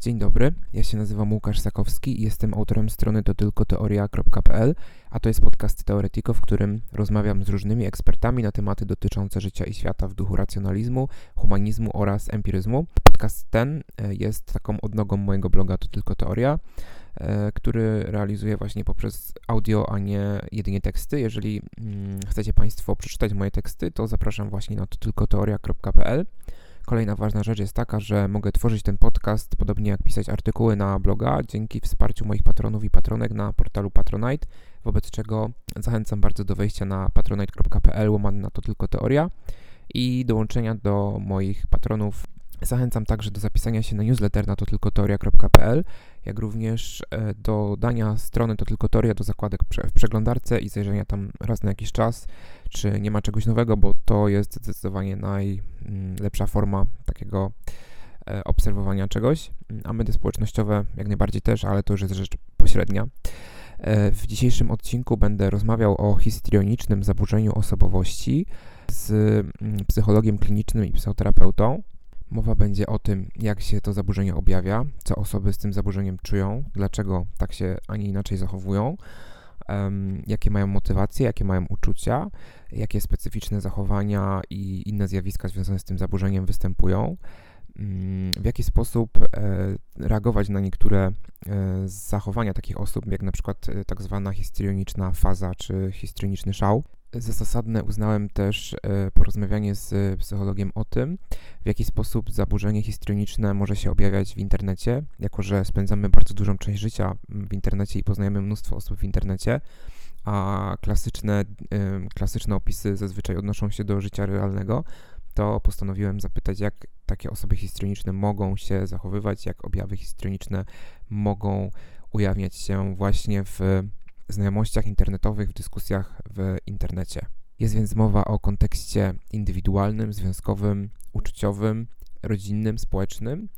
Dzień dobry, ja się nazywam Łukasz Sakowski i jestem autorem strony totylkoteoria.pl, a to jest podcast Teoretiko, w którym rozmawiam z różnymi ekspertami na tematy dotyczące życia i świata w duchu racjonalizmu, humanizmu oraz empiryzmu. Podcast ten jest taką odnogą mojego bloga To Tylko Teoria, który realizuję właśnie poprzez audio, a nie jedynie teksty. Jeżeli chcecie Państwo przeczytać moje teksty, to zapraszam właśnie na totylkoteoria.pl. Kolejna ważna rzecz jest taka, że mogę tworzyć ten podcast, podobnie jak pisać artykuły na bloga, dzięki wsparciu moich patronów i patronek na portalu Patronite, wobec czego zachęcam bardzo do wejścia na patronite.pl/na To Tylko Teoria i dołączenia do moich patronów. Zachęcam także do zapisania się na newsletter na totylkoteoria.pl, jak również do dania strony To Tylko Teoria do zakładek w przeglądarce i zajrzenia tam raz na jakiś czas, czy nie ma czegoś nowego, bo to jest zdecydowanie najlepsza forma takiego obserwowania czegoś, a media społecznościowe jak najbardziej też, ale to już jest rzecz pośrednia. W dzisiejszym odcinku będę rozmawiał o histrionicznym zaburzeniu osobowości z psychologiem klinicznym i psychoterapeutą. Mowa będzie o tym, jak się to zaburzenie objawia, co osoby z tym zaburzeniem czują, dlaczego tak się, a nie inaczej zachowują, jakie mają motywacje, jakie mają uczucia, jakie specyficzne zachowania i inne zjawiska związane z tym zaburzeniem występują, w jaki sposób reagować na niektóre zachowania takich osób, jak na przykład tak zwana histrioniczna faza czy histrioniczny szał. Za zasadne uznałem też porozmawianie z psychologiem o tym, w jaki sposób zaburzenie histrioniczne może się objawiać w internecie, jako że spędzamy bardzo dużą część życia w internecie i poznajemy mnóstwo osób w internecie, a klasyczne opisy zazwyczaj odnoszą się do życia realnego, to postanowiłem zapytać, jak takie osoby histrioniczne mogą się zachowywać, jak objawy histrioniczne mogą ujawniać się właśnie w znajomościach internetowych, w dyskusjach w internecie. Jest więc mowa o kontekście indywidualnym, związkowym, uczuciowym, rodzinnym, społecznym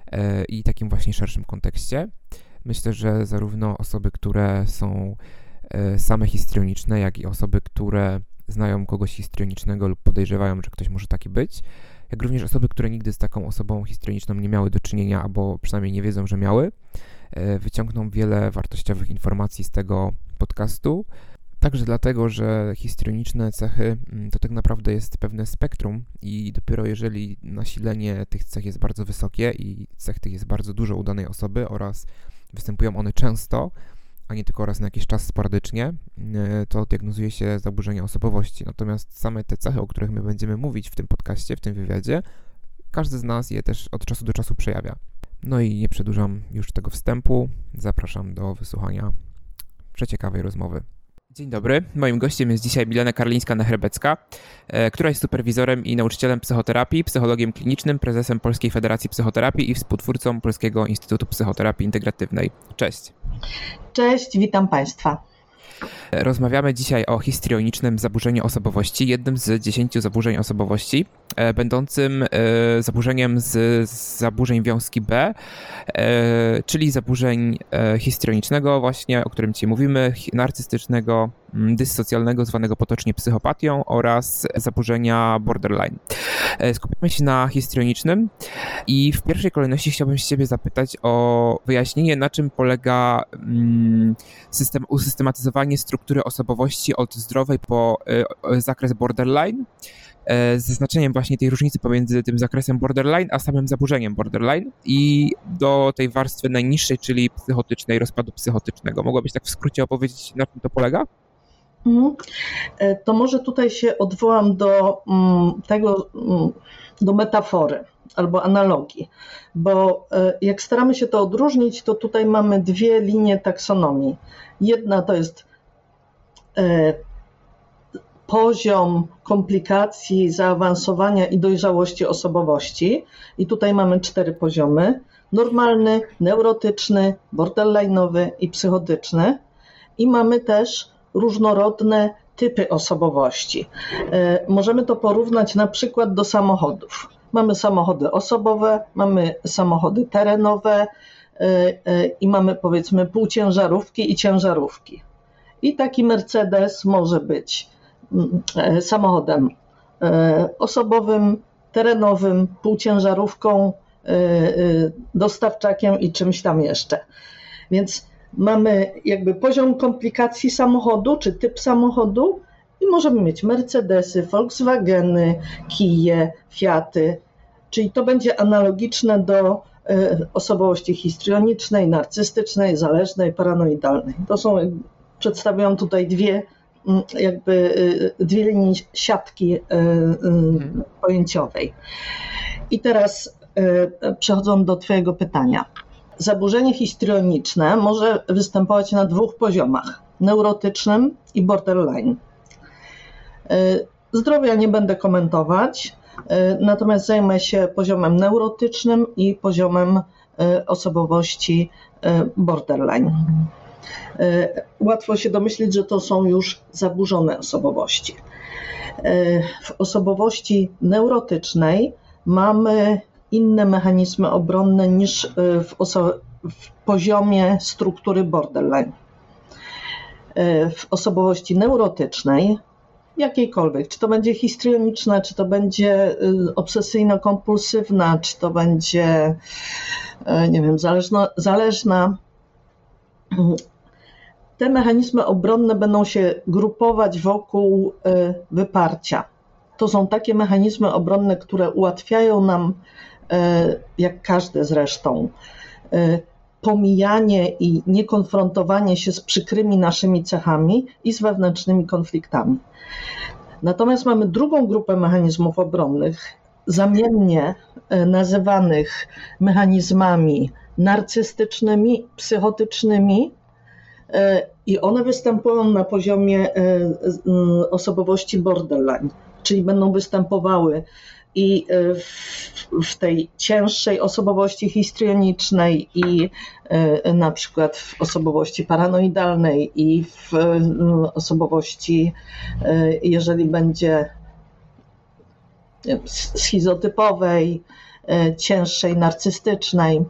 i takim właśnie szerszym kontekście. Myślę, że zarówno osoby, które są same histrioniczne, jak i osoby, które znają kogoś histrionicznego lub podejrzewają, że ktoś może taki być, jak również osoby, które nigdy z taką osobą histrioniczną nie miały do czynienia, albo przynajmniej nie wiedzą, że miały, wyciągną wiele wartościowych informacji z tego podcastu. Także dlatego, że histrioniczne cechy to tak naprawdę jest pewne spektrum i dopiero jeżeli nasilenie tych cech jest bardzo wysokie i cech tych jest bardzo dużo u danej osoby oraz występują one często, a nie tylko raz na jakiś czas sporadycznie, to diagnozuje się zaburzenia osobowości. Natomiast same te cechy, o których my będziemy mówić w tym podcaście, w tym wywiadzie, każdy z nas je też od czasu do czasu przejawia. No i nie przedłużam już tego wstępu, zapraszam do wysłuchania przeciekawej rozmowy. Dzień dobry, moim gościem jest dzisiaj Milena Karlińska-Nachrebecka, która jest superwizorem i nauczycielem psychoterapii, psychologiem klinicznym, prezesem Polskiej Federacji Psychoterapii i współtwórcą Polskiego Instytutu Psychoterapii Integratywnej. Cześć. Cześć, witam Państwa. Rozmawiamy dzisiaj o histrionicznym zaburzeniu osobowości, jednym z 10 zaburzeń osobowości, będącym zaburzeniem z zaburzeń wiązki B, czyli zaburzeń histrionicznego właśnie, o którym dzisiaj mówimy, narcystycznego, dyssocjalnego, zwanego potocznie psychopatią oraz zaburzenia borderline. Skupiamy się na histrionicznym i w pierwszej kolejności chciałbym się Ciebie zapytać o wyjaśnienie, na czym polega usystematyzowanie struktury osobowości od zdrowej po zakres borderline, z zaznaczeniem właśnie tej różnicy pomiędzy tym zakresem borderline a samym zaburzeniem borderline i do tej warstwy najniższej, czyli psychotycznej, rozpadu psychotycznego. Mogłabyś tak w skrócie opowiedzieć, na czym to polega? To może tutaj się odwołam do metafory albo analogii, bo jak staramy się to odróżnić, to tutaj mamy dwie linie taksonomii. Jedna to jest poziom komplikacji, zaawansowania i dojrzałości osobowości i tutaj mamy 4 poziomy: normalny, neurotyczny, borderline'owy i psychotyczny, i mamy też różnorodne typy osobowości. Możemy to porównać na przykład do samochodów. Mamy samochody osobowe, mamy samochody terenowe i mamy powiedzmy półciężarówki i ciężarówki. I taki Mercedes może być samochodem osobowym, terenowym, półciężarówką dostawczakiem i czymś tam jeszcze. Więc mamy jakby poziom komplikacji samochodu, czy typ samochodu i możemy mieć Mercedesy, Volkswageny, Kije, Fiaty, czyli to będzie analogiczne do osobowości histrionicznej, narcystycznej, zależnej, paranoidalnej. Przedstawiam tutaj dwie linie siatki pojęciowej. I teraz przechodząc do Twojego pytania. Zaburzenie histrioniczne może występować na 2 poziomach, neurotycznym i borderline. Zdrowia nie będę komentować, natomiast zajmę się poziomem neurotycznym i poziomem osobowości borderline. Łatwo się domyślić, że to są już zaburzone osobowości. W osobowości neurotycznej mamy inne mechanizmy obronne niż w poziomie struktury borderline. W osobowości neurotycznej, jakiejkolwiek, czy to będzie histrioniczna, czy to będzie obsesyjno-kompulsywna, czy to będzie, nie wiem, zależna, te mechanizmy obronne będą się grupować wokół wyparcia. To są takie mechanizmy obronne, które ułatwiają nam, jak każde zresztą, pomijanie i niekonfrontowanie się z przykrymi naszymi cechami i z wewnętrznymi konfliktami. Natomiast mamy drugą grupę mechanizmów obronnych, zamiennie nazywanych mechanizmami narcystycznymi, psychotycznymi, i one występują na poziomie osobowości borderline, czyli będą występowały i w tej cięższej osobowości histrionicznej i na przykład w osobowości paranoidalnej i w osobowości, jeżeli będzie schizotypowej, cięższej narcystycznej.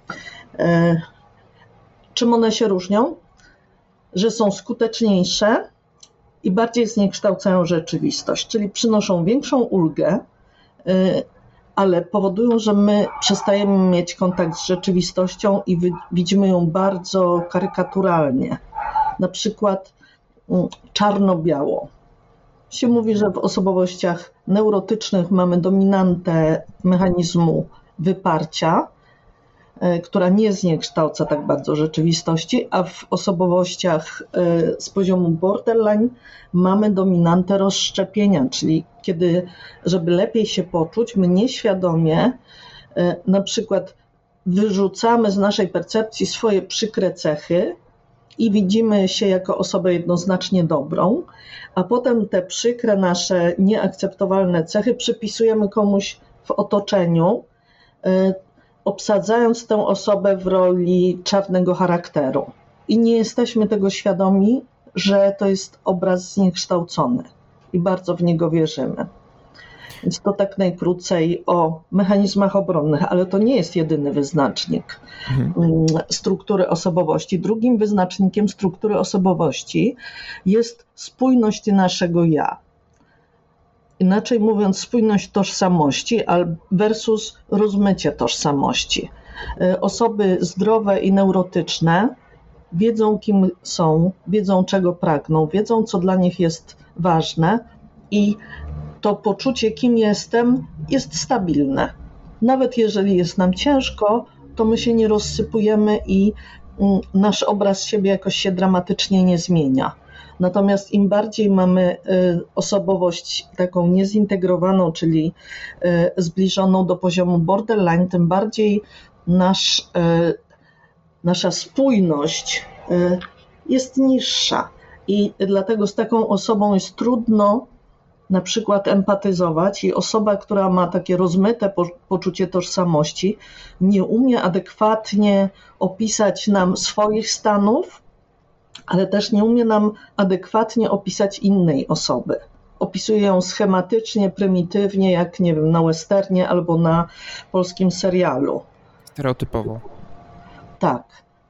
Czym one się różnią? Że są skuteczniejsze i bardziej zniekształcają rzeczywistość, czyli przynoszą większą ulgę, ale powodują, że my przestajemy mieć kontakt z rzeczywistością i widzimy ją bardzo karykaturalnie. Na przykład czarno-biało. Się mówi, że w osobowościach neurotycznych mamy dominantę mechanizmu wyparcia, która nie zniekształca tak bardzo rzeczywistości, a w osobowościach z poziomu borderline mamy dominantę rozszczepienia, czyli żeby lepiej się poczuć, my nieświadomie na przykład wyrzucamy z naszej percepcji swoje przykre cechy i widzimy się jako osobę jednoznacznie dobrą, a potem te przykre nasze nieakceptowalne cechy przypisujemy komuś w otoczeniu, obsadzając tę osobę w roli czarnego charakteru. I nie jesteśmy tego świadomi, że to jest obraz zniekształcony i bardzo w niego wierzymy. Więc to tak najkrócej o mechanizmach obronnych, ale to nie jest jedyny wyznacznik struktury osobowości. Drugim wyznacznikiem struktury osobowości jest spójność naszego ja. Inaczej mówiąc, spójność tożsamości versus rozmycie tożsamości. Osoby zdrowe i neurotyczne wiedzą, kim są, wiedzą, czego pragną, wiedzą, co dla nich jest ważne i to poczucie, kim jestem, jest stabilne. Nawet jeżeli jest nam ciężko, to my się nie rozsypujemy i nasz obraz siebie jakoś się dramatycznie nie zmienia. Natomiast im bardziej mamy osobowość taką niezintegrowaną, czyli zbliżoną do poziomu borderline, tym bardziej nasza spójność jest niższa. I dlatego z taką osobą jest trudno na przykład empatyzować i osoba, która ma takie rozmyte poczucie tożsamości, nie umie adekwatnie opisać nam swoich stanów, ale też nie umie nam adekwatnie opisać innej osoby. Opisuje ją schematycznie, prymitywnie, jak nie wiem, na westernie albo na polskim serialu. Stereotypowo. Tak.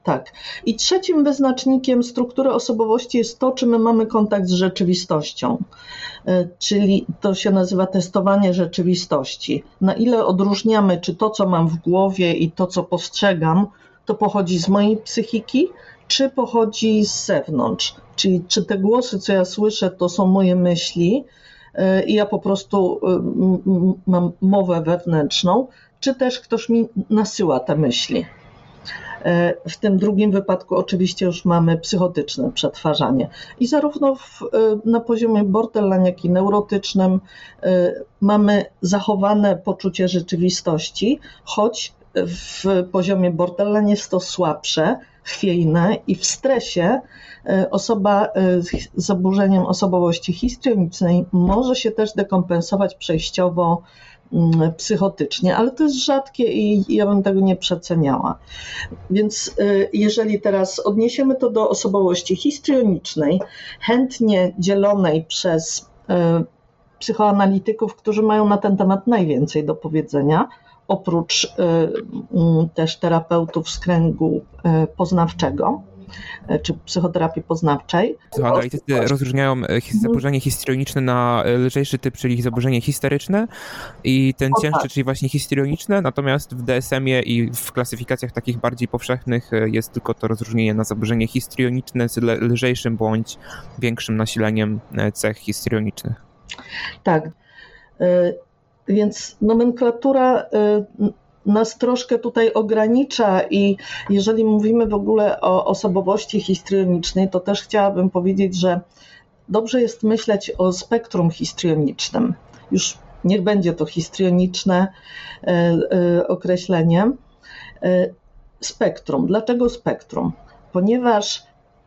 Tak. I trzecim wyznacznikiem struktury osobowości jest to, czy my mamy kontakt z rzeczywistością. Czyli to się nazywa testowanie rzeczywistości. Na ile odróżniamy, czy to, co mam w głowie i to, co postrzegam, to pochodzi z mojej psychiki, czy pochodzi z zewnątrz. Czyli czy te głosy, co ja słyszę, to są moje myśli i ja po prostu mam mowę wewnętrzną, czy też ktoś mi nasyła te myśli. W tym drugim wypadku oczywiście już mamy psychotyczne przetwarzanie. I zarówno na poziomie borderline, jak i neurotycznym mamy zachowane poczucie rzeczywistości, choć w poziomie borderline jest to słabsze, chwiejne i w stresie osoba z zaburzeniem osobowości histrionicznej może się też dekompensować przejściowo psychotycznie, ale to jest rzadkie i ja bym tego nie przeceniała. Więc jeżeli teraz odniesiemy to do osobowości histrionicznej, chętnie dzielonej przez psychoanalityków, którzy mają na ten temat najwięcej do powiedzenia, oprócz też terapeutów z kręgu poznawczego, czy psychoterapii poznawczej. Psychoanalitycy rozróżniają zaburzenie histrioniczne na lżejszy typ, czyli zaburzenie histeryczne i ten cięższy, czyli właśnie histrioniczne, natomiast w DSM-ie i w klasyfikacjach takich bardziej powszechnych jest tylko to rozróżnienie na zaburzenie histrioniczne z lżejszym bądź większym nasileniem cech histrionicznych. Tak, więc nomenklatura nas troszkę tutaj ogranicza i jeżeli mówimy w ogóle o osobowości histrionicznej, to też chciałabym powiedzieć, że dobrze jest myśleć o spektrum histrionicznym. Już niech będzie to histrioniczne określenie. Spektrum. Dlaczego spektrum? Ponieważ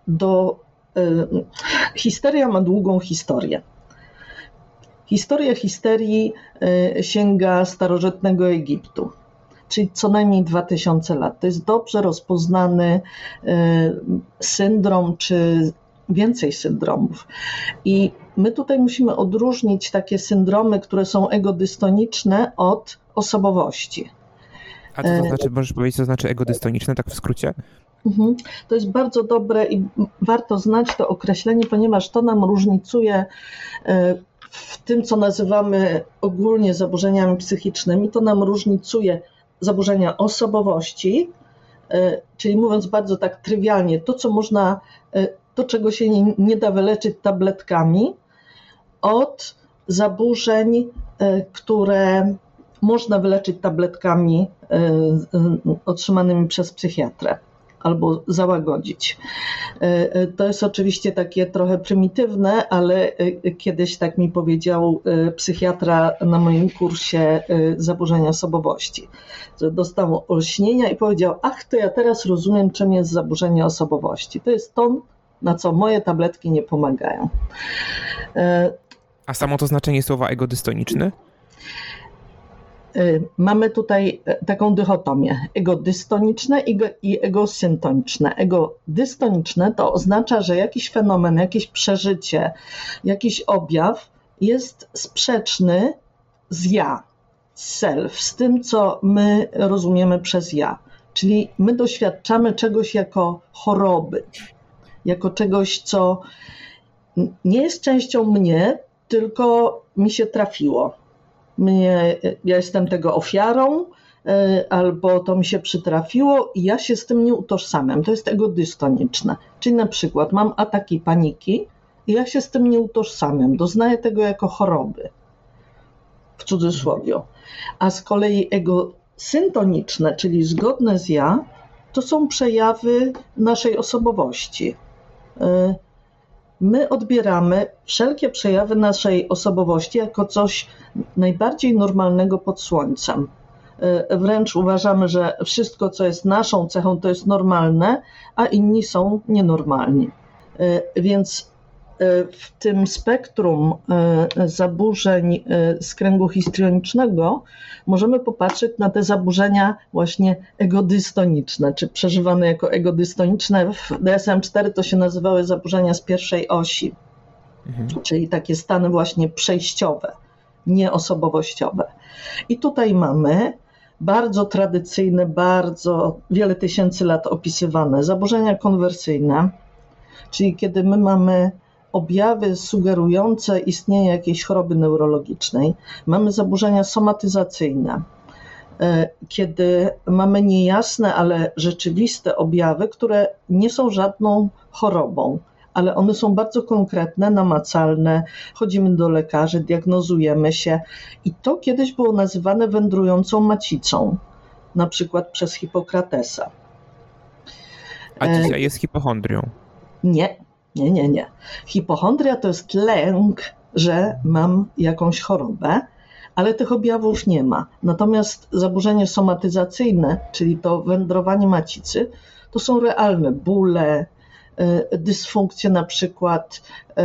histeria ma długą historię. Historia histerii sięga starożytnego Egiptu, czyli co najmniej 2000 lat. To jest dobrze rozpoznany syndrom, czy więcej syndromów. I my tutaj musimy odróżnić takie syndromy, które są egodystoniczne od osobowości. A co to znaczy, możesz powiedzieć, co znaczy egodystoniczne, tak w skrócie? To jest bardzo dobre i warto znać to określenie, ponieważ to nam różnicuje w tym, co nazywamy ogólnie zaburzeniami psychicznymi, to nam różnicuje zaburzenia osobowości, czyli mówiąc bardzo tak trywialnie, to czego się nie da wyleczyć tabletkami, od zaburzeń, które można wyleczyć tabletkami otrzymanymi przez psychiatrę albo załagodzić. To jest oczywiście takie trochę prymitywne, ale kiedyś tak mi powiedział psychiatra na moim kursie zaburzenia osobowości, że dostał olśnienia i powiedział: ach, to ja teraz rozumiem, czym jest zaburzenie osobowości. To jest to, na co moje tabletki nie pomagają. A samo to znaczenie słowa egodystoniczny? Mamy tutaj taką dychotomię: egodystoniczne i egosyntoniczne. Egodystoniczne to oznacza, że jakiś fenomen, jakieś przeżycie, jakiś objaw jest sprzeczny z ja, z self, z tym, co my rozumiemy przez ja. Czyli my doświadczamy czegoś jako choroby, jako czegoś, co nie jest częścią mnie, tylko mi się trafiło. Ja jestem tego ofiarą, albo to mi się przytrafiło i ja się z tym nie utożsamiam. To jest egodystoniczne. Czyli na przykład mam ataki paniki i ja się z tym nie utożsamiam. Doznaję tego jako choroby, w cudzysłowie. A z kolei egosyntoniczne, czyli zgodne z ja, to są przejawy naszej osobowości. My odbieramy wszelkie przejawy naszej osobowości jako coś najbardziej normalnego pod słońcem. Wręcz uważamy, że wszystko, co jest naszą cechą, to jest normalne, a inni są nienormalni. Więc w tym spektrum zaburzeń z kręgu histrionicznego możemy popatrzeć na te zaburzenia właśnie egodystoniczne, czy przeżywane jako egodystoniczne. W DSM-4 to się nazywały zaburzenia z pierwszej osi, czyli takie stany właśnie przejściowe, nieosobowościowe. I tutaj mamy bardzo tradycyjne, bardzo wiele tysięcy lat opisywane. Zaburzenia konwersyjne, czyli kiedy my mamy objawy sugerujące istnienie jakiejś choroby neurologicznej. Mamy zaburzenia somatyzacyjne, kiedy mamy niejasne, ale rzeczywiste objawy, które nie są żadną chorobą, ale one są bardzo konkretne, namacalne, chodzimy do lekarzy, diagnozujemy się i to kiedyś było nazywane wędrującą macicą, na przykład przez Hipokratesa. A dzisiaj jest hipochondrią. Nie. Hipochondria to jest lęk, że mam jakąś chorobę, ale tych objawów nie ma. Natomiast zaburzenie somatyzacyjne, czyli to wędrowanie macicy, to są realne bóle, dysfunkcje na przykład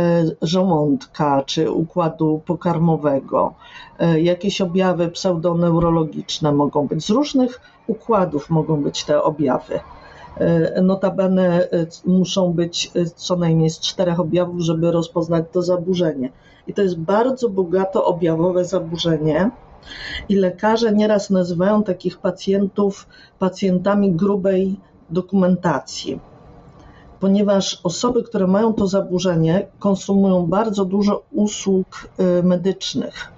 żołądka czy układu pokarmowego, jakieś objawy pseudoneurologiczne mogą być. Z różnych układów mogą być te objawy. Notabene muszą być co najmniej z 4 objawów, żeby rozpoznać to zaburzenie. I to jest bardzo bogato objawowe zaburzenie i lekarze nieraz nazywają takich pacjentów pacjentami grubej dokumentacji, ponieważ osoby, które mają to zaburzenie, konsumują bardzo dużo usług medycznych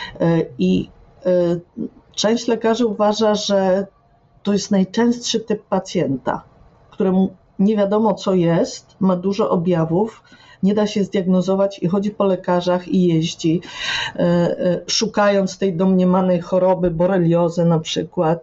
i część lekarzy uważa, że to jest najczęstszy typ pacjenta, któremu nie wiadomo co jest, ma dużo objawów, nie da się zdiagnozować i chodzi po lekarzach i jeździ, szukając tej domniemanej choroby, boreliozy na przykład,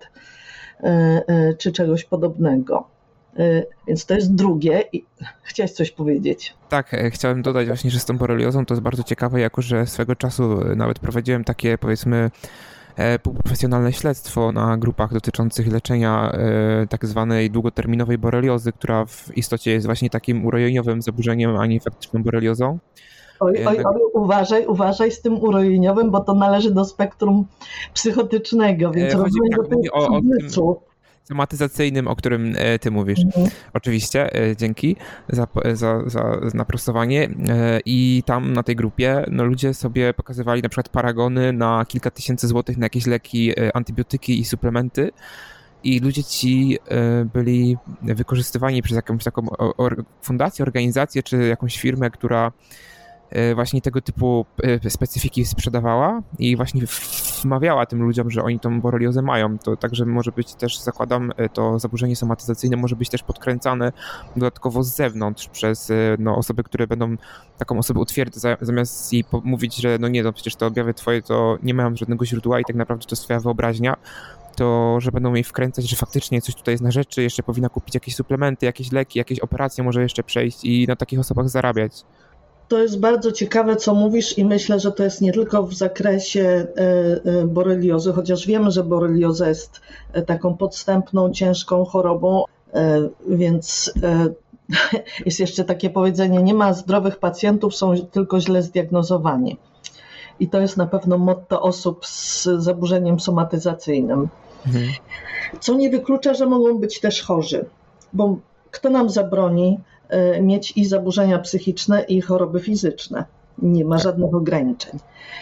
czy czegoś podobnego. Więc to jest drugie. Chciałeś coś powiedzieć? Tak, chciałem dodać właśnie, że z tą boreliozą to jest bardzo ciekawe, jako że swego czasu nawet prowadziłem takie, powiedzmy, półprofesjonalne śledztwo na grupach dotyczących leczenia tak zwanej długoterminowej boreliozy, która w istocie jest właśnie takim urojeniowym zaburzeniem, a nie faktyczną boreliozą. Oj, uważaj z tym urojeniowym, bo to należy do spektrum psychotycznego, więc chodzi o tym somatyzacyjnym, o którym ty mówisz. Oczywiście, dzięki za naprostowanie. I tam na tej grupie ludzie sobie pokazywali na przykład paragony na kilka tysięcy złotych na jakieś leki, antybiotyki i suplementy. I ludzie ci byli wykorzystywani przez jakąś taką fundację, organizację czy jakąś firmę, która właśnie tego typu specyfiki sprzedawała i właśnie wmawiała tym ludziom, że oni tą boreliozę mają. To także może być też, zakładam, to zaburzenie somatyzacyjne może być też podkręcane dodatkowo z zewnątrz przez osoby, które będą taką osobę utwierdzać, zamiast jej mówić, że przecież te objawy twoje to nie mają żadnego źródła i tak naprawdę to jest twoja wyobraźnia, to że będą jej wkręcać, że faktycznie coś tutaj jest na rzeczy, jeszcze powinna kupić jakieś suplementy, jakieś leki, jakieś operacje może jeszcze przejść i na takich osobach zarabiać. To jest bardzo ciekawe, co mówisz i myślę, że to jest nie tylko w zakresie boreliozy, chociaż wiemy, że borelioza jest taką podstępną, ciężką chorobą, więc jest jeszcze takie powiedzenie, nie ma zdrowych pacjentów, są tylko źle zdiagnozowani. I to jest na pewno motto osób z zaburzeniem somatyzacyjnym. Co nie wyklucza, że mogą być też chorzy, bo kto nam zabroni mieć i zaburzenia psychiczne, i choroby fizyczne. Nie ma żadnych ograniczeń.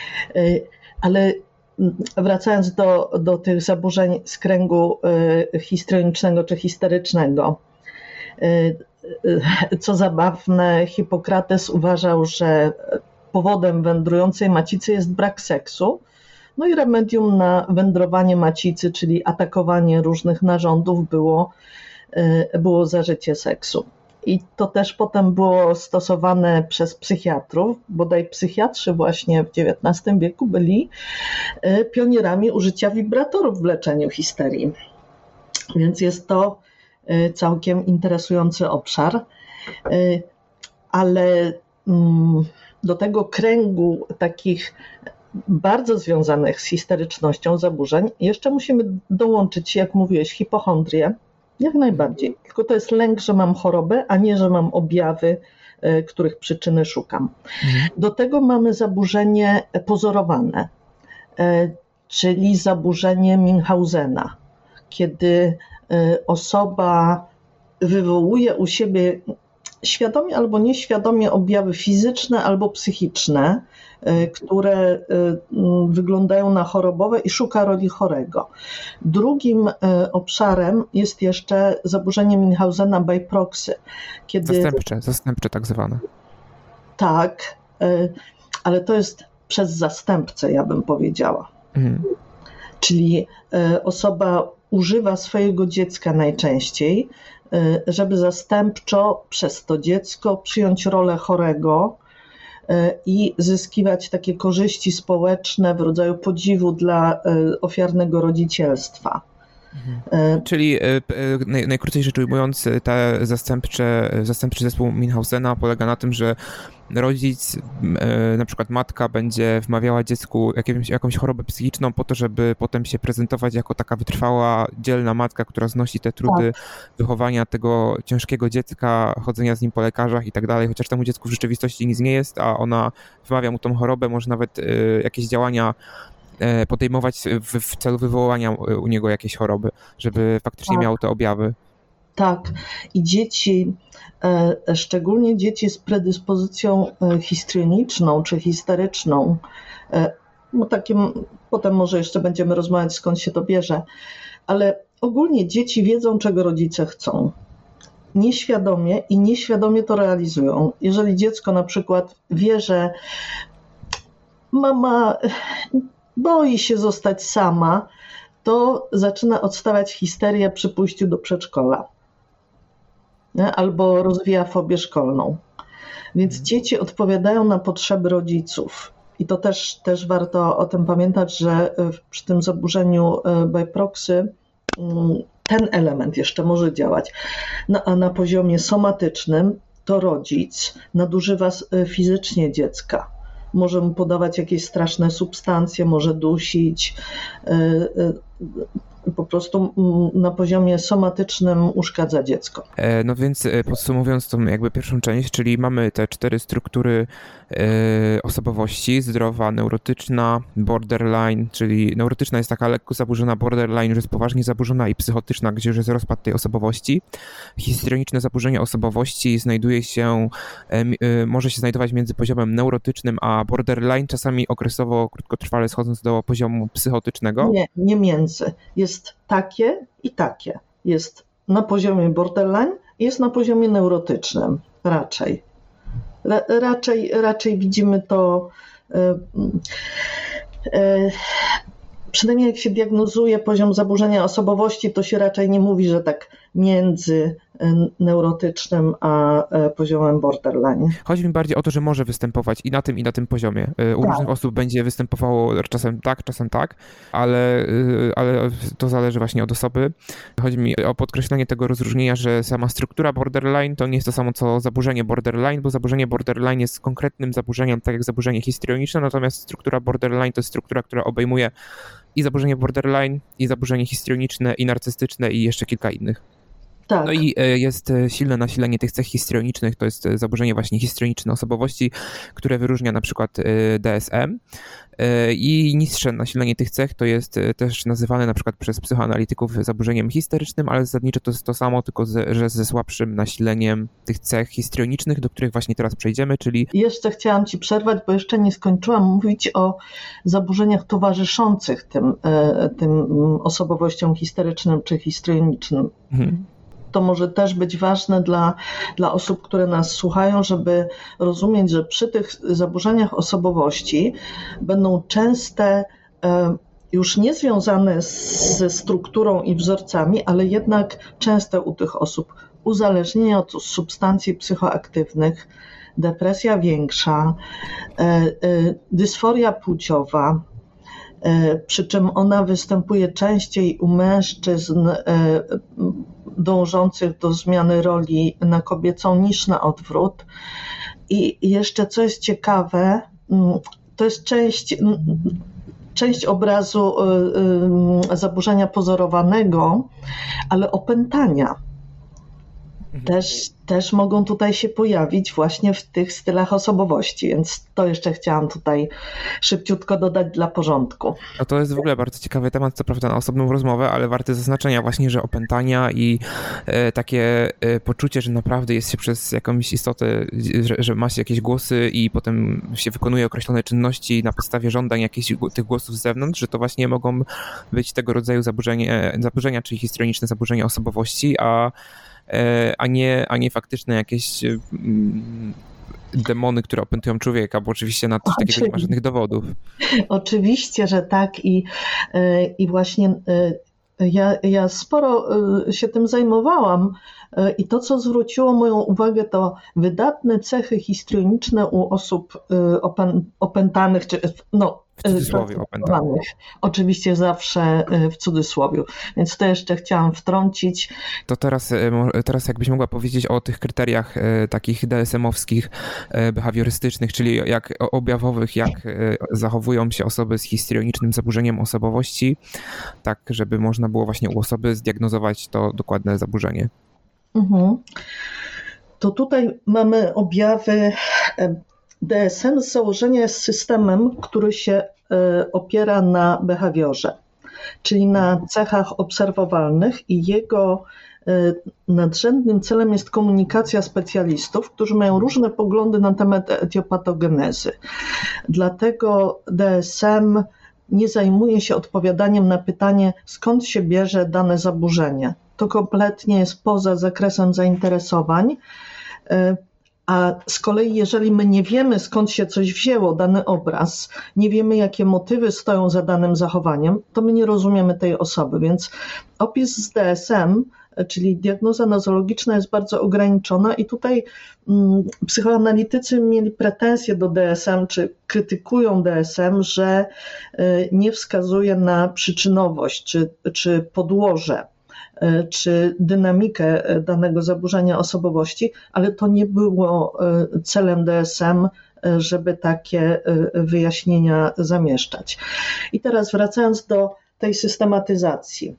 Ale wracając do tych zaburzeń z kręgu histrionicznego czy histerycznego, co zabawne, Hipokrates uważał, że powodem wędrującej macicy jest brak seksu, no i remedium na wędrowanie macicy, czyli atakowanie różnych narządów było zażycie seksu. I to też potem było stosowane przez psychiatrów, bodaj psychiatrzy właśnie w XIX wieku byli pionierami użycia wibratorów w leczeniu histerii. Więc jest to całkiem interesujący obszar. Ale do tego kręgu takich bardzo związanych z histerycznością zaburzeń jeszcze musimy dołączyć, jak mówiłeś, hipochondrię. Jak najbardziej. Tylko to jest lęk, że mam chorobę, a nie, że mam objawy, których przyczyny szukam. Do tego mamy zaburzenie pozorowane, czyli zaburzenie Münchhausena, kiedy osoba wywołuje u siebie świadomie albo nieświadomie objawy fizyczne albo psychiczne, które wyglądają na chorobowe i szuka roli chorego. Drugim obszarem jest jeszcze zaburzenie Münchhausena by proxy. Zastępcze tak zwane. Tak, ale to jest przez zastępcę, ja bym powiedziała. Czyli osoba używa swojego dziecka najczęściej, żeby zastępczo przez to dziecko przyjąć rolę chorego i zyskiwać takie korzyści społeczne w rodzaju podziwu dla ofiarnego rodzicielstwa. Czyli najkrócej rzecz ujmując, zastępczy zespół Münchhausena polega na tym, że rodzic, na przykład matka, będzie wmawiała dziecku jakąś chorobę psychiczną po to, żeby potem się prezentować jako taka wytrwała, dzielna matka, która znosi te trudy wychowania tego ciężkiego dziecka, chodzenia z nim po lekarzach i tak dalej, chociaż temu dziecku w rzeczywistości nic nie jest, a ona wmawia mu tą chorobę, może nawet jakieś działania podejmować w celu wywołania u niego jakiejś choroby, żeby faktycznie miał te objawy. Tak. I dzieci, szczególnie dzieci z predyspozycją histrioniczną czy histeryczną, bo takim, potem może jeszcze będziemy rozmawiać, skąd się to bierze, ale ogólnie dzieci wiedzą, czego rodzice chcą. Nieświadomie i nieświadomie to realizują. Jeżeli dziecko na przykład wie, że mama boi się zostać sama, to zaczyna odstawać histerię przy pójściu do przedszkola. Albo rozwija fobię szkolną. Więc dzieci odpowiadają na potrzeby rodziców. I to też warto o tym pamiętać, że przy tym zaburzeniu by proxy ten element jeszcze może działać. A na poziomie somatycznym to rodzic nadużywa fizycznie dziecka. Może mu podawać jakieś straszne substancje, może dusić. Po prostu na poziomie somatycznym uszkadza dziecko. No więc podsumowując tą jakby pierwszą część, czyli mamy te 4 struktury osobowości: zdrowa, neurotyczna, borderline, czyli neurotyczna jest taka lekko zaburzona, borderline już jest poważnie zaburzona i psychotyczna, gdzie już jest rozpad tej osobowości. Histrioniczne zaburzenie osobowości może się znajdować między poziomem neurotycznym a borderline, czasami okresowo, krótkotrwale schodząc do poziomu psychotycznego. Nie między. Jest takie i takie. Jest na poziomie borderline i jest na poziomie neurotycznym raczej. Raczej widzimy to, przynajmniej jak się diagnozuje poziom zaburzenia osobowości, to się raczej nie mówi, że tak między neurotycznym a poziomem borderline. Chodzi mi bardziej o to, że może występować i na tym poziomie. U różnych osób będzie występowało czasem tak, ale to zależy właśnie od osoby. Chodzi mi o podkreślenie tego rozróżnienia, że sama struktura borderline to nie jest to samo co zaburzenie borderline, bo zaburzenie borderline jest konkretnym zaburzeniem, tak jak zaburzenie histrioniczne, natomiast struktura borderline to jest struktura, która obejmuje i zaburzenie borderline, i zaburzenie histrioniczne, i narcystyczne, i jeszcze kilka innych. Tak. No i jest silne nasilenie tych cech histrionicznych, to jest zaburzenie właśnie histrioniczne osobowości, które wyróżnia na przykład DSM, i niższe nasilenie tych cech to jest też nazywane na przykład przez psychoanalityków zaburzeniem histerycznym, ale zasadniczo to jest to samo, tylko że ze słabszym nasileniem tych cech histrionicznych, do których właśnie teraz przejdziemy, czyli... Jeszcze chciałam Ci przerwać, bo jeszcze nie skończyłam mówić o zaburzeniach towarzyszących tym osobowościom histerycznym czy histrionicznym. To może też być ważne dla osób, które nas słuchają, żeby rozumieć, że przy tych zaburzeniach osobowości będą częste, już nie związane ze strukturą i wzorcami, ale jednak częste u tych osób uzależnienie od substancji psychoaktywnych, depresja większa, dysforia płciowa, przy czym ona występuje częściej u mężczyzn dążących do zmiany roli na kobiecą niż na odwrót. I jeszcze co jest ciekawe, to jest część obrazu zaburzenia pozorowanego, ale opętania. też mogą tutaj się pojawić właśnie w tych stylach osobowości, więc to jeszcze chciałam tutaj szybciutko dodać dla porządku. No to jest w ogóle bardzo ciekawy temat, co prawda na osobną rozmowę, ale warty zaznaczenia właśnie, że opętania i takie poczucie, że naprawdę jest się przez jakąś istotę, że ma się jakieś głosy i potem się wykonuje określone czynności na podstawie żądań jakichś tych głosów z zewnątrz, że to właśnie mogą być tego rodzaju zaburzenia, czyli histrioniczne zaburzenia osobowości, a nie faktyczne jakieś demony, które opętują człowieka, bo oczywiście na coś takiego nie ma żadnych dowodów. Oczywiście, że tak i właśnie ja sporo się tym zajmowałam i to, co zwróciło moją uwagę, to wydatne cechy histrioniczne u osób opętanych, czy w cudzysłowie opętanych. Oczywiście zawsze w cudzysłowiu, więc to jeszcze chciałam wtrącić. To teraz jakbyś mogła powiedzieć o tych kryteriach takich DSM-owskich, behawiorystycznych, czyli jak objawowych, jak zachowują się osoby z histrionicznym zaburzeniem osobowości, tak żeby można było właśnie u osoby zdiagnozować to dokładne zaburzenie. To tutaj mamy objawy. DSM z założenia jest systemem, który się opiera na behawiorze, czyli na cechach obserwowalnych i jego nadrzędnym celem jest komunikacja specjalistów, którzy mają różne poglądy na temat etiopatogenezy. Dlatego DSM nie zajmuje się odpowiadaniem na pytanie, skąd się bierze dane zaburzenie. To kompletnie jest poza zakresem zainteresowań. A z kolei, jeżeli my nie wiemy, skąd się coś wzięło, dany obraz, nie wiemy, jakie motywy stoją za danym zachowaniem, to my nie rozumiemy tej osoby. Więc opis z DSM, czyli diagnoza nozologiczna, jest bardzo ograniczona i tutaj psychoanalitycy mieli pretensje do DSM, czy krytykują DSM, że nie wskazuje na przyczynowość, czy podłoże, czy dynamikę danego zaburzenia osobowości, ale to nie było celem DSM, żeby takie wyjaśnienia zamieszczać. I teraz wracając do tej systematyzacji.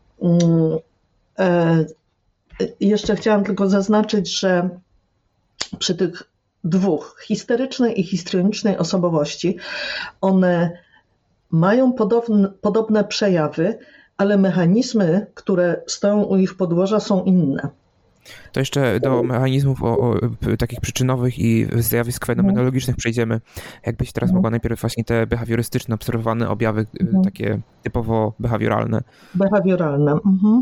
Jeszcze chciałam tylko zaznaczyć, że przy tych dwóch, histerycznej i histrionicznej osobowości, one mają podobne przejawy, ale mechanizmy, które stoją u ich podłoża, są inne. To jeszcze do mechanizmów takich przyczynowych i zjawisk fenomenologicznych przejdziemy. Jakbyś teraz mogła najpierw właśnie te behawiorystyczne, obserwowane objawy, takie typowo behawioralne. Behawioralne.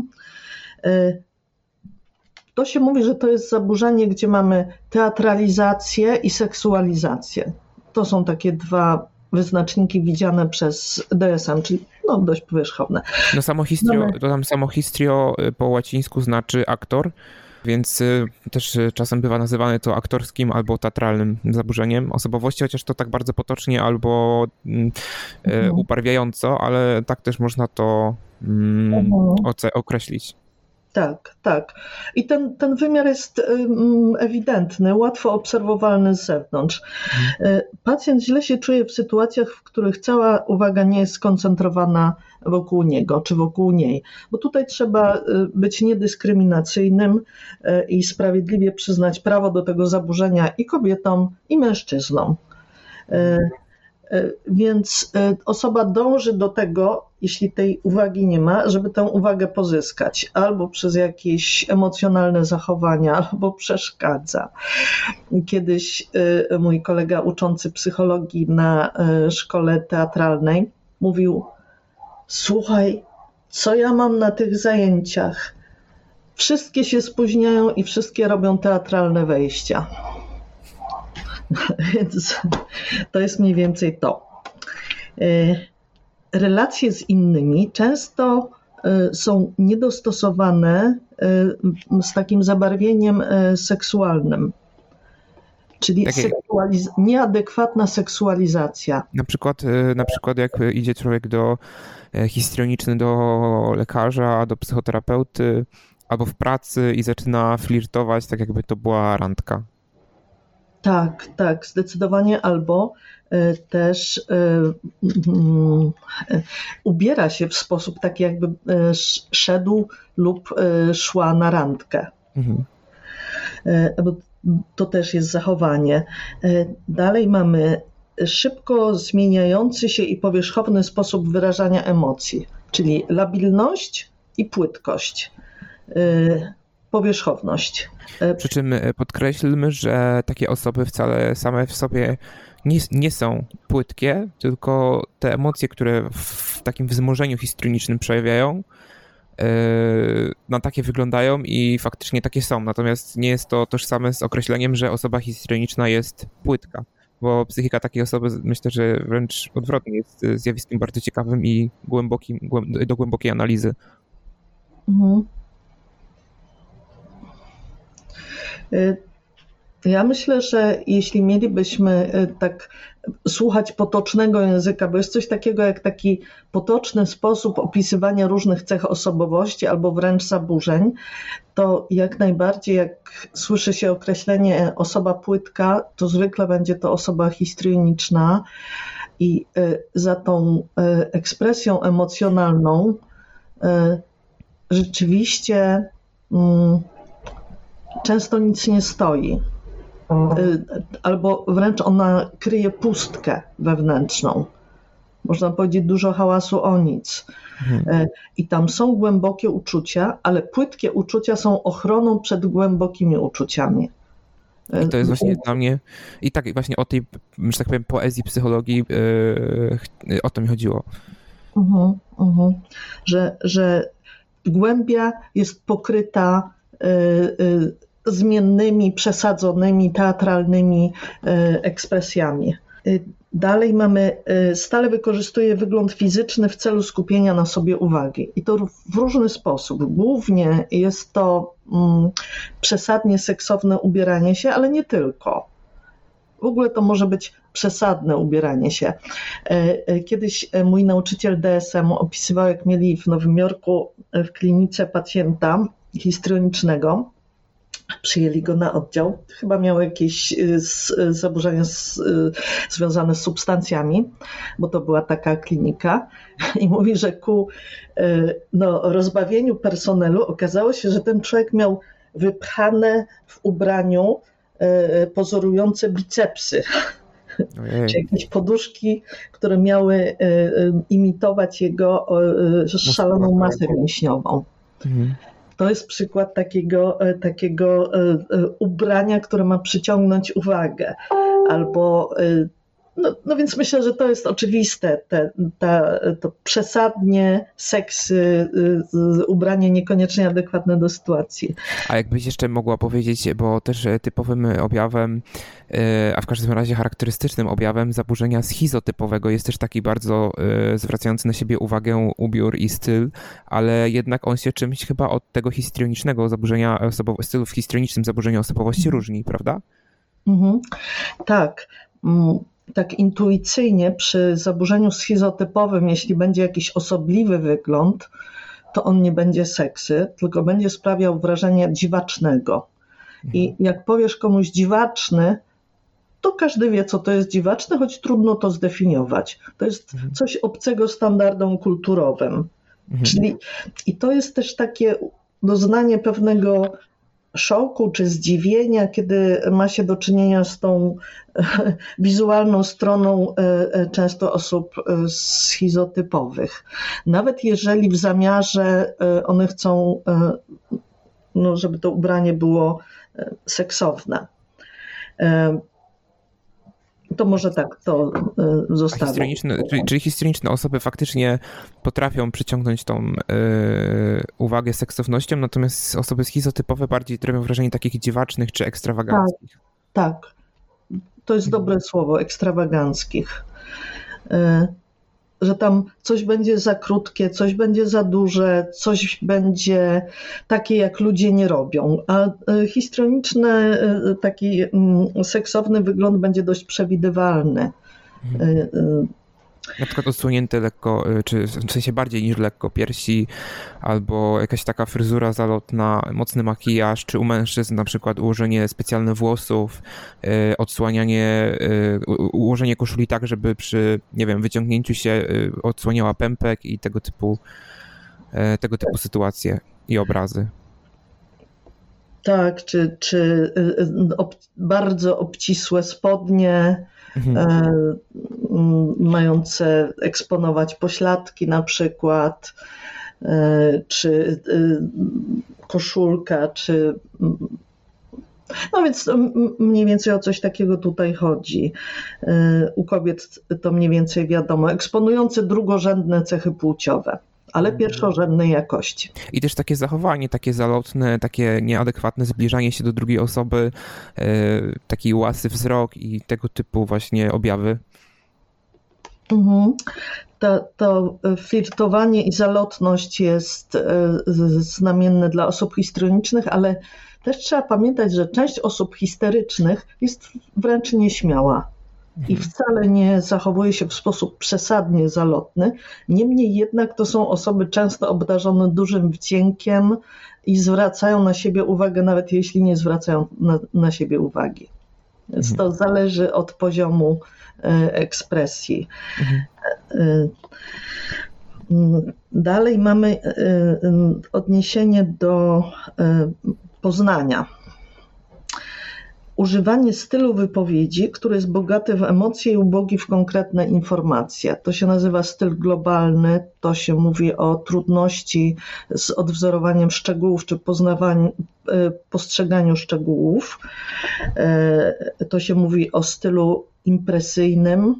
To się mówi, że to jest zaburzenie, gdzie mamy teatralizację i seksualizację. To są takie dwa wyznaczniki widziane przez DSM, czyli dość powierzchowne. Samo histrio po łacińsku znaczy aktor, więc też czasem bywa nazywane to aktorskim albo teatralnym zaburzeniem osobowości, chociaż to tak bardzo potocznie albo ubarwiająco, ale tak też można to określić. Tak. I ten wymiar jest ewidentny, łatwo obserwowalny z zewnątrz. Pacjent źle się czuje w sytuacjach, w których cała uwaga nie jest skoncentrowana wokół niego czy wokół niej, bo tutaj trzeba być niedyskryminacyjnym i sprawiedliwie przyznać prawo do tego zaburzenia i kobietom, i mężczyznom. Więc osoba dąży do tego, jeśli tej uwagi nie ma, żeby tę uwagę pozyskać albo przez jakieś emocjonalne zachowania, albo przeszkadza. Kiedyś mój kolega uczący psychologii na szkole teatralnej mówił: słuchaj, co ja mam na tych zajęciach? Wszystkie się spóźniają i wszystkie robią teatralne wejścia. Więc to jest mniej więcej to. Relacje z innymi często są niedostosowane z takim zabarwieniem seksualnym, czyli nieadekwatna seksualizacja. Na przykład jak idzie człowiek histrioniczny do lekarza, do psychoterapeuty albo w pracy i zaczyna flirtować, tak jakby to była randka. Tak, zdecydowanie, albo też ubiera się w sposób taki, jakby szedł lub szła na randkę. bo to też jest zachowanie. Dalej mamy szybko zmieniający się i powierzchowny sposób wyrażania emocji, czyli labilność i płytkość, powierzchowność. Przy czym podkreślmy, że takie osoby wcale same w sobie nie są płytkie, tylko te emocje, które w takim wzmożeniu histrionicznym przejawiają, na takie wyglądają i faktycznie takie są. Natomiast nie jest to tożsame z określeniem, że osoba histrioniczna jest płytka, bo psychika takiej osoby myślę, że wręcz odwrotnie jest zjawiskiem bardzo ciekawym i do głębokiej analizy. Mhm. Ja myślę, że jeśli mielibyśmy tak słuchać potocznego języka, bo jest coś takiego jak taki potoczny sposób opisywania różnych cech osobowości albo wręcz zaburzeń, to jak najbardziej jak słyszy się określenie osoba płytka, to zwykle będzie to osoba histrioniczna i za tą ekspresją emocjonalną rzeczywiście często nic nie stoi. Albo wręcz ona kryje pustkę wewnętrzną. Można powiedzieć dużo hałasu o nic. I tam są głębokie uczucia, ale płytkie uczucia są ochroną przed głębokimi uczuciami. I to jest właśnie dla mnie, i tak właśnie o tej, że tak powiem, poezji psychologii o to mi chodziło. Że głębia jest pokryta zmiennymi, przesadzonymi, teatralnymi ekspresjami. Dalej mamy, stale wykorzystuje wygląd fizyczny w celu skupienia na sobie uwagi. I to w różny sposób. Głównie jest to przesadnie seksowne ubieranie się, ale nie tylko. W ogóle to może być przesadne ubieranie się. Kiedyś mój nauczyciel DSM opisywał, jak mieli w Nowym Jorku w klinice pacjenta histrionicznego. Przyjęli go na oddział. Chyba miał jakieś zaburzenia związane z substancjami, bo to była taka klinika. I mówi, że ku rozbawieniu personelu okazało się, że ten człowiek miał wypchane w ubraniu pozorujące bicepsy. Czy jakieś poduszki, które miały imitować jego szaloną masę mięśniową. To jest przykład takiego ubrania, które ma przyciągnąć uwagę. Albo, no więc myślę, że to jest oczywiste, to przesadnie seksy, ubranie niekoniecznie adekwatne do sytuacji. A jakbyś jeszcze mogła powiedzieć, bo też typowym objawem, a w każdym razie charakterystycznym objawem zaburzenia schizotypowego jest też taki bardzo zwracający na siebie uwagę ubiór i styl, ale jednak on się czymś chyba od tego histrionicznego zaburzenia stylu w histrionicznym zaburzeniu osobowości różni, prawda? Tak. Tak intuicyjnie przy zaburzeniu schizotypowym, jeśli będzie jakiś osobliwy wygląd, to on nie będzie seksy, tylko będzie sprawiał wrażenie dziwacznego. I jak powiesz komuś dziwaczny, to każdy wie, co to jest dziwaczne, choć trudno to zdefiniować. To jest coś obcego standardom kulturowym. Czyli, i to jest też takie doznanie pewnego szoku czy zdziwienia, kiedy ma się do czynienia z tą wizualną stroną często osób schizotypowych. Nawet jeżeli w zamiarze one chcą, żeby to ubranie było seksowne. To może tak to zostawię. Czyli histrioniczne osoby faktycznie potrafią przyciągnąć tą uwagę seksownością, natomiast osoby schizotypowe bardziej robią wrażenie takich dziwacznych czy ekstrawaganckich. Tak. To jest dobre słowo, ekstrawaganckich. Że tam coś będzie za krótkie, coś będzie za duże, coś będzie takie, jak ludzie nie robią. A histrioniczny, taki seksowny wygląd będzie dość przewidywalny. Na przykład odsłonięte lekko, czy w sensie bardziej niż lekko piersi, albo jakaś taka fryzura zalotna, mocny makijaż, czy u mężczyzn na przykład ułożenie specjalnych włosów, ułożenie koszuli tak, żeby przy, wyciągnięciu się odsłaniała pępek i tego typu sytuacje i obrazy. Tak, czy bardzo obcisłe spodnie, mające eksponować pośladki na przykład, czy koszulka, czy... No więc mniej więcej o coś takiego tutaj chodzi. U kobiet to mniej więcej wiadomo, eksponujące drugorzędne cechy płciowe, ale pierwszorzędnej jakości. I też takie zachowanie, takie zalotne, takie nieadekwatne zbliżanie się do drugiej osoby, taki łasy wzrok i tego typu właśnie objawy. To flirtowanie i zalotność jest znamienne dla osób histrionicznych, ale też trzeba pamiętać, że część osób histerycznych jest wręcz nieśmiała i wcale nie zachowuje się w sposób przesadnie zalotny. Niemniej jednak to są osoby często obdarzone dużym wdziękiem i zwracają na siebie uwagę, nawet jeśli nie zwracają na siebie uwagi. Więc to zależy od poziomu ekspresji. Dalej mamy odniesienie do poznania. Używanie stylu wypowiedzi, który jest bogaty w emocje i ubogi w konkretne informacje. To się nazywa styl globalny, to się mówi o trudności z odwzorowaniem szczegółów czy postrzeganiu szczegółów. To się mówi o stylu impresyjnym,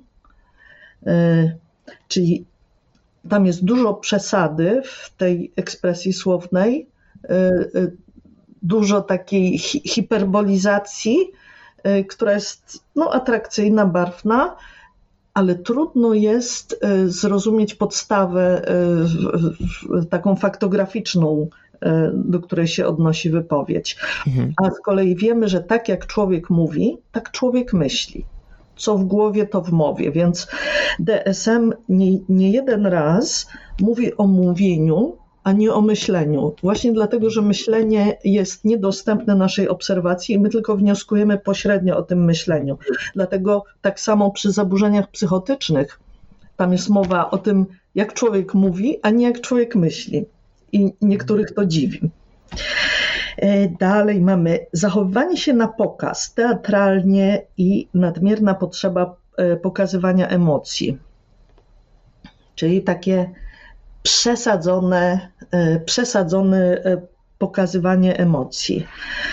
czyli tam jest dużo przesady w tej ekspresji słownej, dużo takiej hiperbolizacji, która jest atrakcyjna, barwna, ale trudno jest zrozumieć podstawę taką faktograficzną, do której się odnosi wypowiedź. A z kolei wiemy, że tak jak człowiek mówi, tak człowiek myśli. Co w głowie, to w mowie, więc DSM nie jeden raz mówi o mówieniu, a nie o myśleniu. Właśnie dlatego, że myślenie jest niedostępne naszej obserwacji i my tylko wnioskujemy pośrednio o tym myśleniu. Dlatego tak samo przy zaburzeniach psychotycznych tam jest mowa o tym, jak człowiek mówi, a nie jak człowiek myśli. I niektórych to dziwi. Dalej mamy zachowywanie się na pokaz, teatralnie i nadmierna potrzeba pokazywania emocji. Czyli takie przesadzone pokazywanie emocji.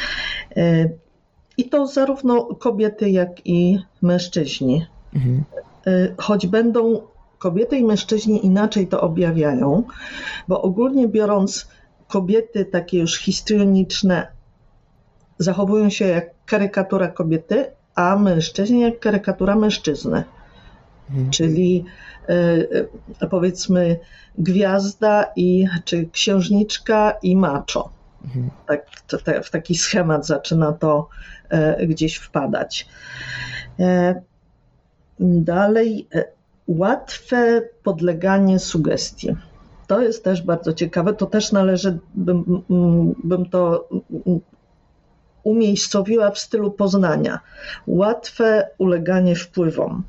I to zarówno kobiety, jak i mężczyźni. Choć będą kobiety i mężczyźni inaczej to objawiają, bo ogólnie biorąc kobiety takie już histrioniczne zachowują się jak karykatura kobiety, a mężczyźni jak karykatura mężczyzny. Czyli powiedzmy gwiazda czy księżniczka i macho. Tak, w taki schemat zaczyna to gdzieś wpadać. Dalej łatwe podleganie sugestii. To jest też bardzo ciekawe, to też należy, bym to umiejscowiła w stylu poznania. Łatwe uleganie wpływom,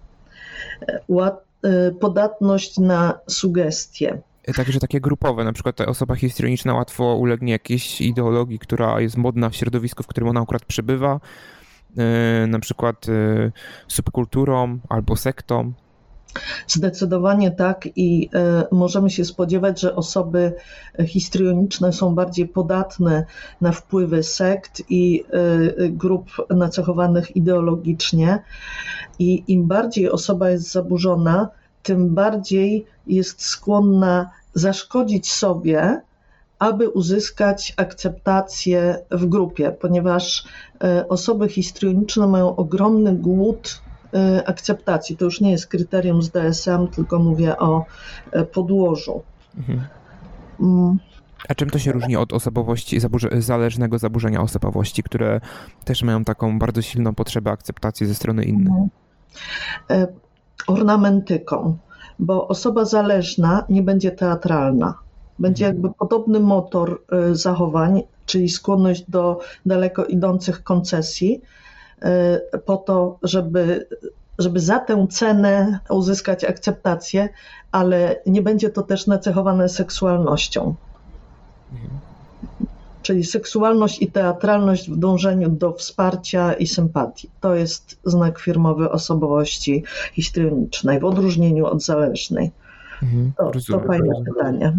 podatność na sugestie. Także takie grupowe, na przykład ta osoba histrioniczna łatwo ulegnie jakiejś ideologii, która jest modna w środowisku, w którym ona akurat przebywa, na przykład subkulturą albo sektą. Zdecydowanie tak i możemy się spodziewać, że osoby histrioniczne są bardziej podatne na wpływy sekt i grup nacechowanych ideologicznie i im bardziej osoba jest zaburzona, tym bardziej jest skłonna zaszkodzić sobie, aby uzyskać akceptację w grupie, ponieważ osoby histrioniczne mają ogromny głód akceptacji. To już nie jest kryterium z DSM, tylko mówię o podłożu. A czym to się różni od osobowości, zależnego zaburzenia osobowości, które też mają taką bardzo silną potrzebę akceptacji ze strony innych? Ornamentyką, bo osoba zależna nie będzie teatralna. Będzie jakby podobny motor zachowań, czyli skłonność do daleko idących koncesji, po to, żeby za tę cenę uzyskać akceptację, ale nie będzie to też nacechowane seksualnością. czyli seksualność i teatralność w dążeniu do wsparcia i sympatii. To jest znak firmowy osobowości histrionicznej, w odróżnieniu od zależnej. To fajne pytanie.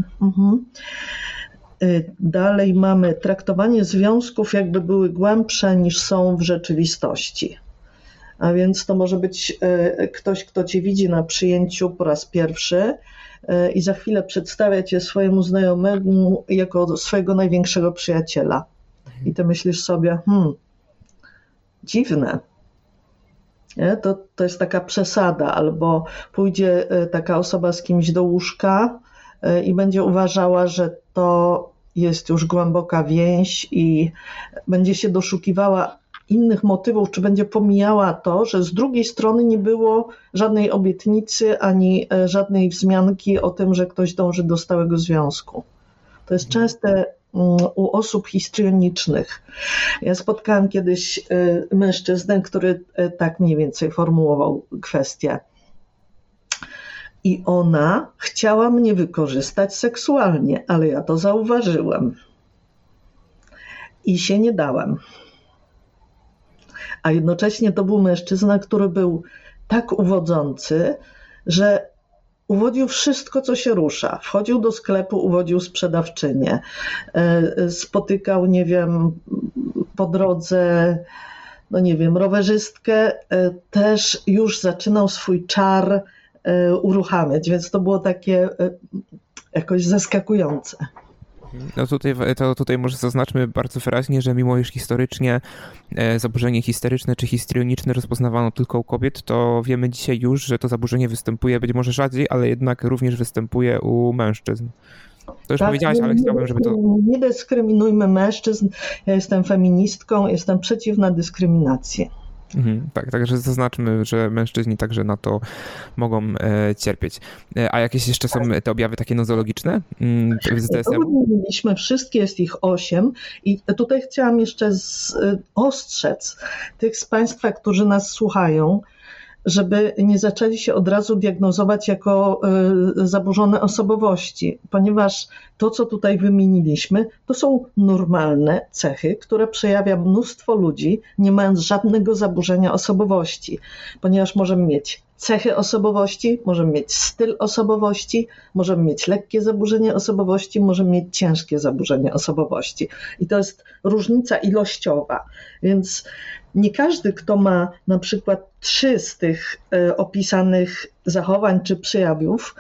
Dalej mamy traktowanie związków, jakby były głębsze niż są w rzeczywistości. A więc to może być ktoś, kto cię widzi na przyjęciu po raz pierwszy i za chwilę przedstawia cię swojemu znajomemu jako swojego największego przyjaciela. I ty myślisz sobie, dziwne. Nie? To jest taka przesada, albo pójdzie taka osoba z kimś do łóżka i będzie uważała, że to jest już głęboka więź i będzie się doszukiwała innych motywów, czy będzie pomijała to, że z drugiej strony nie było żadnej obietnicy ani żadnej wzmianki o tym, że ktoś dąży do stałego związku. To jest częste u osób histrionicznych. Ja spotkałam kiedyś mężczyznę, który tak mniej więcej formułował kwestię. I ona chciała mnie wykorzystać seksualnie, ale ja to zauważyłem. I się nie dałem. A jednocześnie to był mężczyzna, który był tak uwodzący, że uwodził wszystko, co się rusza. Wchodził do sklepu, uwodził sprzedawczynię. Spotykał, nie wiem, po drodze, rowerzystkę. Też już zaczynał swój czar uruchamiać, więc to było takie jakoś zaskakujące. No tutaj może zaznaczmy bardzo wyraźnie, że mimo iż historycznie zaburzenie histeryczne czy histrioniczne rozpoznawano tylko u kobiet, to wiemy dzisiaj już, że to zaburzenie występuje być może rzadziej, ale jednak również występuje u mężczyzn. To już powiedziałaś, ale chciałbym, żeby to... Nie dyskryminujmy mężczyzn. Ja jestem feministką, jestem przeciwna dyskryminacji. Tak, także zaznaczmy, że mężczyźni także na to mogą cierpieć. A jakieś jeszcze są te objawy takie nozologiczne z DSM-u? Mieliśmy wszystkie, jest ich 8 i tutaj chciałam jeszcze ostrzec tych z Państwa, którzy nas słuchają, żeby nie zaczęli się od razu diagnozować jako zaburzone osobowości, ponieważ to, co tutaj wymieniliśmy, to są normalne cechy, które przejawia mnóstwo ludzi, nie mając żadnego zaburzenia osobowości, ponieważ możemy mieć cechy osobowości, możemy mieć styl osobowości, możemy mieć lekkie zaburzenie osobowości, możemy mieć ciężkie zaburzenie osobowości. I to jest różnica ilościowa, więc nie każdy, kto ma na przykład 3 z tych opisanych zachowań czy przejawów,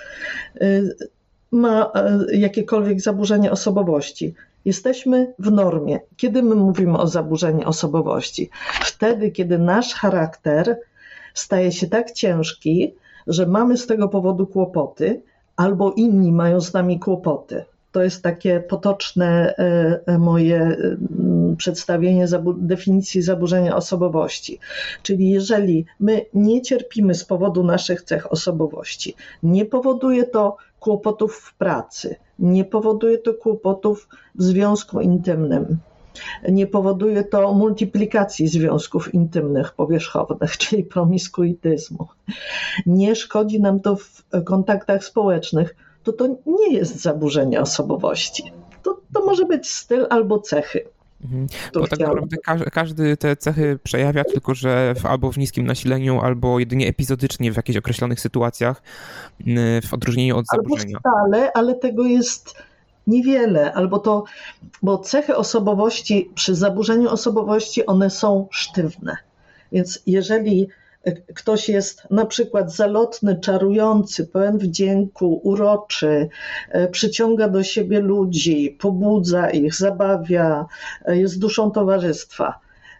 ma jakiekolwiek zaburzenie osobowości. Jesteśmy w normie. Kiedy my mówimy o zaburzeniu osobowości? Wtedy, kiedy nasz charakter staje się tak ciężki, że mamy z tego powodu kłopoty, albo inni mają z nami kłopoty. To jest takie potoczne moje przedstawienie definicji zaburzenia osobowości. Czyli jeżeli my nie cierpimy z powodu naszych cech osobowości, nie powoduje to kłopotów w pracy, nie powoduje to kłopotów w związku intymnym, nie powoduje to multiplikacji związków intymnych powierzchownych, czyli promiskuityzmu, nie szkodzi nam to w kontaktach społecznych, to nie jest zaburzenie osobowości. To może być styl albo cechy. Bo tak naprawdę każdy te cechy przejawia, tylko że albo w niskim nasileniu, albo jedynie epizodycznie w jakichś określonych sytuacjach, w odróżnieniu od zaburzenia. Albo stale, ale tego jest niewiele, bo cechy osobowości przy zaburzeniu osobowości one są sztywne. Więc jeżeli ktoś jest na przykład zalotny, czarujący, pełen wdzięku, uroczy, przyciąga do siebie ludzi, pobudza ich, zabawia, jest duszą towarzystwa.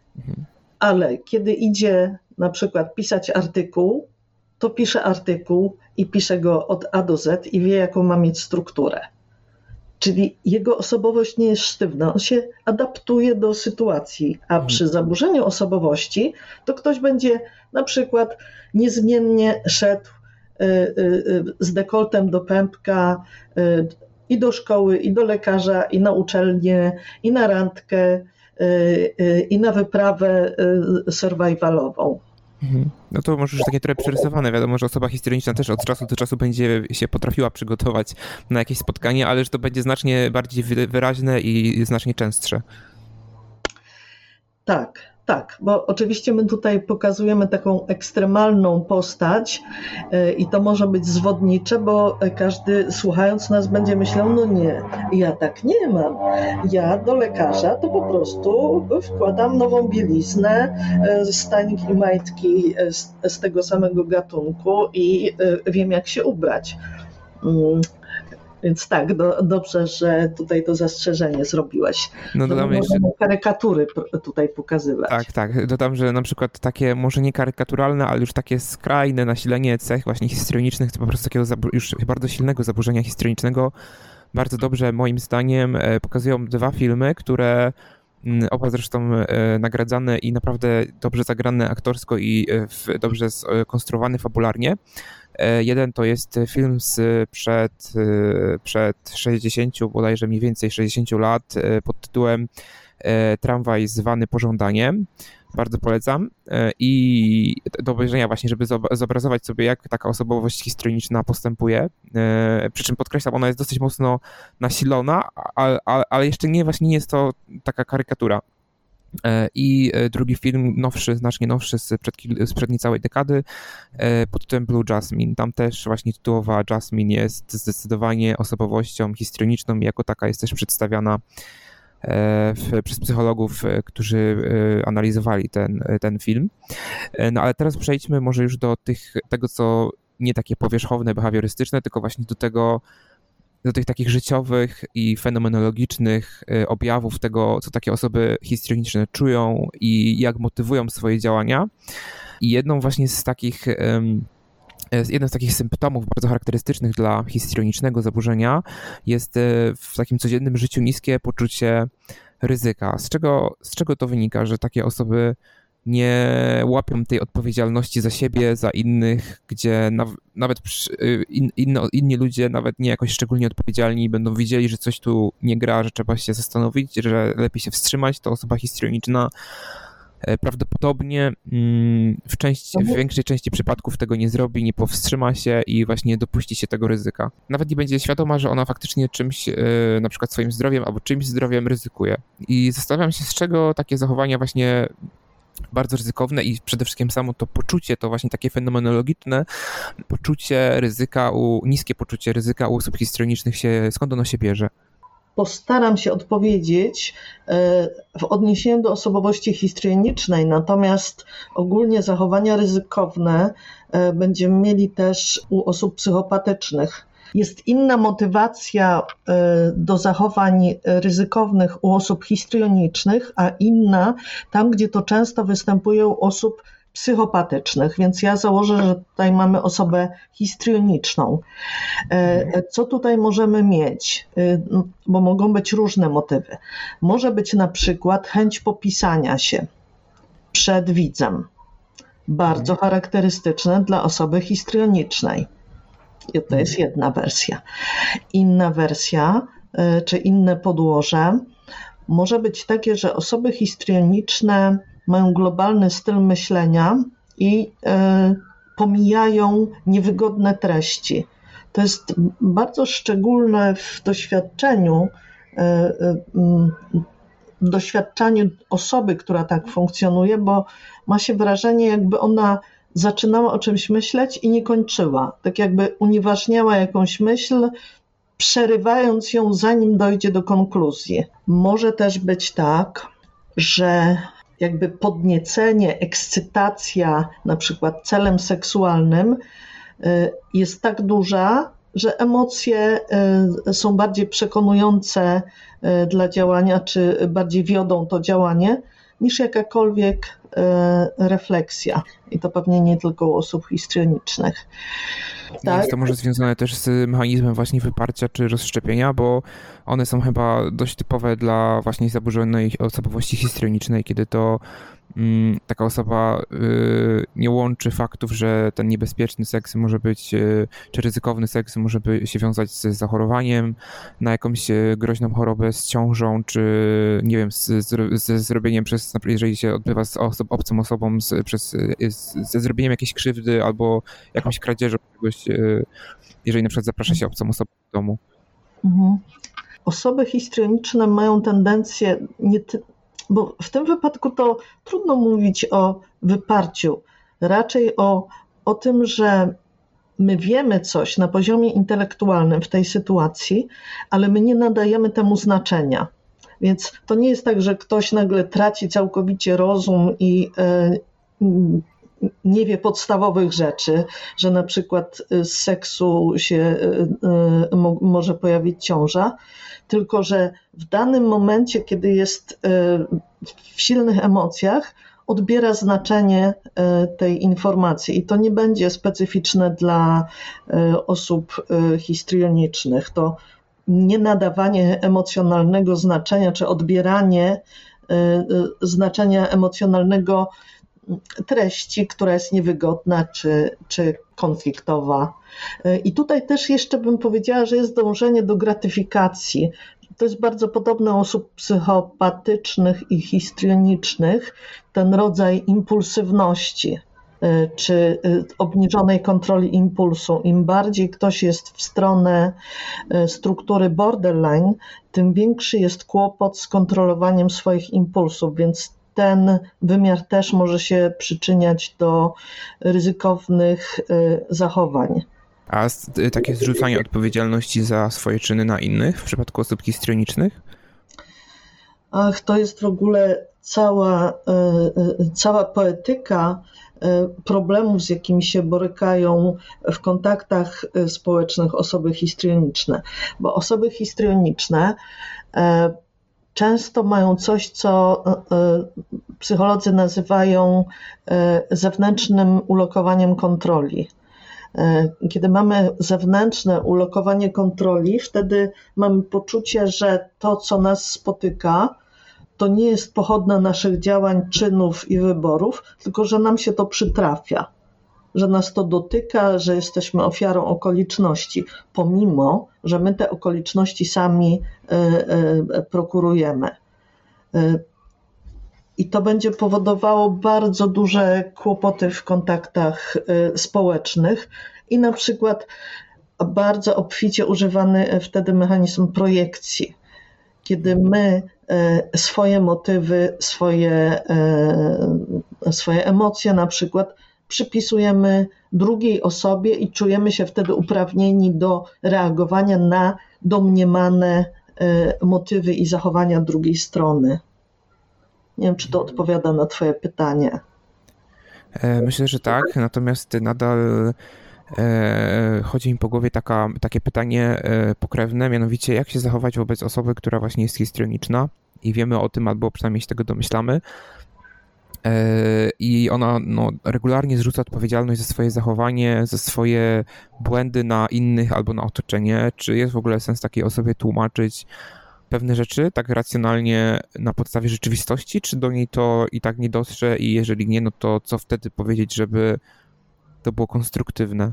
Ale kiedy idzie na przykład pisać artykuł, to pisze artykuł i pisze go od A do Z i wie, jaką ma mieć strukturę. Czyli jego osobowość nie jest sztywna, on się adaptuje do sytuacji, a przy zaburzeniu osobowości to ktoś będzie na przykład niezmiennie szedł z dekoltem do pępka i do szkoły, i do lekarza, i na uczelnię, i na randkę, i na wyprawę survivalową. No to może już takie trochę przerysowane. Wiadomo, że osoba histrioniczna też od czasu do czasu będzie się potrafiła przygotować na jakieś spotkanie, ale że to będzie znacznie bardziej wyraźne i znacznie częstsze. Tak, bo oczywiście my tutaj pokazujemy taką ekstremalną postać i to może być zwodnicze, bo każdy słuchając nas będzie myślał, no nie, ja tak nie mam. Ja do lekarza to po prostu wkładam nową bieliznę, stanik i majtki z tego samego gatunku i wiem, jak się ubrać. Więc tak, dobrze, że tutaj to zastrzeżenie zrobiłeś. No dodam jeszcze karykatury tutaj pokazywać. Tak. Dodam, że na przykład takie może nie karykaturalne, ale już takie skrajne nasilenie cech właśnie histrionicznych, to po prostu takiego już bardzo silnego zaburzenia histrionicznego bardzo dobrze moim zdaniem pokazują 2 filmy, które oba zresztą nagradzane i naprawdę dobrze zagrane aktorsko i dobrze skonstruowany fabularnie. Jeden to jest film przed 60, bodajże mniej więcej 60 lat pod tytułem Tramwaj zwany Pożądaniem. Bardzo polecam i do obejrzenia właśnie, żeby zobrazować sobie, jak taka osobowość histrioniczna postępuje. Przy czym podkreślam, ona jest dosyć mocno nasilona, ale jeszcze nie jest to taka karykatura. I drugi film, znacznie nowszy, sprzed niecałej dekady, pod tytułem Blue Jasmine. Tam też właśnie tytułowa Jasmine jest zdecydowanie osobowością histrioniczną i jako taka jest też przedstawiana przez psychologów, którzy analizowali ten film. No ale teraz przejdźmy może już do tego, co nie takie powierzchowne, behawiorystyczne, tylko właśnie do tych takich życiowych i fenomenologicznych objawów tego, co takie osoby histrioniczne czują i jak motywują swoje działania. I jeden z takich symptomów bardzo charakterystycznych dla histrionicznego zaburzenia jest w takim codziennym życiu niskie poczucie ryzyka. Z czego to wynika, że takie osoby nie łapią tej odpowiedzialności za siebie, za innych, gdzie nawet inni ludzie, nawet nie jakoś szczególnie odpowiedzialni, będą widzieli, że coś tu nie gra, że trzeba się zastanowić, że lepiej się wstrzymać, to osoba histrioniczna prawdopodobnie w większej części przypadków tego nie zrobi, nie powstrzyma się i właśnie dopuści się tego ryzyka. Nawet nie będzie świadoma, że ona faktycznie czymś, na przykład swoim zdrowiem albo czymś zdrowiem ryzykuje. I zastanawiam się, z czego takie zachowania właśnie bardzo ryzykowne i przede wszystkim samo to poczucie, to właśnie takie fenomenologiczne poczucie ryzyka, niskie poczucie ryzyka u osób histrionicznych skąd ono się bierze? Postaram się odpowiedzieć w odniesieniu do osobowości histrionicznej, natomiast ogólnie zachowania ryzykowne będziemy mieli też u osób psychopatycznych. Jest inna motywacja do zachowań ryzykownych u osób histrionicznych, a inna tam, gdzie to często występuje u osób psychopatycznych, więc ja założę, że tutaj mamy osobę histrioniczną. Co tutaj możemy mieć? Bo mogą być różne motywy. Może być na przykład chęć popisania się przed widzem. Bardzo charakterystyczne dla osoby histrionicznej. I to jest jedna wersja. Inna wersja, czy inne podłoże może być takie, że osoby histrioniczne mają globalny styl myślenia i pomijają niewygodne treści. To jest bardzo szczególne w doświadczaniu osoby, która tak funkcjonuje, bo ma się wrażenie, jakby ona zaczynała o czymś myśleć i nie kończyła. Tak jakby unieważniała jakąś myśl, przerywając ją, zanim dojdzie do konkluzji. Może też być tak, że jakby podniecenie, ekscytacja na przykład celem seksualnym jest tak duża, że emocje są bardziej przekonujące dla działania, czy bardziej wiodą to działanie, niż jakakolwiek refleksja. I to pewnie nie tylko u osób histrionicznych. Tak? Jest to może związane też z mechanizmem właśnie wyparcia czy rozszczepienia, bo one są chyba dość typowe dla właśnie zaburzonej osobowości histrionicznej, kiedy to taka osoba nie łączy faktów, że ten niebezpieczny seks może być, czy ryzykowny seks może się wiązać z zachorowaniem na jakąś groźną chorobę, z ciążą, czy nie wiem, ze zrobieniem jeżeli się odbywa z obcą osobą, ze zrobieniem jakiejś krzywdy albo jakąś kradzieżą czegoś, jeżeli na przykład zaprasza się obcą osobę do domu. Osoby histrioniczne mają tendencję, bo w tym wypadku to trudno mówić o wyparciu, raczej o tym, że my wiemy coś na poziomie intelektualnym w tej sytuacji, ale my nie nadajemy temu znaczenia. Więc to nie jest tak, że ktoś nagle traci całkowicie rozum i nie wie podstawowych rzeczy, że na przykład z seksu się może pojawić ciąża, tylko że w danym momencie, kiedy jest w silnych emocjach, odbiera znaczenie tej informacji i to nie będzie specyficzne dla osób histrionicznych. To nienadawanie emocjonalnego znaczenia czy odbieranie znaczenia emocjonalnego treści, która jest niewygodna czy konfliktowa. I tutaj też jeszcze bym powiedziała, że jest dążenie do gratyfikacji. To jest bardzo podobne u osób psychopatycznych i histrionicznych, ten rodzaj impulsywności czy obniżonej kontroli impulsu. Im bardziej ktoś jest w stronę struktury borderline, tym większy jest kłopot z kontrolowaniem swoich impulsów, więc ten wymiar też może się przyczyniać do ryzykownych zachowań. A takie zrzucanie odpowiedzialności za swoje czyny na innych w przypadku osób histrionicznych? Ach, to jest w ogóle cała poetyka problemów, z jakimi się borykają w kontaktach społecznych osoby histrioniczne. Bo osoby histrioniczne często mają coś, co psycholodzy nazywają zewnętrznym ulokowaniem kontroli. Kiedy mamy zewnętrzne ulokowanie kontroli, wtedy mamy poczucie, że to, co nas spotyka, to nie jest pochodna naszych działań, czynów i wyborów, tylko że nam się to przytrafia, że nas to dotyka, że jesteśmy ofiarą okoliczności, pomimo że my te okoliczności sami prokurujemy. I to będzie powodowało bardzo duże kłopoty w kontaktach społecznych i na przykład bardzo obficie używany wtedy mechanizm projekcji, kiedy my swoje motywy, swoje emocje na przykład przypisujemy drugiej osobie i czujemy się wtedy uprawnieni do reagowania na domniemane motywy i zachowania drugiej strony. Nie wiem, czy to odpowiada na Twoje pytanie. Myślę, że tak, natomiast nadal chodzi mi po głowie takie pytanie pokrewne, mianowicie jak się zachować wobec osoby, która właśnie jest histrioniczna i wiemy o tym, albo przynajmniej się tego domyślamy, i ona regularnie zrzuca odpowiedzialność za swoje zachowanie, za swoje błędy na innych albo na otoczenie. Czy jest w ogóle sens takiej osobie tłumaczyć pewne rzeczy tak racjonalnie na podstawie rzeczywistości, czy do niej to i tak nie dotrze i jeżeli nie, no to co wtedy powiedzieć, żeby to było konstruktywne?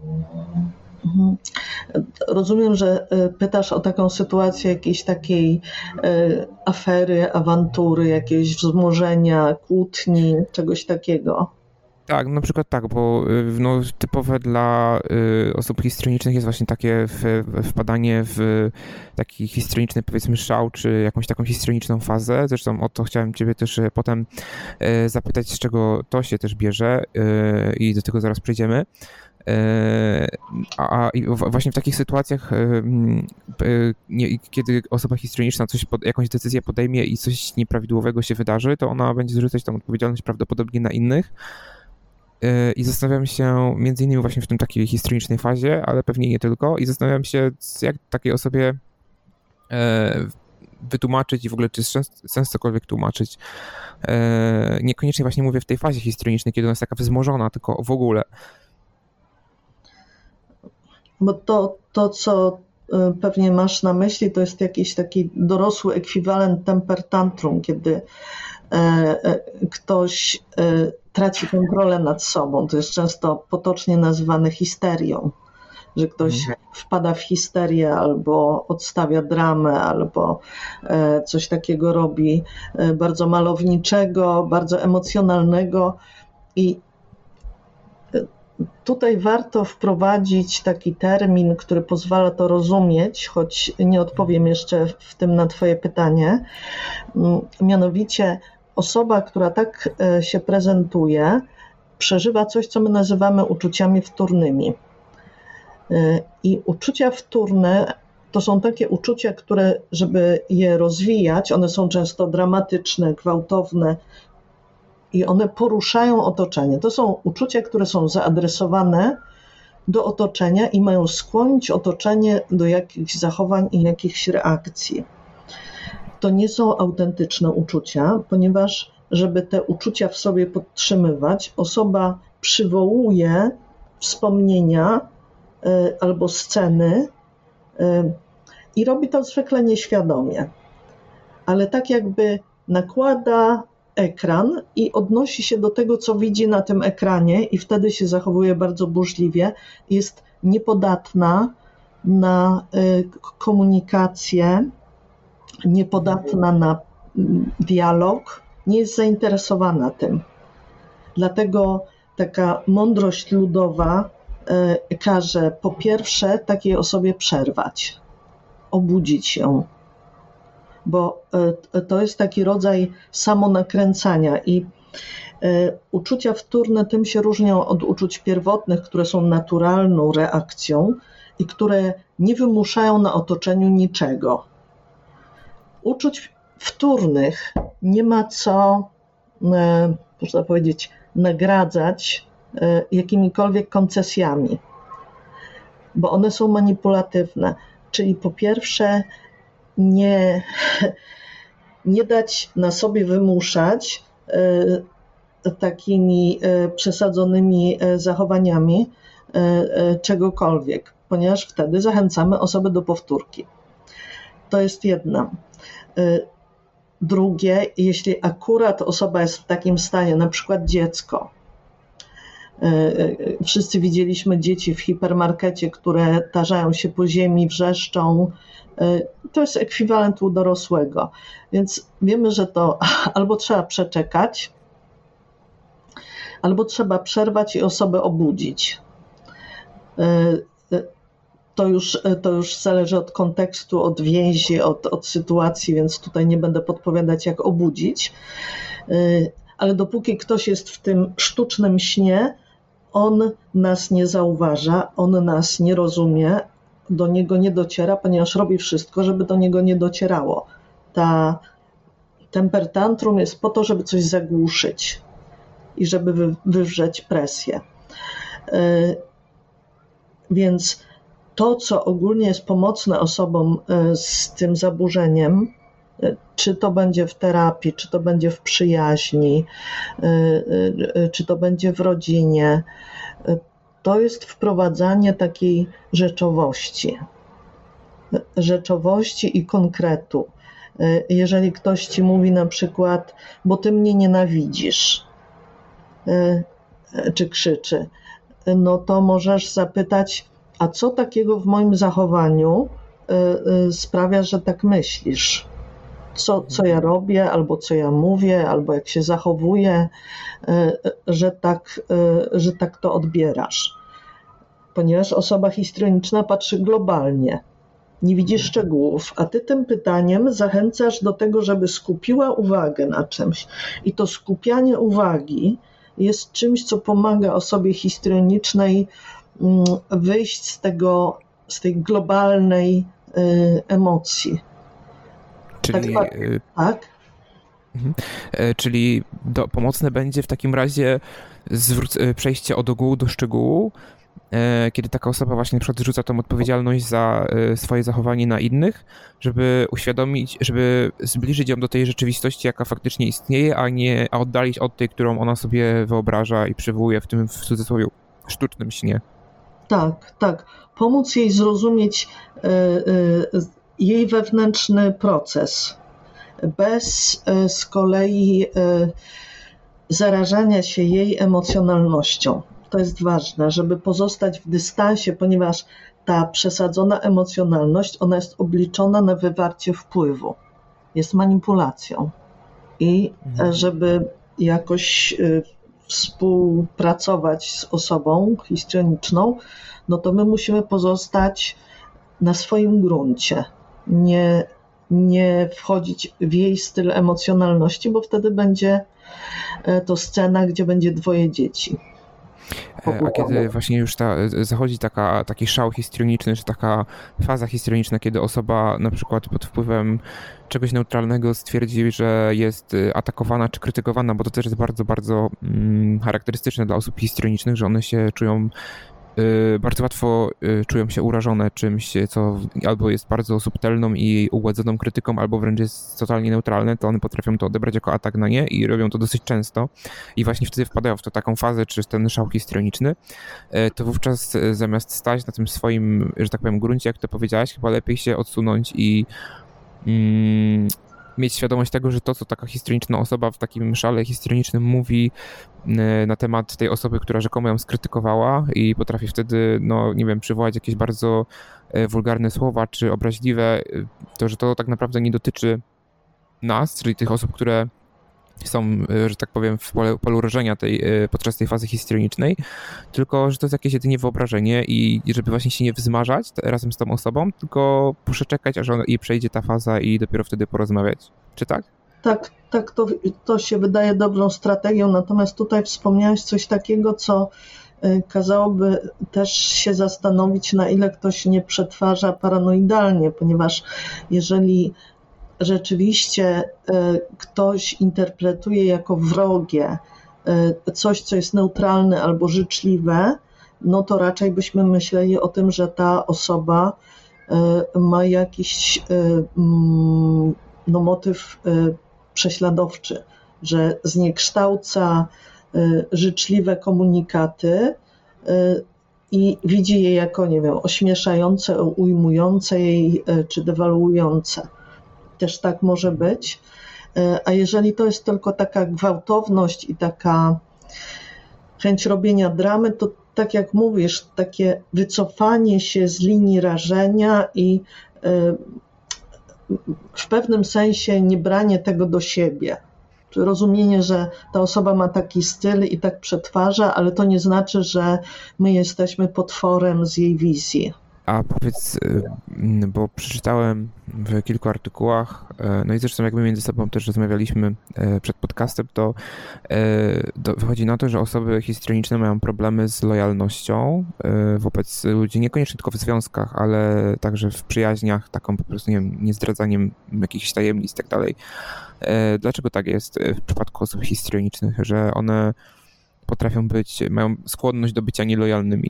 Rozumiem, że pytasz o taką sytuację jakiejś takiej afery, awantury, jakiegoś wzmożenia, kłótni, czegoś takiego. Tak, na przykład tak, bo typowe dla osób histrionicznych jest właśnie takie wpadanie w taki histrioniczny, powiedzmy, szał, czy jakąś taką histrioniczną fazę. Zresztą o to chciałem Ciebie też potem zapytać, z czego to się też bierze i do tego zaraz przejdziemy. I właśnie w takich sytuacjach, kiedy osoba histrioniczna jakąś decyzję podejmie i coś nieprawidłowego się wydarzy, to ona będzie zrzucać tą odpowiedzialność prawdopodobnie na innych. I zastanawiam się między innymi właśnie w tym takiej histrionicznej fazie, ale pewnie nie tylko, i zastanawiam się, jak takiej osobie wytłumaczyć i w ogóle czy jest sens cokolwiek tłumaczyć. Niekoniecznie właśnie mówię w tej fazie histrionicznej, kiedy ona jest taka wzmożona, tylko w ogóle. Bo to, co pewnie masz na myśli, to jest jakiś taki dorosły ekwiwalent temper tantrum, kiedy ktoś traci kontrolę nad sobą. To jest często potocznie nazywane histerią, że ktoś wpada w histerię albo odstawia dramę, albo coś takiego robi bardzo malowniczego, bardzo emocjonalnego. I tutaj warto wprowadzić taki termin, który pozwala to rozumieć, choć nie odpowiem jeszcze w tym na Twoje pytanie. Mianowicie osoba, która tak się prezentuje, przeżywa coś, co my nazywamy uczuciami wtórnymi. I uczucia wtórne to są takie uczucia, które, żeby je rozwijać, one są często dramatyczne, gwałtowne i one poruszają otoczenie. To są uczucia, które są zaadresowane do otoczenia i mają skłonić otoczenie do jakichś zachowań i jakichś reakcji. To nie są autentyczne uczucia, ponieważ żeby te uczucia w sobie podtrzymywać, osoba przywołuje wspomnienia albo sceny i robi to zwykle nieświadomie, ale tak jakby nakłada ekran i odnosi się do tego, co widzi na tym ekranie i wtedy się zachowuje bardzo burzliwie, jest niepodatna na komunikację, niepodatna na dialog, nie jest zainteresowana tym. Dlatego taka mądrość ludowa każe po pierwsze takiej osobie przerwać, obudzić ją, bo to jest taki rodzaj samonakręcania i uczucia wtórne tym się różnią od uczuć pierwotnych, które są naturalną reakcją i które nie wymuszają na otoczeniu niczego. Uczuć wtórnych nie ma co, można powiedzieć, nagradzać jakimikolwiek koncesjami, bo one są manipulatywne. Czyli po pierwsze nie dać na sobie wymuszać takimi przesadzonymi zachowaniami czegokolwiek, ponieważ wtedy zachęcamy osobę do powtórki. To jest jedna. Drugie, jeśli akurat osoba jest w takim stanie, na przykład dziecko. Wszyscy widzieliśmy dzieci w hipermarkecie, które tarzają się po ziemi, wrzeszczą. To jest ekwiwalent u dorosłego. Więc wiemy, że to albo trzeba przeczekać, albo trzeba przerwać i osobę obudzić. To już zależy od kontekstu, od więzi, od sytuacji, więc tutaj nie będę podpowiadać, jak obudzić. Ale dopóki ktoś jest w tym sztucznym śnie, on nas nie zauważa, on nas nie rozumie, do niego nie dociera, ponieważ robi wszystko, żeby do niego nie docierało. Temper tantrum jest po to, żeby coś zagłuszyć i żeby wywrzeć presję. Więc to, co ogólnie jest pomocne osobom z tym zaburzeniem, czy to będzie w terapii, czy to będzie w przyjaźni, czy to będzie w rodzinie, to jest wprowadzanie takiej rzeczowości i konkretu. Jeżeli ktoś ci mówi na przykład, bo ty mnie nienawidzisz, czy krzyczy, no to możesz zapytać, a co takiego w moim zachowaniu sprawia, że tak myślisz? Co ja robię, albo co ja mówię, albo jak się zachowuję, że tak to odbierasz. Ponieważ osoba histrioniczna patrzy globalnie, nie widzi szczegółów, a ty tym pytaniem zachęcasz do tego, żeby skupiła uwagę na czymś. I to skupianie uwagi jest czymś, co pomaga osobie histrionicznej wyjść z tej globalnej emocji. Czyli, tak? Czyli pomocne będzie w takim razie przejście od ogółu do szczegółu, kiedy taka osoba właśnie na przykład zrzuca tą odpowiedzialność za swoje zachowanie na innych, żeby uświadomić, żeby zbliżyć ją do tej rzeczywistości, jaka faktycznie istnieje, a oddalić od tej, którą ona sobie wyobraża i przywołuje w tym, w cudzysłowie, sztucznym śnie. Tak. Pomóc jej zrozumieć jej wewnętrzny proces. bez z kolei zarażania się jej emocjonalnością. To jest ważne, żeby pozostać w dystansie, ponieważ ta przesadzona emocjonalność, ona jest obliczona na wywarcie wpływu, jest manipulacją. I żeby jakoś współpracować z osobą histrioniczną, no to my musimy pozostać na swoim gruncie, nie wchodzić w jej styl emocjonalności, bo wtedy będzie to scena, gdzie będzie dwoje dzieci. A kiedy właśnie już zachodzi taki szał histrioniczny, czy taka faza histrioniczna, kiedy osoba na przykład pod wpływem czegoś neutralnego stwierdzi, że jest atakowana czy krytykowana, bo to też jest bardzo, bardzo charakterystyczne dla osób histrionicznych, że one się czują bardzo łatwo czują się urażone czymś, co albo jest bardzo subtelną i ugładzoną krytyką, albo wręcz jest totalnie neutralne, to one potrafią to odebrać jako atak na nie i robią to dosyć często i właśnie wtedy wpadają w taką fazę, czy ten szał histrioniczny, to wówczas zamiast stać na tym swoim, że tak powiem, gruncie, jak to powiedziałaś, chyba lepiej się odsunąć i mieć świadomość tego, że to, co taka histrioniczna osoba w takim szale histrionicznym mówi na temat tej osoby, która rzekomo ją skrytykowała i potrafi wtedy, no nie wiem, przywołać jakieś bardzo wulgarne słowa czy obraźliwe, to, że to tak naprawdę nie dotyczy nas, czyli tych osób, które są, że tak powiem, w polu rażenia podczas tej fazy histrionicznej, tylko że to jest jakieś jedynie wyobrażenie i żeby właśnie się nie wzmażać razem z tą osobą, tylko przeczekać, aż jej przejdzie ta faza i dopiero wtedy porozmawiać. Czy tak? Tak, to się wydaje dobrą strategią, natomiast tutaj wspomniałeś coś takiego, co kazałoby też się zastanowić, na ile ktoś nie przetwarza paranoidalnie, ponieważ jeżeli rzeczywiście ktoś interpretuje jako wrogie coś, co jest neutralne albo życzliwe, no to raczej byśmy myśleli o tym, że ta osoba ma jakiś motyw prześladowczy, że zniekształca życzliwe komunikaty i widzi je jako, nie wiem, ośmieszające, ujmujące jej czy dewaluujące. Też tak może być. A jeżeli to jest tylko taka gwałtowność i taka chęć robienia dramy, to tak jak mówisz, takie wycofanie się z linii rażenia i w pewnym sensie nie branie tego do siebie. Rozumienie, że ta osoba ma taki styl i tak przetwarza, ale to nie znaczy, że my jesteśmy potworem z jej wizji. A powiedz, bo przeczytałem w kilku artykułach, no i zresztą jakby między sobą też rozmawialiśmy przed podcastem, to wychodzi na to, że osoby histrioniczne mają problemy z lojalnością wobec ludzi, niekoniecznie tylko w związkach, ale także w przyjaźniach, taką po prostu, nie wiem, niezdradzaniem jakichś tajemnic i tak dalej. Dlaczego tak jest w przypadku osób histrionicznych, że one mają skłonność do bycia nielojalnymi?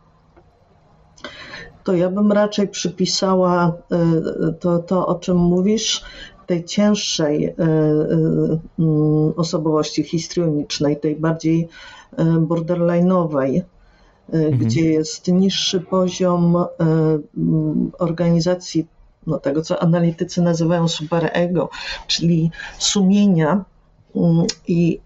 To ja bym raczej przypisała to, o czym mówisz, tej cięższej osobowości histrionicznej, tej bardziej borderline'owej, gdzie jest niższy poziom organizacji, no tego, co analitycy nazywają superego, czyli sumienia i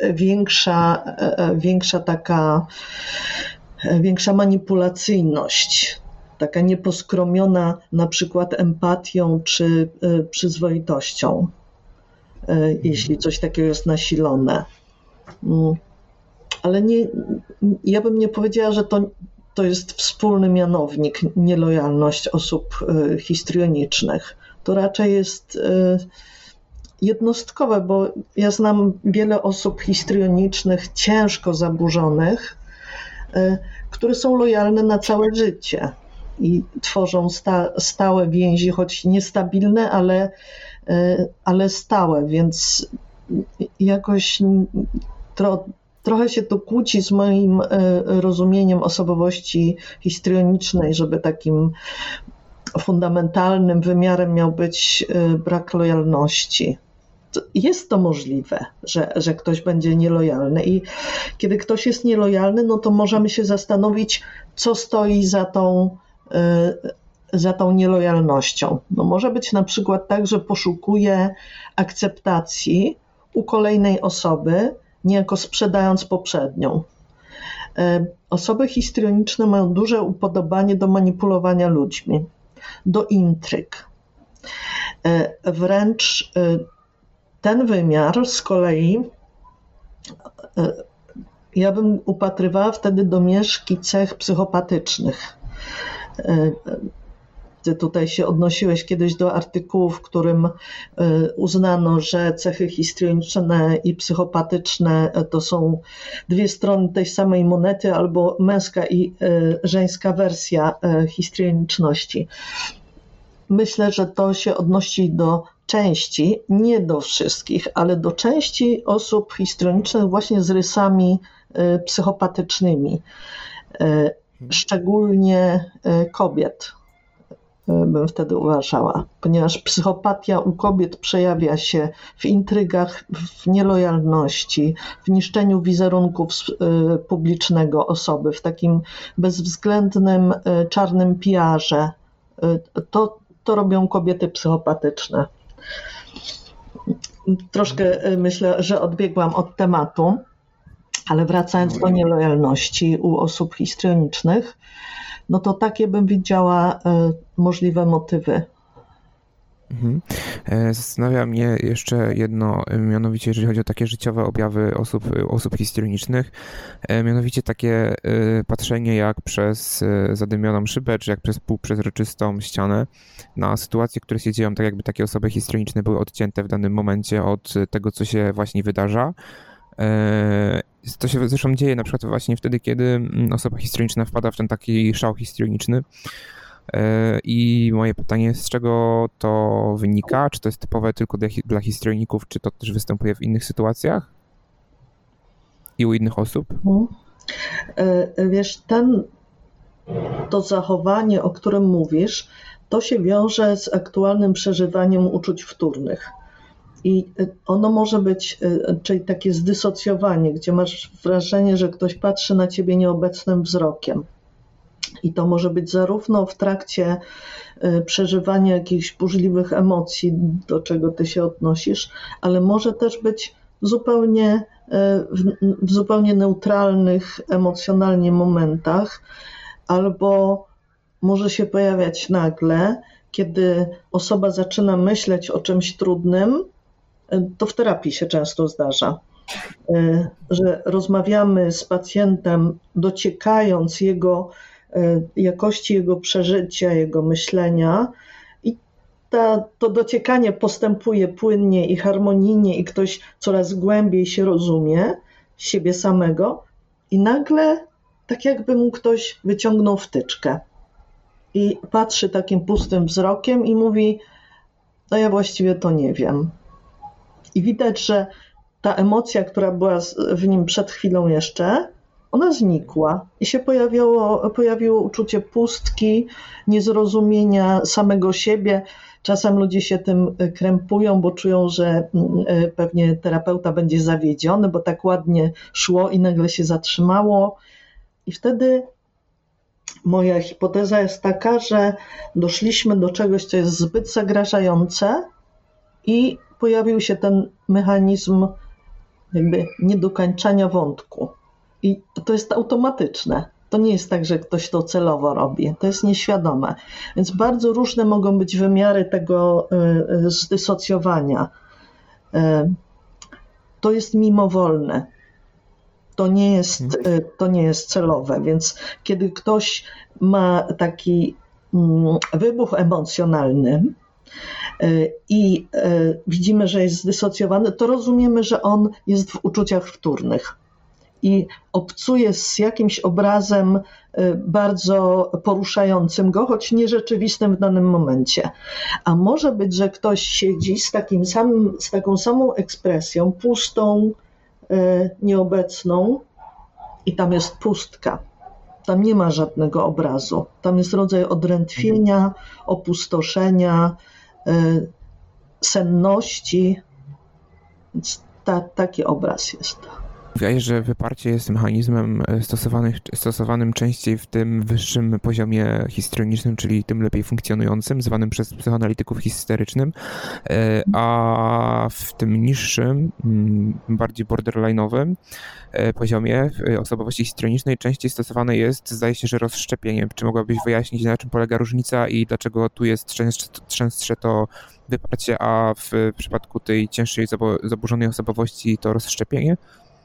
większa manipulacyjność, taka nieposkromiona na przykład empatią czy przyzwoitością, jeśli coś takiego jest nasilone. Ale ja bym nie powiedziała, że to jest wspólny mianownik, nielojalność osób histrionicznych. To raczej jest jednostkowe, bo ja znam wiele osób histrionicznych, ciężko zaburzonych, które są lojalne na całe życie i tworzą stałe więzi, choć niestabilne, ale stałe, więc jakoś trochę się to kłóci z moim rozumieniem osobowości histrionicznej, żeby takim fundamentalnym wymiarem miał być brak lojalności. Jest to możliwe, że ktoś będzie nielojalny i kiedy ktoś jest nielojalny, no to możemy się zastanowić, co stoi za tą nielojalnością? No może być na przykład tak, że poszukuje akceptacji u kolejnej osoby, niejako sprzedając poprzednią. Osoby histrioniczne mają duże upodobanie do manipulowania ludźmi, do intryg. Wręcz ten wymiar z kolei ja bym upatrywała wtedy domieszki cech psychopatycznych. Ty tutaj się odnosiłeś kiedyś do artykułu, w którym uznano, że cechy histrioniczne i psychopatyczne to są dwie strony tej samej monety, albo męska i żeńska wersja histrioniczności. Myślę, że to się odnosi do części, nie do wszystkich, ale do części osób histrionicznych właśnie z rysami psychopatycznymi, szczególnie kobiet, bym wtedy uważała, ponieważ psychopatia u kobiet przejawia się w intrygach, w nielojalności, w niszczeniu wizerunku publicznego osoby, w takim bezwzględnym, czarnym PR-ze. To robią kobiety psychopatyczne. Troszkę myślę, że odbiegłam od tematu, ale wracając do nielojalności u osób histrionicznych, no to takie bym widziała możliwe motywy. Zastanawia mnie jeszcze jedno, mianowicie jeżeli chodzi o takie życiowe objawy osób histrionicznych, mianowicie takie patrzenie jak przez zadymioną szybę, czy jak przez półprzezroczystą ścianę na sytuacje, które się dzieją, tak jakby takie osoby histrioniczne były odcięte w danym momencie od tego, co się właśnie wydarza. To się zresztą dzieje na przykład właśnie wtedy, kiedy osoba histrioniczna wpada w ten taki szał histrioniczny. I moje pytanie jest, z czego to wynika? Czy to jest typowe tylko dla histrioników, czy to też występuje w innych sytuacjach i u innych osób? Wiesz, to zachowanie, o którym mówisz, to się wiąże z aktualnym przeżywaniem uczuć wtórnych. I ono może być, czyli takie zdysocjowanie, gdzie masz wrażenie, że ktoś patrzy na ciebie nieobecnym wzrokiem. I to może być zarówno w trakcie przeżywania jakichś burzliwych emocji, do czego ty się odnosisz, ale może też być w zupełnie neutralnych emocjonalnie momentach, albo może się pojawiać nagle, kiedy osoba zaczyna myśleć o czymś trudnym. To w terapii się często zdarza, że rozmawiamy z pacjentem, dociekając jakości jego przeżycia, jego myślenia, i to dociekanie postępuje płynnie i harmonijnie i ktoś coraz głębiej się rozumie siebie samego i nagle tak jakby mu ktoś wyciągnął wtyczkę i patrzy takim pustym wzrokiem i mówi: no ja właściwie to nie wiem. I widać, że ta emocja, która była w nim przed chwilą jeszcze, ona znikła i się pojawiło uczucie pustki, niezrozumienia samego siebie. Czasem ludzie się tym krępują, bo czują, że pewnie terapeuta będzie zawiedziony, bo tak ładnie szło i nagle się zatrzymało. I wtedy moja hipoteza jest taka, że doszliśmy do czegoś, co jest zbyt zagrażające i pojawił się ten mechanizm jakby niedokończania wątku. I to jest automatyczne. To nie jest tak, że ktoś to celowo robi. To jest nieświadome. Więc bardzo różne mogą być wymiary tego zdysocjowania. To jest mimowolne. To nie jest celowe. Więc kiedy ktoś ma taki wybuch emocjonalny i widzimy, że jest zdysocjowany, to rozumiemy, że on jest w uczuciach wtórnych i obcuje z jakimś obrazem bardzo poruszającym go, choć nierzeczywistym w danym momencie. A może być, że ktoś siedzi z taką samą ekspresją, pustą, nieobecną, i tam jest pustka. Tam nie ma żadnego obrazu. Tam jest rodzaj odrętwienia, opustoszenia, senności. Więc taki obraz jest. Mówiłeś, że wyparcie jest mechanizmem stosowanym częściej w tym wyższym poziomie histrionicznym, czyli tym lepiej funkcjonującym, zwanym przez psychoanalityków histerycznym, a w tym niższym, bardziej borderline'owym poziomie osobowości histrionicznej częściej stosowane jest, zdaje się, że rozszczepienie. Czy mogłabyś wyjaśnić, na czym polega różnica i dlaczego tu jest częstsze to wyparcie, a w przypadku tej cięższej zaburzonej osobowości to rozszczepienie?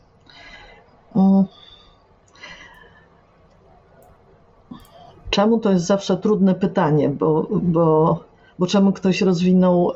Czemu to jest zawsze trudne pytanie, bo czemu ktoś rozwinął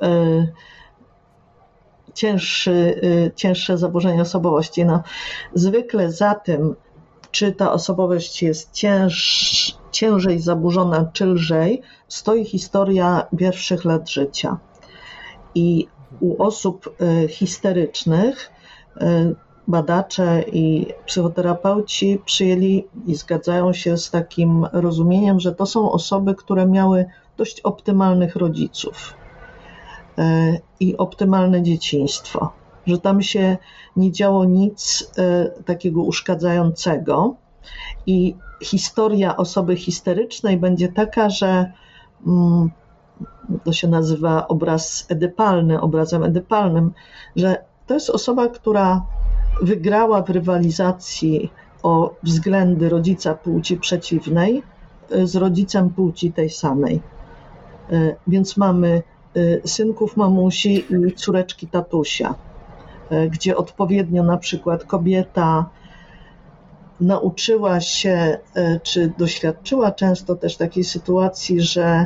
cięższe zaburzenia osobowości? No, zwykle za tym, czy ta osobowość jest ciężej zaburzona, czy lżej, stoi historia pierwszych lat życia. I u osób histerycznych badacze i psychoterapeuci przyjęli i zgadzają się z takim rozumieniem, że to są osoby, które miały dość optymalnych rodziców i optymalne dzieciństwo, że tam się nie działo nic takiego uszkadzającego i historia osoby histerycznej będzie taka, że to się nazywa obrazem edypalnym, że to jest osoba, która wygrała w rywalizacji o względy rodzica płci przeciwnej z rodzicem płci tej samej. Więc mamy synków mamusi i córeczki tatusia, gdzie odpowiednio na przykład kobieta nauczyła się, czy doświadczyła często też takiej sytuacji, że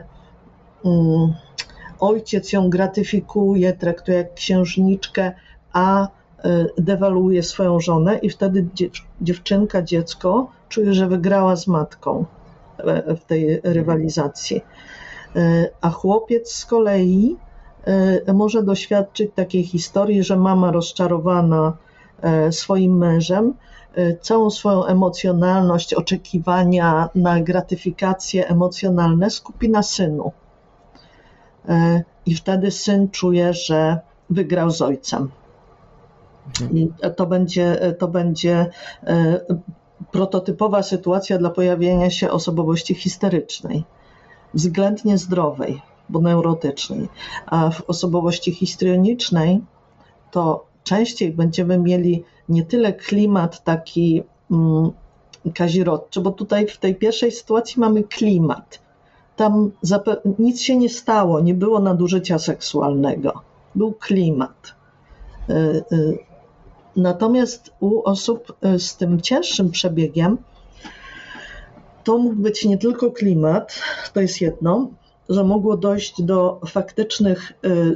ojciec ją gratyfikuje, traktuje jak księżniczkę, a dewaluuje swoją żonę i wtedy dziewczynka, dziecko czuje, że wygrała z matką w tej rywalizacji. A chłopiec z kolei może doświadczyć takiej historii, że mama rozczarowana swoim mężem całą swoją emocjonalność, oczekiwania na gratyfikacje emocjonalne skupi na synu. I wtedy syn czuje, że wygrał z ojcem. I to będzie prototypowa sytuacja dla pojawienia się osobowości histerycznej, względnie zdrowej, bo neurotycznej. A w osobowości histrionicznej to częściej będziemy mieli nie tyle klimat taki kazirodczy, bo tutaj w tej pierwszej sytuacji mamy klimat. Tam nic się nie stało, nie było nadużycia seksualnego. Był klimat. Natomiast u osób z tym cięższym przebiegiem to mógł być nie tylko klimat, to jest jedno, że mogło dojść do faktycznych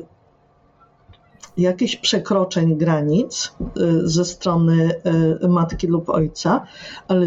jakichś przekroczeń granic ze strony matki lub ojca, ale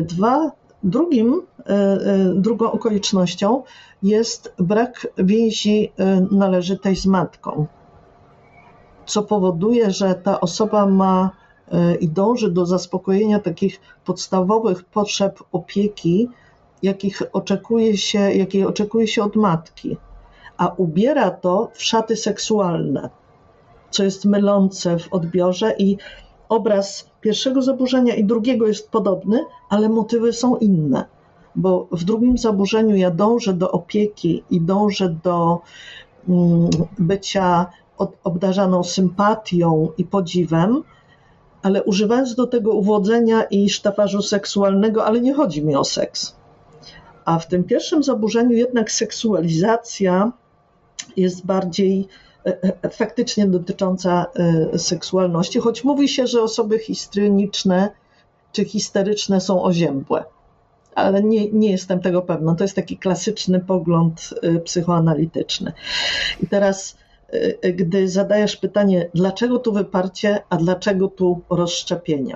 drugą okolicznością jest brak więzi należytej z matką, co powoduje, że ta osoba ma i dąży do zaspokojenia takich podstawowych potrzeb opieki, jakiej oczekuje się od matki, a ubiera to w szaty seksualne, co jest mylące w odbiorze i obraz pierwszego zaburzenia i drugiego jest podobny, ale motywy są inne, bo w drugim zaburzeniu ja dążę do opieki i dążę do bycia obdarzaną sympatią i podziwem, ale używając do tego uwodzenia i sztafażu seksualnego, ale nie chodzi mi o seks. A w tym pierwszym zaburzeniu jednak seksualizacja jest bardziej faktycznie dotycząca seksualności, choć mówi się, że osoby histrioniczne czy histeryczne są oziębłe, ale nie jestem tego pewna. To jest taki klasyczny pogląd psychoanalityczny. I teraz, gdy zadajesz pytanie, dlaczego tu wyparcie, a dlaczego tu rozszczepienie?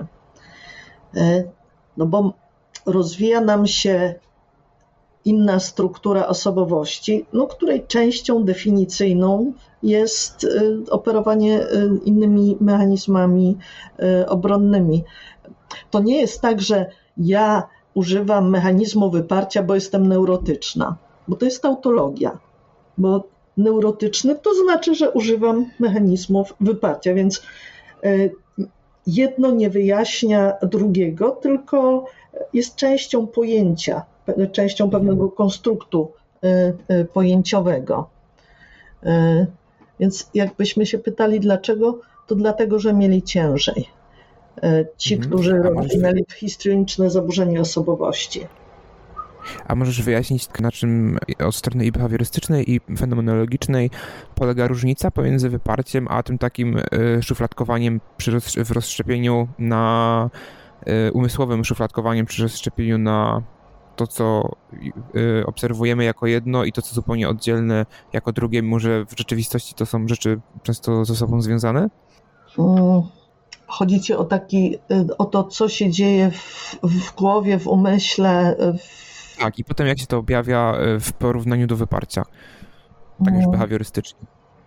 No bo rozwija nam się inna struktura osobowości, której częścią definicyjną jest operowanie innymi mechanizmami obronnymi. To nie jest tak, że ja używam mechanizmu wyparcia, bo jestem neurotyczna, bo to jest tautologia, bo neurotyczny to znaczy, że używam mechanizmów wyparcia, więc jedno nie wyjaśnia drugiego, tylko jest częścią pojęcia, częścią pewnego konstruktu pojęciowego. Więc jakbyśmy się pytali dlaczego, to dlatego, że mieli ciężej. Ci, którzy mieli histrioniczne zaburzenie osobowości. A możesz wyjaśnić, na czym od strony i behawiorystycznej, i fenomenologicznej polega różnica pomiędzy wyparciem, a tym takim szufladkowaniem w rozszczepieniu na umysłowym szufladkowaniem przy rozszczepieniu na to, co obserwujemy jako jedno i to, co zupełnie oddzielne jako drugie, mimo że w rzeczywistości to są rzeczy często ze sobą związane? Chodzi ci o to, co się dzieje w głowie, w umyśle. Tak, i potem jak się to objawia w porównaniu do wyparcia, tak już behawiorystycznie.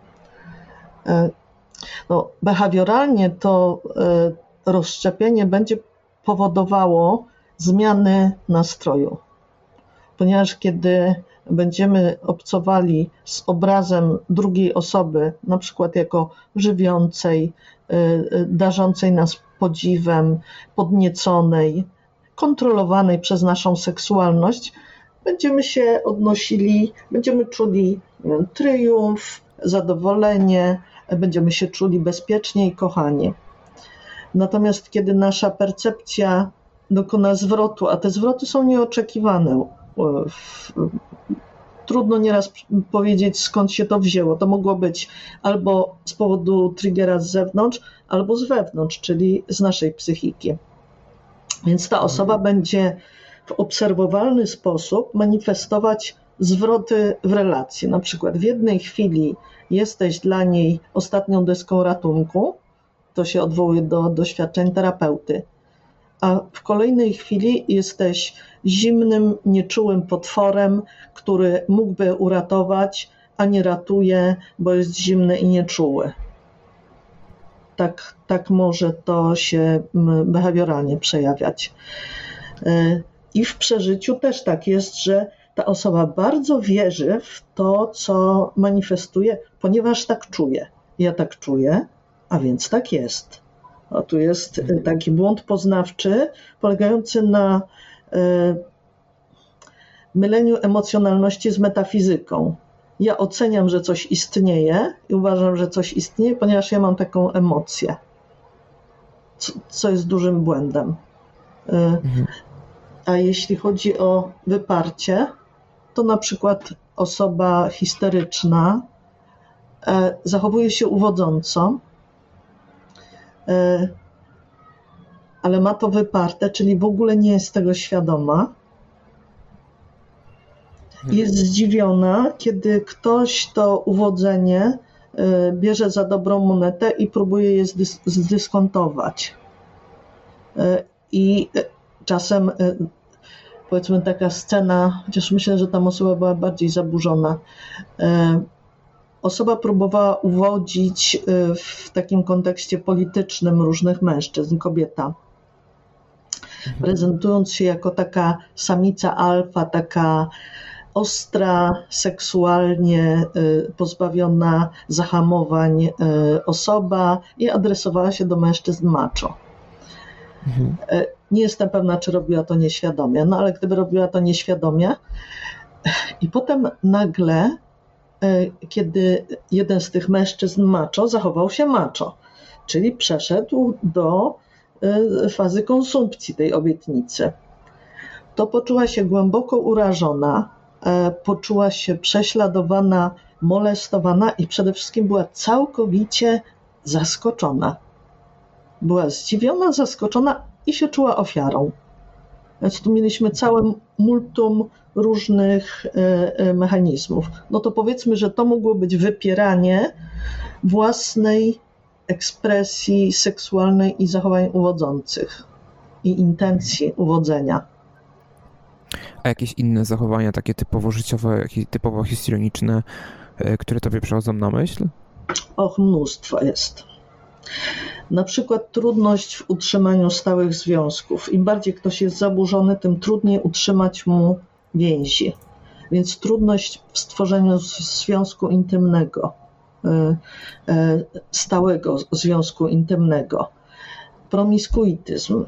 No, behawioralnie to rozszczepienie będzie powodowało zmiany nastroju, ponieważ kiedy będziemy obcowali z obrazem drugiej osoby, na przykład jako żywiącej, darzącej nas podziwem, podnieconej, kontrolowanej przez naszą seksualność, będziemy się odnosili, będziemy czuli triumf, zadowolenie, będziemy się czuli bezpiecznie i kochani. Natomiast kiedy nasza percepcja dokona zwrotu, a te zwroty są nieoczekiwane, trudno nieraz powiedzieć, skąd się to wzięło. To mogło być albo z powodu triggera z zewnątrz, albo z wewnątrz, czyli z naszej psychiki. Więc ta osoba będzie w obserwowalny sposób manifestować zwroty w relacji. Na przykład w jednej chwili jesteś dla niej ostatnią deską ratunku, to się odwołuje do doświadczeń terapeuty, a w kolejnej chwili jesteś zimnym, nieczułym potworem, który mógłby uratować, a nie ratuje, bo jest zimny i nieczuły. Tak może to się behawioralnie przejawiać. I w przeżyciu też tak jest, że ta osoba bardzo wierzy w to, co manifestuje, ponieważ tak czuje. Ja tak czuję, a więc tak jest. A tu jest taki błąd poznawczy polegający na myleniu emocjonalności z metafizyką. Ja oceniam, że coś istnieje i uważam, że coś istnieje, ponieważ ja mam taką emocję, co jest dużym błędem. A jeśli chodzi o wyparcie, to na przykład osoba histeryczna zachowuje się uwodząco, ale ma to wyparte, czyli w ogóle nie jest tego świadoma. Jest zdziwiona, kiedy ktoś to uwodzenie bierze za dobrą monetę i próbuje je zdyskontować. I czasem, powiedzmy, taka scena, chociaż myślę, że tam osoba była bardziej zaburzona, osoba próbowała uwodzić w takim kontekście politycznym różnych mężczyzn, kobieta, prezentując się jako taka samica alfa, taka ostra, seksualnie pozbawiona zahamowań osoba i adresowała się do mężczyzn macho. Nie jestem pewna, czy robiła to nieświadomie, no ale gdyby robiła to nieświadomie i potem nagle, kiedy jeden z tych mężczyzn macho zachował się macho, czyli przeszedł do fazy konsumpcji tej obietnicy, to poczuła się głęboko urażona, poczuła się prześladowana, molestowana i przede wszystkim była całkowicie zaskoczona. Była zdziwiona, zaskoczona i się czuła ofiarą. Więc tu mieliśmy całe multum różnych mechanizmów. No to powiedzmy, że to mogło być wypieranie własnej ekspresji seksualnej i zachowań uwodzących i intencji uwodzenia. A jakieś inne zachowania, takie typowo życiowe, typowo histrioniczne, które tobie przychodzą na myśl? Mnóstwo jest. Na przykład trudność w utrzymaniu stałych związków. Im bardziej ktoś jest zaburzony, tym trudniej utrzymać mu więzi. Więc trudność w stworzeniu związku intymnego, stałego związku intymnego. promiskuityzm,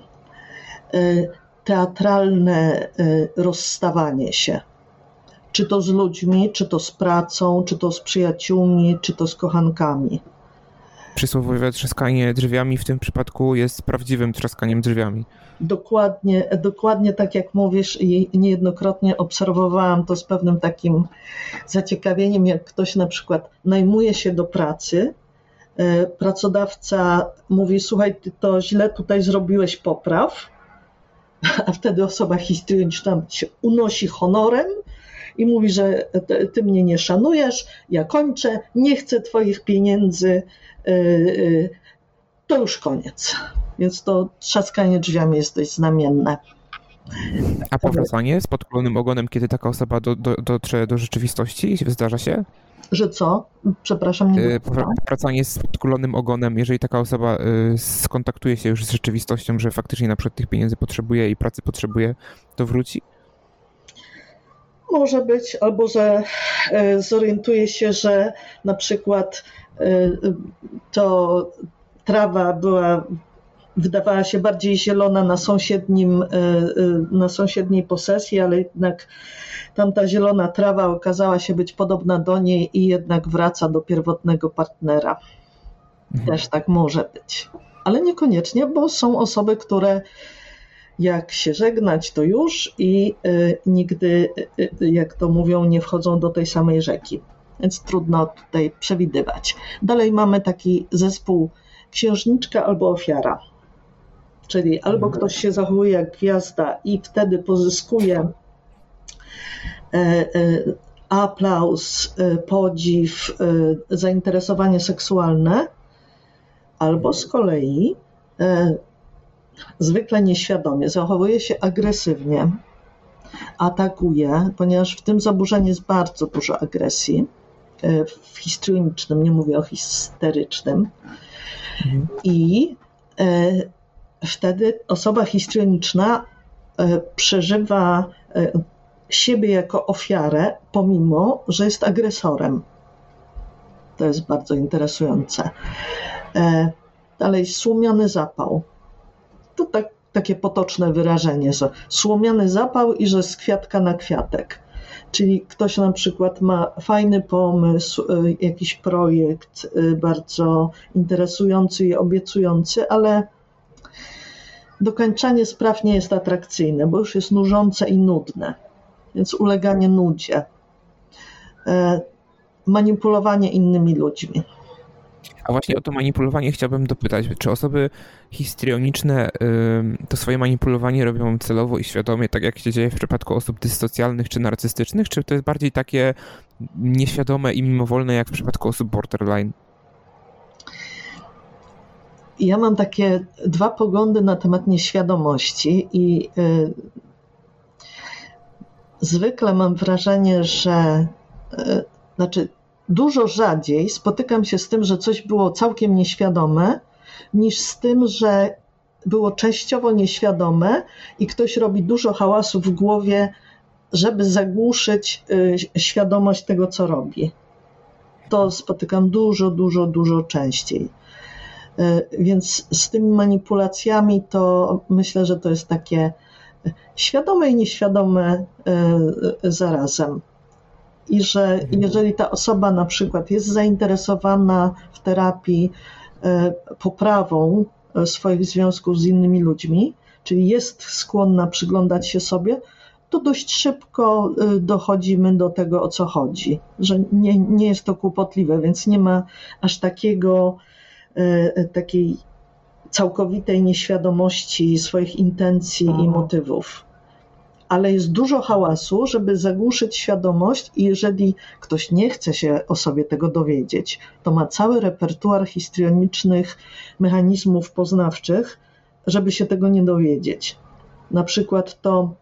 teatralne rozstawanie się, czy to z ludźmi, czy to z pracą, czy to z przyjaciółmi, czy to z kochankami. Przysłowiowe trzaskanie drzwiami w tym przypadku jest prawdziwym trzaskaniem drzwiami. Dokładnie tak jak mówisz i niejednokrotnie obserwowałam to z pewnym takim zaciekawieniem, jak ktoś na przykład najmuje się do pracy, pracodawca mówi: słuchaj, ty to źle tutaj zrobiłeś, popraw, a wtedy osoba histrioniczna się unosi honorem i mówi, że ty mnie nie szanujesz, ja kończę, nie chcę twoich pieniędzy, to już koniec. Więc to trzaskanie drzwiami jest dość znamienne. A powracanie z podkulonym ogonem, kiedy taka osoba dotrze do rzeczywistości, zdarza się? Że co? Przepraszam, nie Powracanie z podkulonym ogonem, jeżeli taka osoba skontaktuje się już z rzeczywistością, że faktycznie na przykład tych pieniędzy potrzebuje i pracy potrzebuje, to wróci? Może być, albo że zorientuje się, że na przykład to trawa wydawała się bardziej zielona na sąsiedniej posesji, ale jednak tamta zielona trawa okazała się być podobna do niej i jednak wraca do pierwotnego partnera. Też tak może być. Ale niekoniecznie, bo są osoby, które jak się żegnać, to już i nigdy, jak to mówią, nie wchodzą do tej samej rzeki. Więc trudno tutaj przewidywać. Dalej mamy taki zespół księżniczka albo ofiara. Czyli albo ktoś się zachowuje jak gwiazda i wtedy pozyskuje aplauz, podziw, zainteresowanie seksualne, albo z kolei zwykle nieświadomie zachowuje się agresywnie, atakuje, ponieważ w tym zaburzeniu jest bardzo dużo agresji, w histrionicznym, nie mówię o histerycznym. I wtedy osoba histrioniczna przeżywa siebie jako ofiarę, pomimo że jest agresorem. To jest bardzo interesujące. Dalej, słomiany zapał. To takie potoczne wyrażenie, że słomiany zapał i że z kwiatka na kwiatek. Czyli ktoś na przykład ma fajny pomysł, jakiś projekt bardzo interesujący i obiecujący, ale dokończanie spraw nie jest atrakcyjne, bo już jest nużące i nudne, więc uleganie nudzie. Manipulowanie innymi ludźmi. A właśnie o to manipulowanie chciałbym dopytać. Czy osoby histrioniczne to swoje manipulowanie robią celowo i świadomie, tak jak się dzieje w przypadku osób dysocjalnych czy narcystycznych? Czy to jest bardziej takie nieświadome i mimowolne, jak w przypadku osób borderline? Ja mam takie dwa poglądy na temat nieświadomości i zwykle mam wrażenie, że dużo rzadziej spotykam się z tym, że coś było całkiem nieświadome, niż z tym, że było częściowo nieświadome i ktoś robi dużo hałasu w głowie, żeby zagłuszyć świadomość tego, co robi. To spotykam dużo częściej. Więc z tymi manipulacjami to myślę, że to jest takie świadome i nieświadome zarazem. I że jeżeli ta osoba na przykład jest zainteresowana w terapii poprawą swoich związków z innymi ludźmi, czyli jest skłonna przyglądać się sobie, to dość szybko dochodzimy do tego, o co chodzi, że nie jest to kłopotliwe, więc nie ma aż takiej całkowitej nieświadomości swoich intencji i motywów. Ale jest dużo hałasu, żeby zagłuszyć świadomość i jeżeli ktoś nie chce się o sobie tego dowiedzieć, to ma cały repertuar histrionicznych mechanizmów poznawczych, żeby się tego nie dowiedzieć. Na przykład to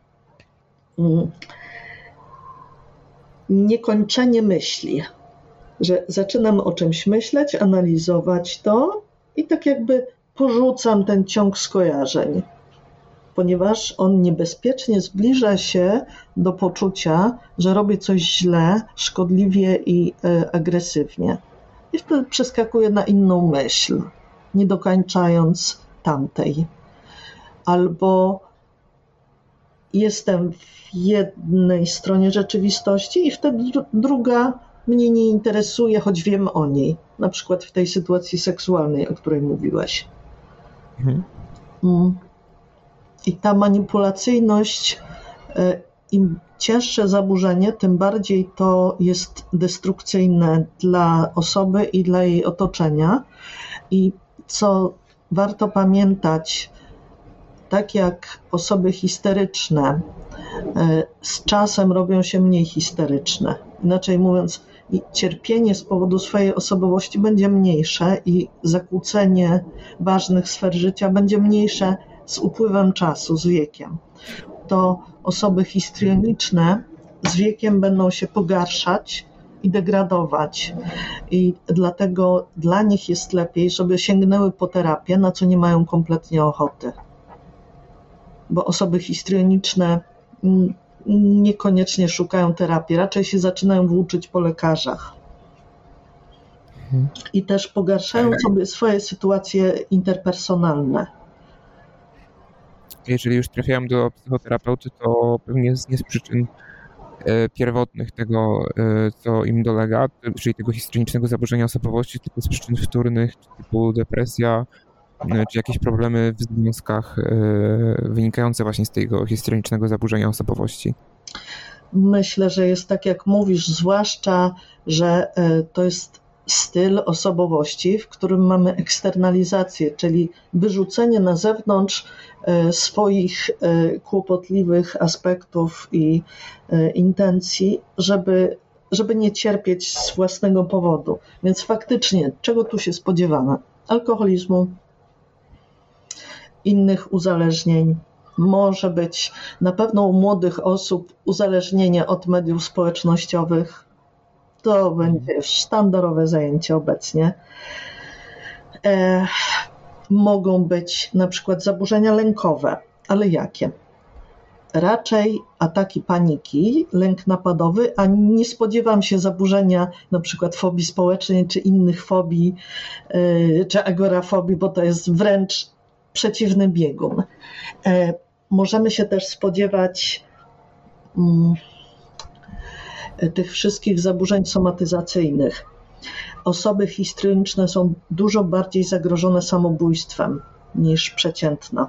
niekończenie myśli, że zaczynam o czymś myśleć, analizować to i tak jakby porzucam ten ciąg skojarzeń, ponieważ on niebezpiecznie zbliża się do poczucia, że robię coś źle, szkodliwie i agresywnie. I wtedy przeskakuję na inną myśl, nie dokończając tamtej. Albo jestem w jednej stronie rzeczywistości i wtedy druga mnie nie interesuje, choć wiem o niej. Na przykład w tej sytuacji seksualnej, o której mówiłeś. I ta manipulacyjność, im cięższe zaburzenie, tym bardziej to jest destrukcyjne dla osoby i dla jej otoczenia. I co warto pamiętać, tak jak osoby histeryczne z czasem robią się mniej histeryczne. Inaczej mówiąc, cierpienie z powodu swojej osobowości będzie mniejsze i zakłócenie ważnych sfer życia będzie mniejsze z upływem czasu, z wiekiem. To osoby histrioniczne z wiekiem będą się pogarszać i degradować. I dlatego dla nich jest lepiej, żeby sięgnęły po terapię, na co nie mają kompletnie ochoty. Bo osoby histrioniczne niekoniecznie szukają terapii, raczej się zaczynają włóczyć po lekarzach. I też pogarszają sobie swoje sytuacje interpersonalne. Jeżeli już trafiałem do psychoterapeuty, to pewnie nie z przyczyn pierwotnych tego, co im dolega, czyli tego histrionicznego zaburzenia osobowości, tylko z przyczyn wtórnych, typu depresja, czy jakieś problemy w związkach wynikające właśnie z tego histrionicznego zaburzenia osobowości. Myślę, że jest tak, jak mówisz, zwłaszcza, że to jest styl osobowości, w którym mamy eksternalizację, czyli wyrzucenie na zewnątrz swoich kłopotliwych aspektów i intencji, żeby nie cierpieć z własnego powodu. Więc faktycznie, czego tu się spodziewamy? Alkoholizmu, innych uzależnień. Może być na pewno u młodych osób uzależnienie od mediów społecznościowych. To będzie już sztandarowe zajęcie obecnie. Mogą być na przykład zaburzenia lękowe, ale jakie? Raczej ataki paniki, lęk napadowy, a nie spodziewam się zaburzenia na przykład fobii społecznej, czy innych fobii, czy agorafobii, bo to jest wręcz przeciwny biegun. Możemy się też spodziewać tych wszystkich zaburzeń somatyzacyjnych. Osoby histrioniczne są dużo bardziej zagrożone samobójstwem niż przeciętna.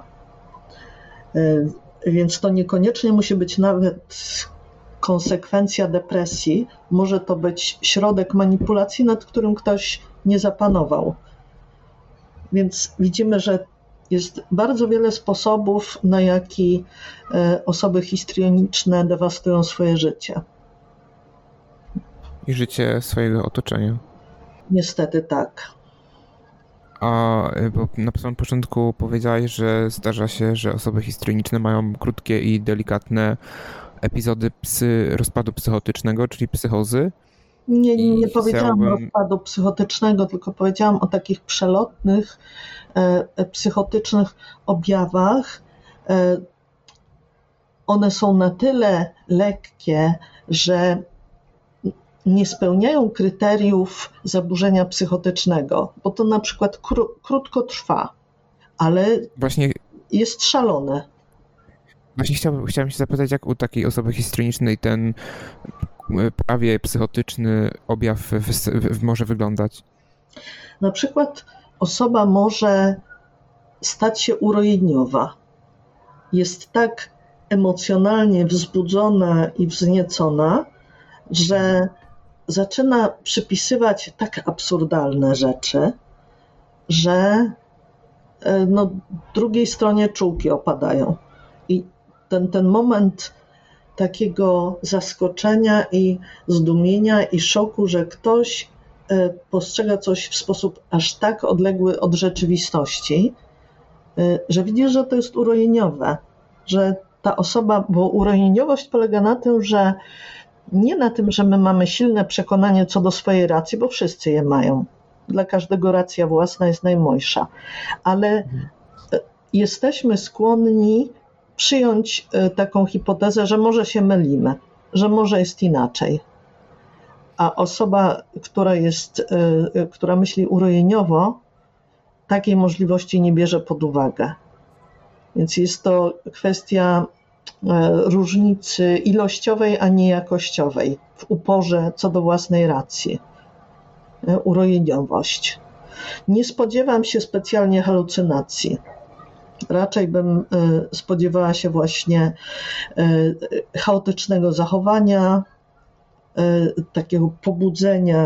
Więc to niekoniecznie musi być nawet konsekwencja depresji. Może to być środek manipulacji, nad którym ktoś nie zapanował. Więc widzimy, że jest bardzo wiele sposobów, na jaki osoby histrioniczne dewastują swoje życie. I życie swojego otoczenia. Niestety tak. Bo na samym początku powiedziałeś, że zdarza się, że osoby histrioniczne mają krótkie i delikatne epizody rozpadu psychotycznego, czyli psychozy. Nie powiedziałam rozpadu psychotycznego, tylko powiedziałam o takich przelotnych, psychotycznych objawach. One są na tyle lekkie, że nie spełniają kryteriów zaburzenia psychotycznego, bo to na przykład krótko trwa, ale właśnie jest szalone. Właśnie chciałem się zapytać, jak u takiej osoby histrionicznej ten prawie psychotyczny objaw może wyglądać? Na przykład osoba może stać się urojeniowa. Jest tak emocjonalnie wzbudzona i wzniecona, że zaczyna przypisywać tak absurdalne rzeczy, że drugiej stronie czułki opadają. I ten moment takiego zaskoczenia i zdumienia i szoku, że ktoś postrzega coś w sposób aż tak odległy od rzeczywistości, że widzi, że to jest urojeniowe, że ta osoba, bo urojeniowość polega na tym, że nie na tym, że my mamy silne przekonanie co do swojej racji, bo wszyscy je mają. Dla każdego racja własna jest najmojsza, ale jesteśmy skłonni przyjąć taką hipotezę, że może się mylimy, że może jest inaczej. A osoba, która myśli urojeniowo, takiej możliwości nie bierze pod uwagę. Więc jest to kwestia różnicy ilościowej, a nie jakościowej w uporze co do własnej racji. Urojeniowość. Nie spodziewam się specjalnie halucynacji. Raczej bym spodziewała się właśnie chaotycznego zachowania, takiego pobudzenia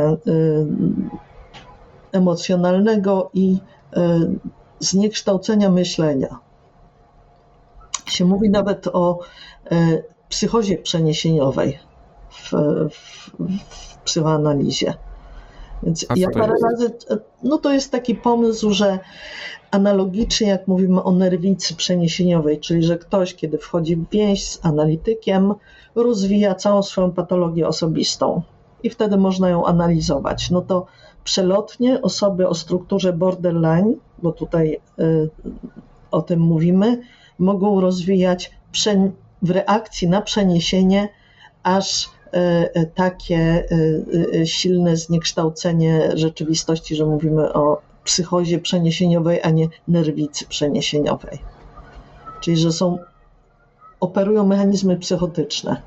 emocjonalnego i zniekształcenia myślenia. Się mówi nawet o psychozie przeniesieniowej w psychoanalizie. Więc ja parę razy, to jest taki pomysł, że analogicznie jak mówimy o nerwicy przeniesieniowej, czyli że ktoś, kiedy wchodzi w więź z analitykiem, rozwija całą swoją patologię osobistą i wtedy można ją analizować. No to przelotnie osoby o strukturze borderline, bo tutaj o tym mówimy, mogą rozwijać w reakcji na przeniesienie aż takie silne zniekształcenie rzeczywistości, że mówimy o psychozie przeniesieniowej, a nie nerwicy przeniesieniowej. Czyli, że operują mechanizmy psychotyczne.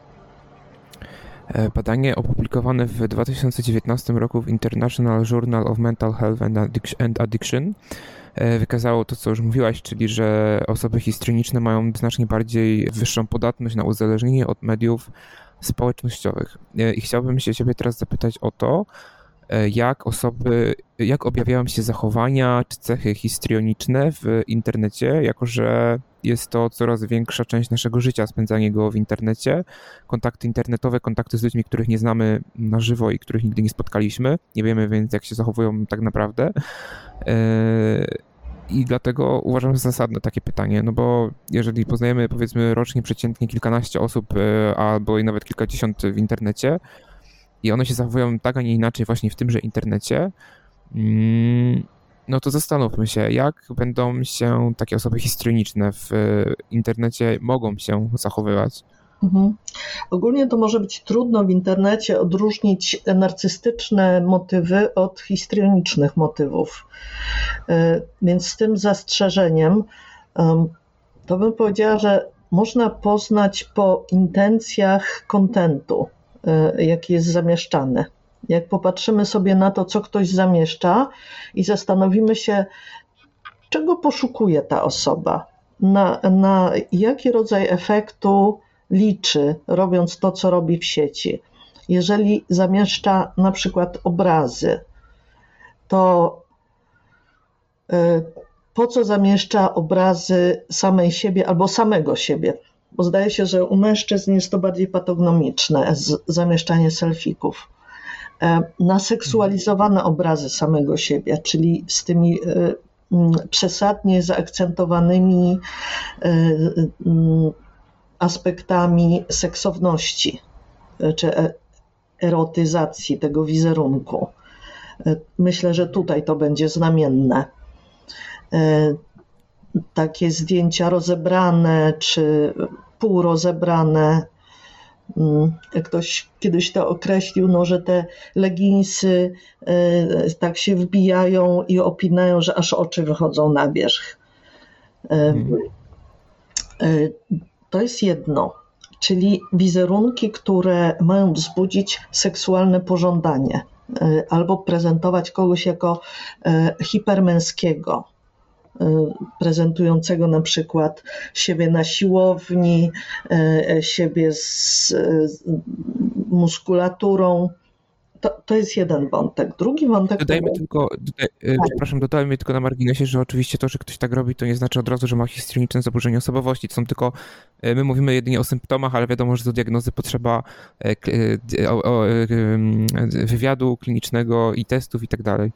Badanie opublikowane w 2019 roku w International Journal of Mental Health and Addiction wykazało to, co już mówiłaś, czyli że osoby histrioniczne mają znacznie bardziej wyższą podatność na uzależnienie od mediów społecznościowych. I chciałbym się ciebie teraz zapytać o to, jak objawiają się zachowania czy cechy histrioniczne w internecie, jako że jest to coraz większa część naszego życia, spędzanie go w internecie, kontakty internetowe, kontakty z ludźmi, których nie znamy na żywo i których nigdy nie spotkaliśmy, nie wiemy więc, jak się zachowują tak naprawdę. I dlatego uważam za zasadne takie pytanie, no bo jeżeli poznajemy, powiedzmy, rocznie przeciętnie kilkanaście osób albo i nawet kilkadziesiąt w internecie i one się zachowują tak, a nie inaczej właśnie w tymże internecie, no to zastanówmy się, jak będą się takie osoby histrioniczne w internecie mogą się zachowywać. Ogólnie to może być trudno w internecie odróżnić narcystyczne motywy od histrionicznych motywów. Więc z tym zastrzeżeniem to bym powiedziała, że można poznać po intencjach kontentu, jaki jest zamieszczany. Jak popatrzymy sobie na to, co ktoś zamieszcza i zastanowimy się, czego poszukuje ta osoba, na jaki rodzaj efektu liczy, robiąc to, co robi w sieci. Jeżeli zamieszcza na przykład obrazy, to po co zamieszcza obrazy samej siebie albo samego siebie? Bo zdaje się, że u mężczyzn jest to bardziej patognomiczne, zamieszczanie selfików. Na seksualizowane obrazy samego siebie, czyli z tymi przesadnie zaakcentowanymi aspektami seksowności czy erotyzacji tego wizerunku. Myślę, że tutaj to będzie znamienne. Takie zdjęcia rozebrane czy półrozebrane. Ktoś kiedyś to określił, że te leginsy tak się wbijają i opinają, że aż oczy wychodzą na wierzch. To jest jedno, czyli wizerunki, które mają wzbudzić seksualne pożądanie albo prezentować kogoś jako hipermęskiego, prezentującego na przykład siebie na siłowni, siebie z muskulaturą. To jest jeden wątek. Drugi wątek... Dodajmy tylko na marginesie, że oczywiście to, że ktoś tak robi, to nie znaczy od razu, że ma histrioniczne zaburzenie osobowości. To są tylko, my mówimy jedynie o symptomach, ale wiadomo, że do diagnozy potrzeba wywiadu klinicznego i testów i tak dalej.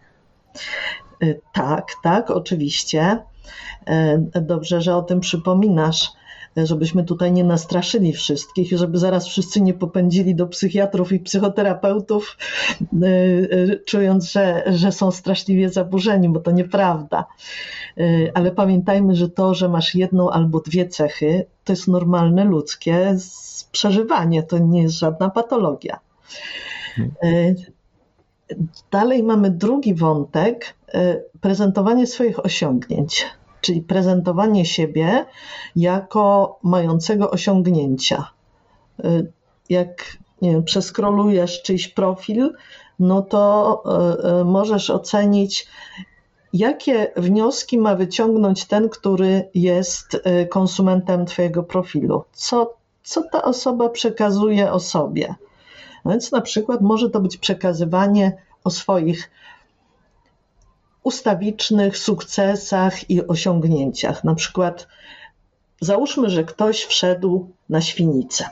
Tak, oczywiście. Dobrze, że o tym przypominasz, żebyśmy tutaj nie nastraszyli wszystkich, żeby zaraz wszyscy nie popędzili do psychiatrów i psychoterapeutów, czując, że są straszliwie zaburzeni, bo to nieprawda. Ale pamiętajmy, że to, że masz jedną albo dwie cechy, to jest normalne ludzkie przeżywanie, to nie jest żadna patologia. Dalej mamy drugi wątek, prezentowanie swoich osiągnięć, czyli prezentowanie siebie jako mającego osiągnięcia. Jak nie wiem, przeskrolujesz czyjś profil, no to możesz ocenić, jakie wnioski ma wyciągnąć ten, który jest konsumentem twojego profilu. Co ta osoba przekazuje o sobie. No więc na przykład może to być przekazywanie o swoich ustawicznych sukcesach i osiągnięciach. Na przykład załóżmy, że ktoś wszedł na Świnicę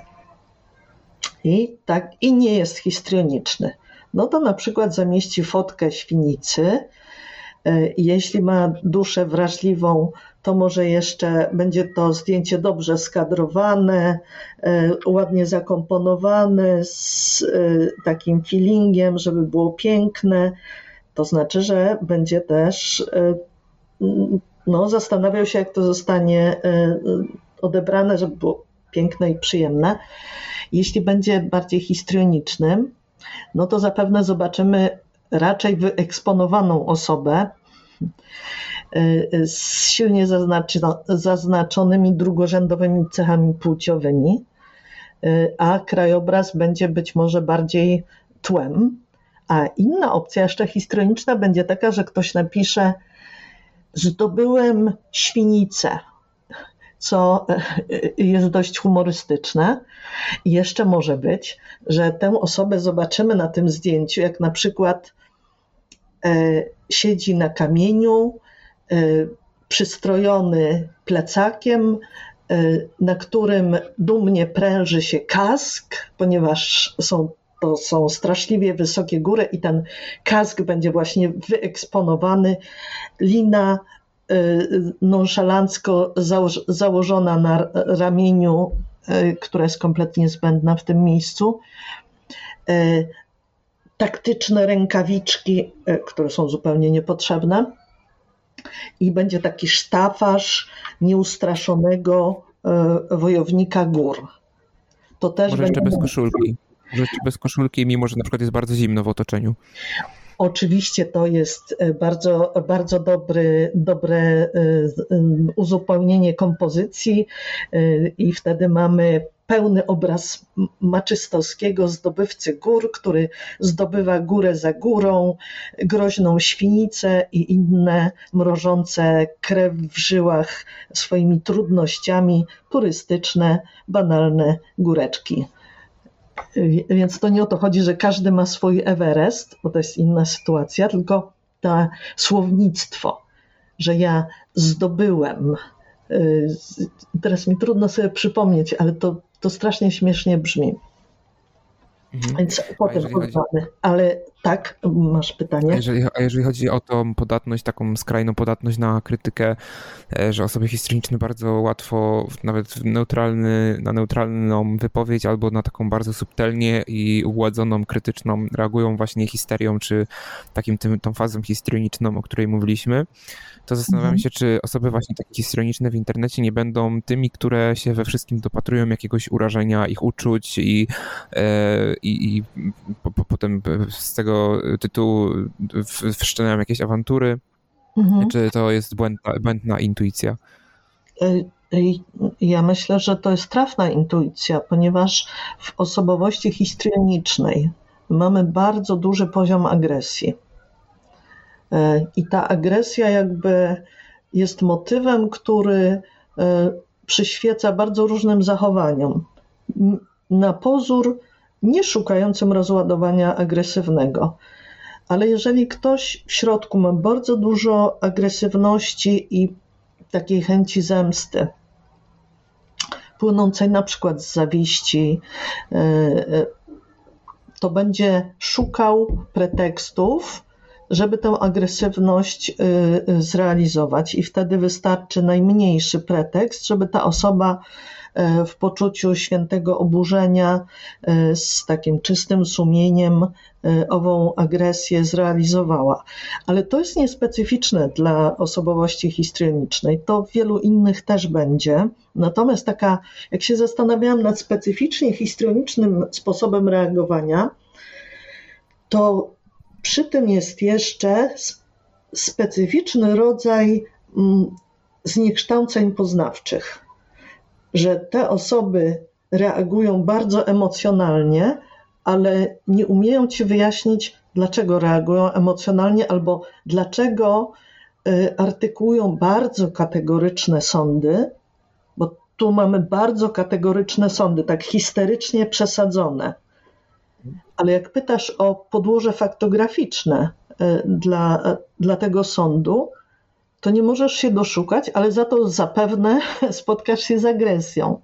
i nie jest histrioniczny. No to na przykład zamieści fotkę Świnicy. Jeśli ma duszę wrażliwą, to może jeszcze będzie to zdjęcie dobrze skadrowane, ładnie zakomponowane, z takim feelingiem, żeby było piękne. To znaczy, że będzie też zastanawiał się, jak to zostanie odebrane, żeby było piękne i przyjemne. Jeśli będzie bardziej histrionicznym, no to zapewne zobaczymy raczej wyeksponowaną osobę z silnie zaznaczonymi drugorzędowymi cechami płciowymi, a krajobraz będzie być może bardziej tłem. A inna opcja, jeszcze histrioniczna, będzie taka, że ktoś napisze: zdobyłem Świnicę, co jest dość humorystyczne. I jeszcze może być, że tę osobę zobaczymy na tym zdjęciu, jak na przykład siedzi na kamieniu, przystrojony plecakiem, na którym dumnie pręży się kask, ponieważ to są straszliwie wysokie góry i ten kask będzie właśnie wyeksponowany. Lina nonszalancko założona na ramieniu, która jest kompletnie zbędna w tym miejscu. Taktyczne rękawiczki, które są zupełnie niepotrzebne. I będzie taki sztafaż nieustraszonego wojownika gór. To też może jeszcze bez koszulki. Może jeszcze bez koszulki, mimo że na przykład jest bardzo zimno w otoczeniu. Oczywiście to jest bardzo, bardzo dobre uzupełnienie kompozycji i wtedy mamy pełny obraz Maczystowskiego, zdobywcy gór, który zdobywa górę za górą, groźną Świnicę i inne mrożące krew w żyłach swoimi trudnościami turystyczne, banalne góreczki. Więc to nie o to chodzi, że każdy ma swój Everest, bo to jest inna sytuacja, tylko to słownictwo, że ja zdobyłem. Teraz mi trudno sobie przypomnieć, ale to strasznie śmiesznie brzmi. Więc potem pozwamy. Ale tak, masz pytanie. A jeżeli chodzi o tą podatność, taką skrajną podatność na krytykę, że osoby histrioniczne bardzo łatwo nawet na neutralną wypowiedź albo na taką bardzo subtelnie i ugładzoną, krytyczną reagują właśnie histerią, czy tą fazą histrioniczną, o której mówiliśmy, to zastanawiam się, czy osoby właśnie takie histrioniczne w internecie nie będą tymi, które się we wszystkim dopatrują jakiegoś urażenia ich uczuć i potem z tego tytułu wszczynają jakieś awantury. Czy to jest błędna intuicja? Ja myślę, że to jest trafna intuicja, ponieważ w osobowości histrionicznej mamy bardzo duży poziom agresji. I ta agresja jakby jest motywem, który przyświeca bardzo różnym zachowaniom. Na pozór nie szukającym rozładowania agresywnego. Ale jeżeli ktoś w środku ma bardzo dużo agresywności i takiej chęci zemsty, płynącej na przykład z zawiści, to będzie szukał pretekstów, żeby tę agresywność zrealizować i wtedy wystarczy najmniejszy pretekst, żeby ta osoba w poczuciu świętego oburzenia z takim czystym sumieniem ową agresję zrealizowała. Ale to jest niespecyficzne dla osobowości histrionicznej. To w wielu innych też będzie. Natomiast jak się zastanawiałam nad specyficznie histrionicznym sposobem reagowania, to Przy tym jest jeszcze specyficzny rodzaj zniekształceń poznawczych, że te osoby reagują bardzo emocjonalnie, ale nie umieją ci wyjaśnić, dlaczego reagują emocjonalnie albo dlaczego artykułują bardzo kategoryczne sądy, bo tu mamy bardzo kategoryczne sądy, tak histerycznie przesadzone. Ale jak pytasz o podłoże faktograficzne dla tego sądu, to nie możesz się doszukać, ale za to zapewne spotkasz się z agresją.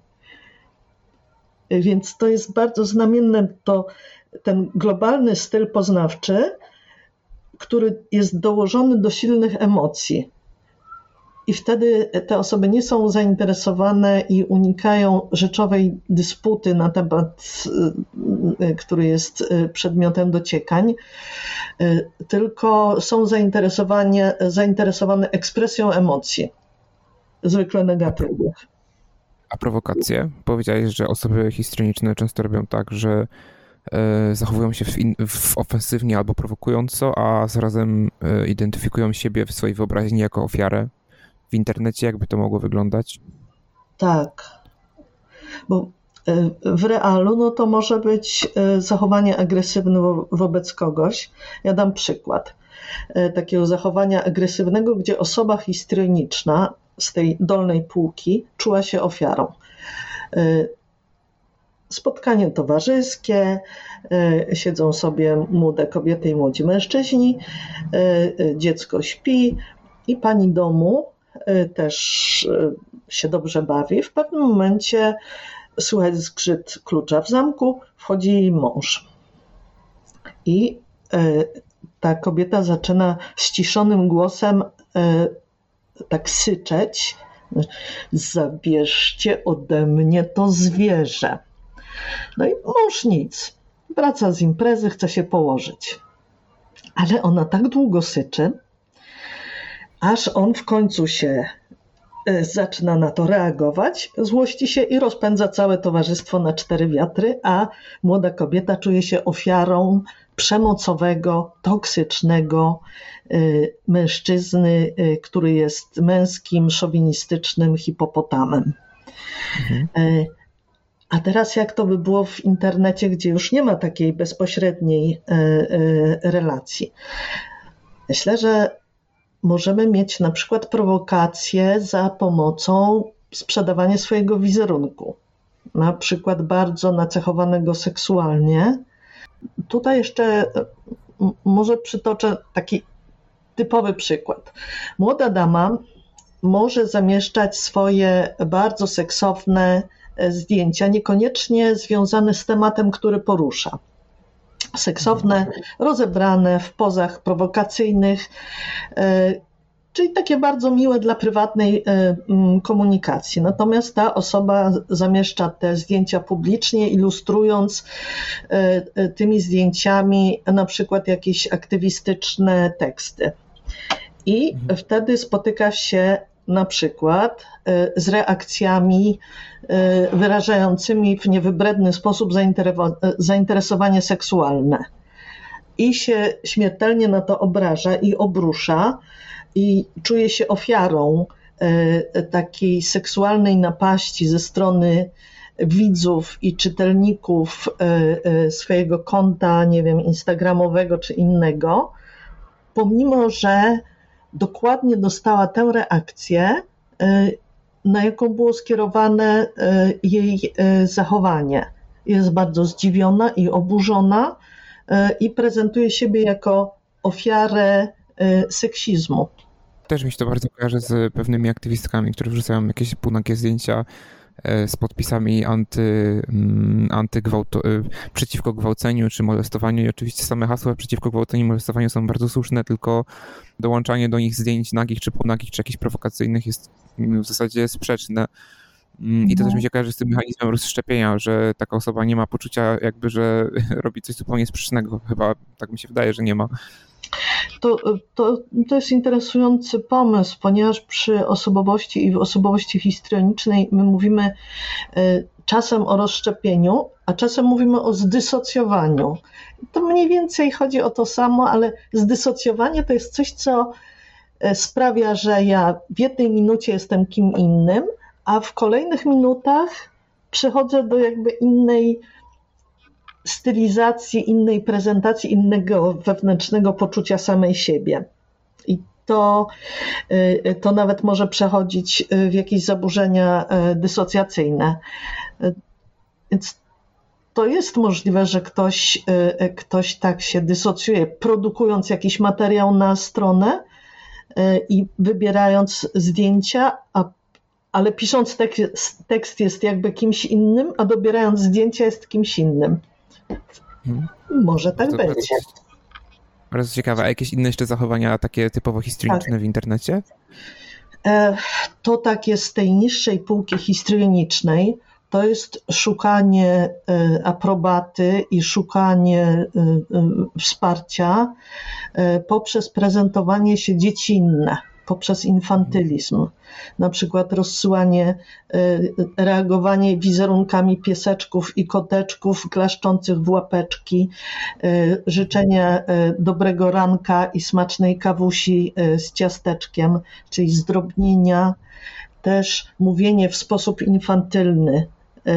Więc to jest bardzo znamienne, ten globalny styl poznawczy, który jest dołożony do silnych emocji. I wtedy te osoby nie są zainteresowane i unikają rzeczowej dysputy na temat, który jest przedmiotem dociekań, tylko są zainteresowane ekspresją emocji, zwykle negatywnych. A prowokacje? Powiedziałeś, że osoby histrioniczne często robią tak, że zachowują się ofensywnie albo prowokująco, a zarazem identyfikują siebie w swojej wyobraźni jako ofiarę. W internecie jakby to mogło wyglądać? Tak, bo w realu to może być zachowanie agresywne wobec kogoś. Ja dam przykład takiego zachowania agresywnego, gdzie osoba histrioniczna z tej dolnej półki czuła się ofiarą. Spotkanie towarzyskie, siedzą sobie młode kobiety i młodzi mężczyźni, dziecko śpi i pani domu też się dobrze bawi. W pewnym momencie słychać zgrzyt klucza w zamku, wchodzi jej mąż. I ta kobieta zaczyna ściszonym głosem tak syczeć: zabierzcie ode mnie to zwierzę. No i mąż nic. Wraca z imprezy, chce się położyć. Ale ona tak długo syczy, aż on w końcu się zaczyna na to reagować, złości się i rozpędza całe towarzystwo na cztery wiatry, a młoda kobieta czuje się ofiarą przemocowego, toksycznego mężczyzny, który jest męskim, szowinistycznym hipopotamem. A teraz jak to by było w internecie, gdzie już nie ma takiej bezpośredniej relacji? Myślę, że możemy mieć na przykład prowokację za pomocą sprzedawania swojego wizerunku, na przykład bardzo nacechowanego seksualnie. Tutaj jeszcze może przytoczę taki typowy przykład. Młoda dama może zamieszczać swoje bardzo seksowne zdjęcia, niekoniecznie związane z tematem, który porusza. Seksowne, rozebrane w pozach prowokacyjnych, czyli takie bardzo miłe dla prywatnej komunikacji. Natomiast ta osoba zamieszcza te zdjęcia publicznie, ilustrując tymi zdjęciami na przykład jakieś aktywistyczne teksty. I wtedy spotyka się na przykład z reakcjami wyrażającymi w niewybredny sposób zainteresowanie seksualne. I się śmiertelnie na to obraża i obrusza i czuje się ofiarą takiej seksualnej napaści ze strony widzów i czytelników swojego konta, nie wiem, instagramowego czy innego, pomimo że dokładnie dostała tę reakcję, na jaką było skierowane jej zachowanie. Jest bardzo zdziwiona i oburzona i prezentuje siebie jako ofiarę seksizmu. Też mi się to bardzo kojarzy z pewnymi aktywistkami, które wrzucają jakieś półnagie zdjęcia z podpisami przeciwko gwałceniu czy molestowaniu i oczywiście same hasła przeciwko gwałceniu i molestowaniu są bardzo słuszne, tylko dołączanie do nich zdjęć nagich czy półnagich czy jakichś prowokacyjnych jest w zasadzie sprzeczne. I to też mi się kojarzy z tym mechanizmem rozszczepienia, że taka osoba nie ma poczucia jakby, że robi coś zupełnie sprzecznego. Chyba tak mi się wydaje, że nie ma. To jest interesujący pomysł, ponieważ przy osobowości i w osobowości histrionicznej my mówimy czasem o rozszczepieniu, a czasem mówimy o zdysocjowaniu. To mniej więcej chodzi o to samo, ale zdysocjowanie to jest coś, co sprawia, że ja w jednej minucie jestem kim innym, a w kolejnych minutach przechodzę do jakby innej stylizacji, innej prezentacji, innego wewnętrznego poczucia samej siebie. I to nawet może przechodzić w jakieś zaburzenia dysocjacyjne. Więc to jest możliwe, że ktoś tak się dysocjuje, produkując jakiś materiał na stronę i wybierając zdjęcia, ale pisząc tekst jest jakby kimś innym, a dobierając zdjęcia jest kimś innym. Może tak być. Bardzo ciekawe. A jakieś inne jeszcze zachowania takie typowo histrioniczne w internecie? To takie z tej niższej półki histrionicznej to jest szukanie aprobaty i szukanie wsparcia poprzez prezentowanie się dziecinne, poprzez infantylizm. Na przykład rozsyłanie, reagowanie wizerunkami pieseczków i koteczków klaszczących w łapeczki, życzenie dobrego ranka i smacznej kawusi z ciasteczkiem, czyli zdrobnienia, też mówienie w sposób infantylny,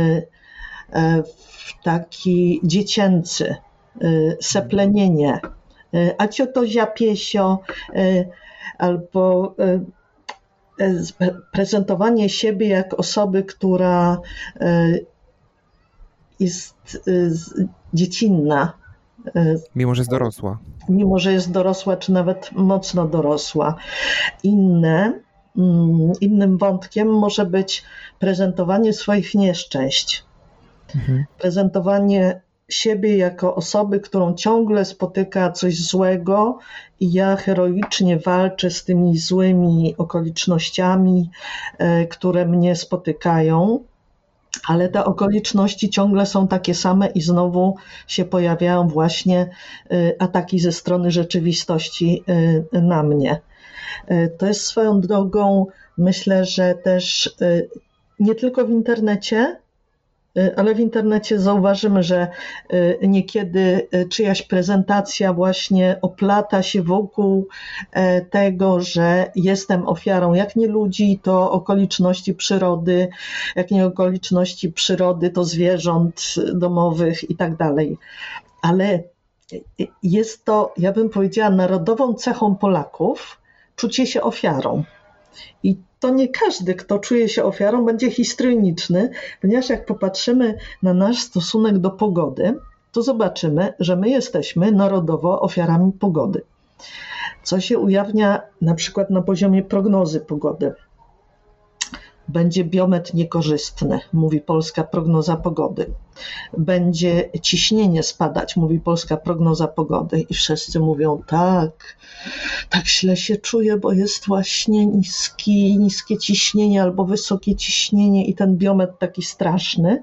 taki dziecięcy, seplenienie, a cio to ziapiesio, albo prezentowanie siebie jak osoby, która jest dziecinna. Mimo, że jest dorosła. Mimo, że jest dorosła, czy nawet mocno dorosła. Innym wątkiem może być prezentowanie swoich nieszczęść. Prezentowanie siebie jako osoby, którą ciągle spotyka coś złego i ja heroicznie walczę z tymi złymi okolicznościami, które mnie spotykają, ale te okoliczności ciągle są takie same i znowu się pojawiają właśnie ataki ze strony rzeczywistości na mnie. To jest swoją drogą, myślę, że też nie tylko w internecie, ale w internecie zauważymy, że niekiedy czyjaś prezentacja właśnie oplata się wokół tego, że jestem ofiarą, jak nie ludzi, to okoliczności przyrody, jak nie okoliczności przyrody, to zwierząt domowych i tak dalej. Ale jest to, ja bym powiedziała, narodową cechą Polaków czucie się ofiarą. I to nie każdy, kto czuje się ofiarą, będzie histrioniczny, ponieważ jak popatrzymy na nasz stosunek do pogody, to zobaczymy, że my jesteśmy narodowo ofiarami pogody. Co się ujawnia na przykład na poziomie prognozy pogody. Będzie biometr niekorzystny, mówi polska prognoza pogody. Będzie ciśnienie spadać, mówi polska prognoza pogody. I wszyscy mówią, tak źle się czuję, bo jest właśnie niskie ciśnienie albo wysokie ciśnienie i ten biometr taki straszny.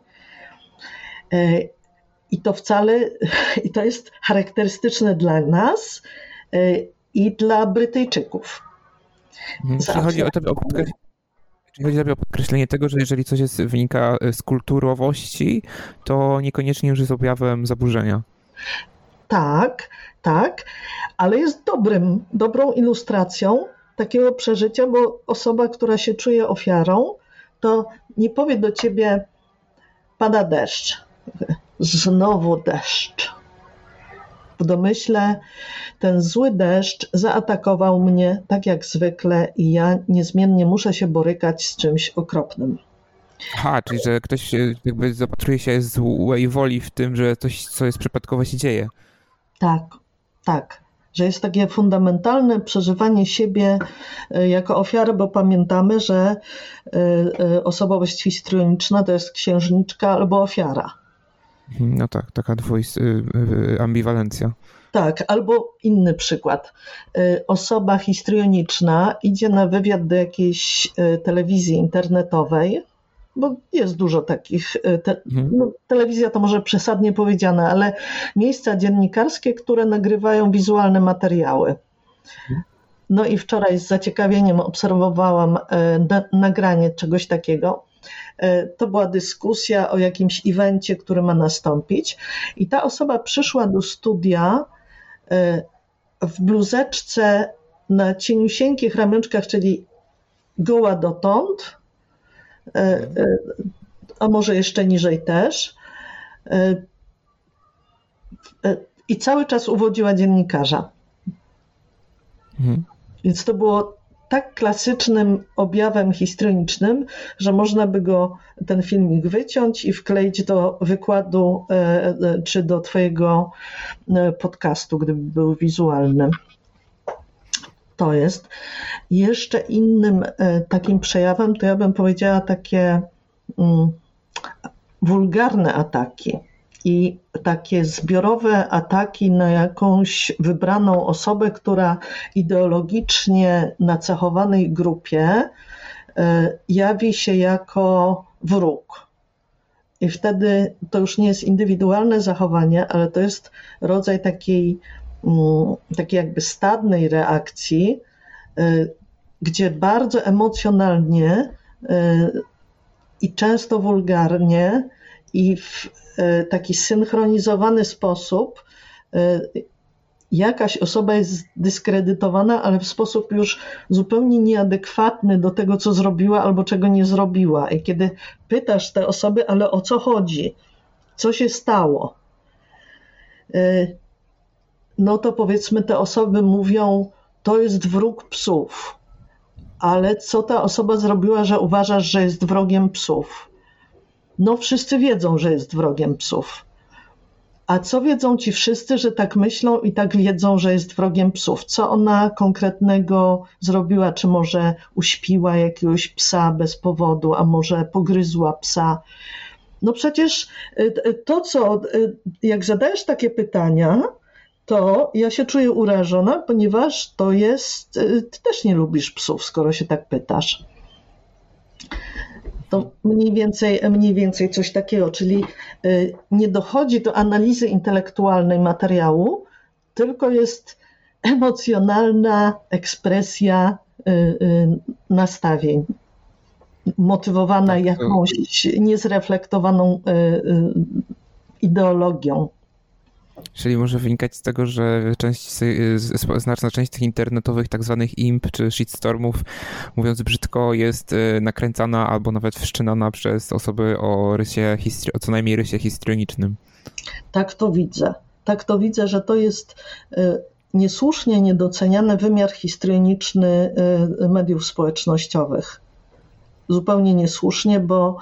I to jest charakterystyczne dla nas i dla Brytyjczyków. Jeśli chodzi o podkreślenie tego, że jeżeli coś wynika z kulturowości, to niekoniecznie już jest objawem zaburzenia. Tak, ale jest dobrą ilustracją takiego przeżycia, bo osoba, która się czuje ofiarą, to nie powie do ciebie, pada deszcz, znowu deszcz. W domyśle ten zły deszcz zaatakował mnie tak jak zwykle i ja niezmiennie muszę się borykać z czymś okropnym. Aha, czyli że ktoś jakby zapatruje się złej woli w tym, że coś, co jest przypadkowo, się dzieje. Tak. Że jest takie fundamentalne przeżywanie siebie jako ofiary, bo pamiętamy, że osobowość histrioniczna to jest księżniczka albo ofiara. No tak, taka ambiwalencja. Tak, albo inny przykład. Osoba histrioniczna idzie na wywiad do jakiejś telewizji internetowej, bo jest dużo takich, telewizja to może przesadnie powiedziane, ale miejsca dziennikarskie, które nagrywają wizualne materiały. No i wczoraj z zaciekawieniem obserwowałam nagranie czegoś takiego To była dyskusja o jakimś evencie, który ma nastąpić i ta osoba przyszła do studia w bluzeczce na cieniusieńkich ramionczkach, czyli goła dotąd, a może jeszcze niżej też. I cały czas uwodziła dziennikarza. Więc to było tak klasycznym objawem histrionicznym, że można by ten filmik wyciąć i wkleić do wykładu czy do twojego podcastu, gdyby był wizualny. To jest. Jeszcze innym takim przejawem to ja bym powiedziała takie wulgarne ataki i takie zbiorowe ataki na jakąś wybraną osobę, która ideologicznie nacechowanej grupie jawi się jako wróg. I wtedy to już nie jest indywidualne zachowanie, ale to jest rodzaj takiej jakby stadnej reakcji, gdzie bardzo emocjonalnie i często wulgarnie i w taki synchronizowany sposób jakaś osoba jest dyskredytowana, ale w sposób już zupełnie nieadekwatny do tego, co zrobiła albo czego nie zrobiła. I kiedy pytasz te osoby, ale o co chodzi? Co się stało? No to powiedzmy te osoby mówią, to jest wróg psów. Ale co ta osoba zrobiła, że uważasz, że jest wrogiem psów? No wszyscy wiedzą, że jest wrogiem psów. A co wiedzą ci wszyscy, że tak myślą i tak wiedzą, że jest wrogiem psów? Co ona konkretnego zrobiła? Czy może uśpiła jakiegoś psa bez powodu, a może pogryzła psa? No przecież jak zadajesz takie pytania, to ja się czuję urażona, ponieważ ty też nie lubisz psów, skoro się tak pytasz. To mniej więcej coś takiego, czyli nie dochodzi do analizy intelektualnej materiału, tylko jest emocjonalna ekspresja nastawień, motywowana jakąś niezreflektowaną ideologią. Czyli może wynikać z tego, że znaczna część tych internetowych tak zwanych imp czy shitstormów, mówiąc brzydko, jest nakręcana albo nawet wszczynana przez osoby o co najmniej rysie histrionicznym. Tak to widzę, że to jest niesłusznie niedoceniany wymiar histrioniczny mediów społecznościowych. Zupełnie niesłusznie, bo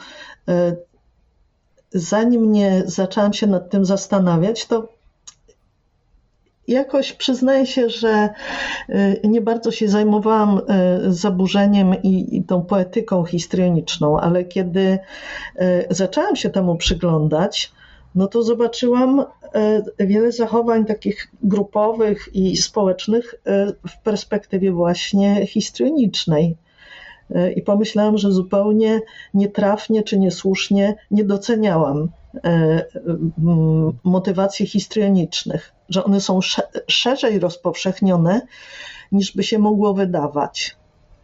zanim nie zaczęłam się nad tym zastanawiać, to jakoś przyznaję się, że nie bardzo się zajmowałam zaburzeniem i tą poetyką histrioniczną, ale kiedy zaczęłam się temu przyglądać, no to zobaczyłam wiele zachowań takich grupowych i społecznych w perspektywie właśnie histrionicznej. I pomyślałam, że zupełnie nietrafnie czy niesłusznie nie doceniałam motywacji histrionicznych, że one są szerzej rozpowszechnione niż by się mogło wydawać.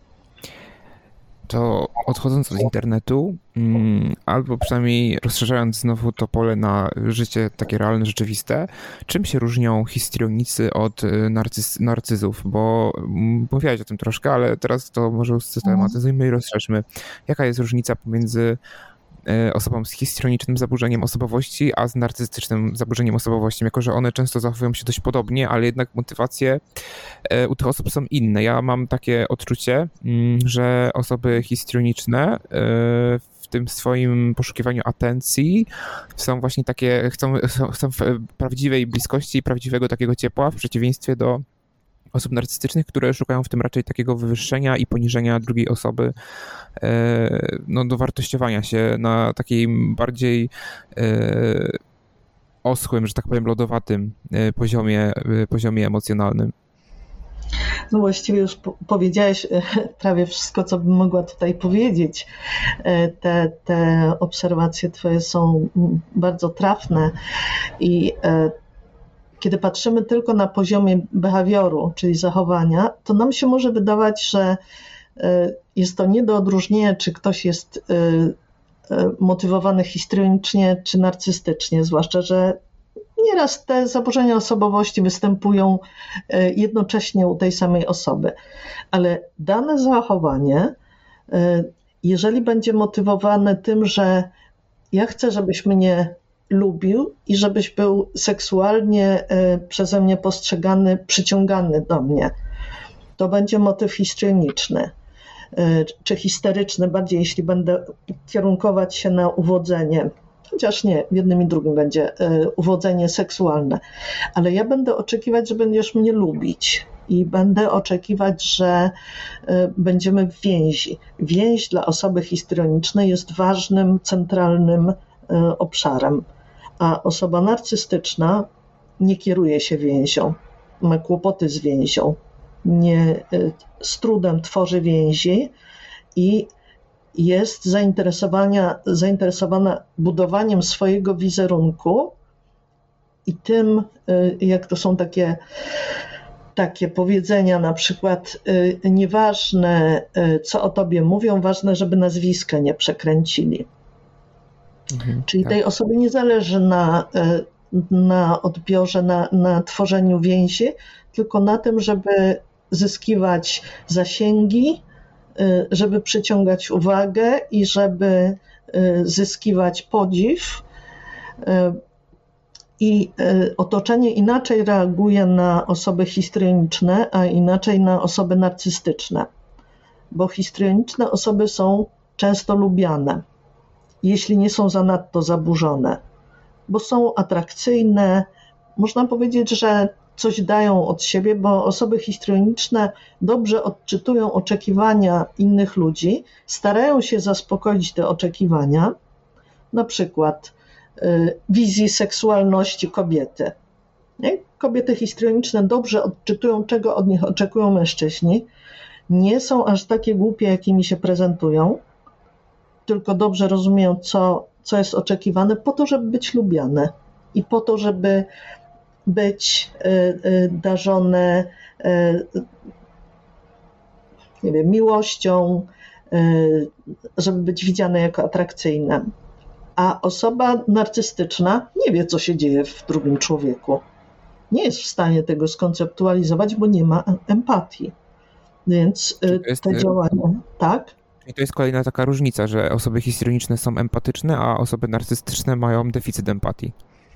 To odchodząc od internetu, albo przynajmniej rozszerzając znowu to pole na życie takie realne, rzeczywiste, czym się różnią histrionicy od narcyzów? Bo mówiłaś o tym troszkę, ale teraz to może usystematyzujmy i rozszerzmy. Jaka jest różnica pomiędzy osobą z histrionicznym zaburzeniem osobowości, a z narcystycznym zaburzeniem osobowości, jako że one często zachowują się dość podobnie, ale jednak motywacje u tych osób są inne. Ja mam takie odczucie, że osoby histrioniczne w tym swoim poszukiwaniu atencji są właśnie takie, chcą prawdziwej bliskości i prawdziwego takiego ciepła, w przeciwieństwie do osób narcystycznych, które szukają w tym raczej takiego wywyższenia i poniżenia drugiej osoby, do wartościowania się na takim bardziej oschłym, że tak powiem, lodowatym poziomie emocjonalnym. No właściwie już powiedziałeś prawie wszystko, co bym mogła tutaj powiedzieć. Te obserwacje twoje są bardzo trafne i kiedy patrzymy tylko na poziomie behawioru, czyli zachowania, to nam się może wydawać, że jest to nie do odróżnienia, czy ktoś jest motywowany histrionicznie czy narcystycznie, zwłaszcza, że nieraz te zaburzenia osobowości występują jednocześnie u tej samej osoby. Ale dane zachowanie, jeżeli będzie motywowane tym, że ja chcę, żebyś mnie lubił i żebyś był seksualnie przeze mnie postrzegany, przyciągany do mnie, to będzie motyw histrioniczny czy histeryczny, bardziej jeśli będę kierunkować się na uwodzenie. Chociaż nie, w jednym i drugim będzie uwodzenie seksualne. Ale ja będę oczekiwać, że będziesz mnie lubić i będę oczekiwać, że będziemy w więzi. Więź dla osoby histrionicznej jest ważnym, centralnym obszarem, a osoba narcystyczna nie kieruje się więzią, ma kłopoty z więzią, z trudem tworzy więzi i jest zainteresowana budowaniem swojego wizerunku i tym, jak to są takie powiedzenia, na przykład nieważne, co o tobie mówią, ważne, żeby nazwiska nie przekręcili. Czyli tej osobie nie zależy na odbiorze, na tworzeniu więzi, tylko na tym, żeby zyskiwać zasięgi, żeby przyciągać uwagę i żeby zyskiwać podziw. I otoczenie inaczej reaguje na osoby histrioniczne, a inaczej na osoby narcystyczne, bo histrioniczne osoby są często lubiane, jeśli nie są zanadto zaburzone, bo są atrakcyjne. Można powiedzieć, że coś dają od siebie, bo osoby histrioniczne dobrze odczytują oczekiwania innych ludzi, starają się zaspokoić te oczekiwania, na przykład wizji seksualności kobiety. Kobiety histrioniczne dobrze odczytują, czego od nich oczekują mężczyźni, nie są aż takie głupie, jakimi się prezentują, tylko dobrze rozumieją, co jest oczekiwane po to, żeby być lubiane i po to, żeby być darzone, nie wiem, miłością, żeby być widziane jako atrakcyjne. A osoba narcystyczna nie wie, co się dzieje w drugim człowieku. Nie jest w stanie tego skonceptualizować, bo nie ma empatii. Więc te działania, tak? I to jest kolejna taka różnica, że osoby histrioniczne są empatyczne, a osoby narcystyczne mają deficyt empatii.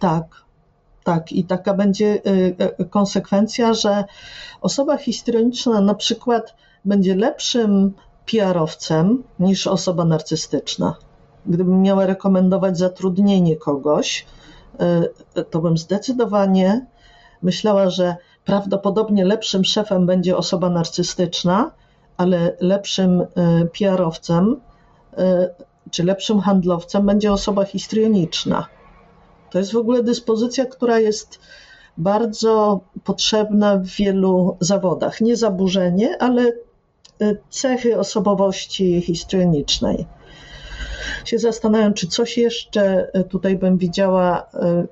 Tak. I taka będzie konsekwencja, że osoba histrioniczna na przykład będzie lepszym PR-owcem niż osoba narcystyczna. Gdybym miała rekomendować zatrudnienie kogoś, to bym zdecydowanie myślała, że prawdopodobnie lepszym szefem będzie osoba narcystyczna, ale lepszym PR-owcem czy lepszym handlowcem będzie osoba histrioniczna. To jest w ogóle dyspozycja, która jest bardzo potrzebna w wielu zawodach. Nie zaburzenie, ale cechy osobowości histrionicznej. Się zastanawiam, czy coś jeszcze tutaj bym widziała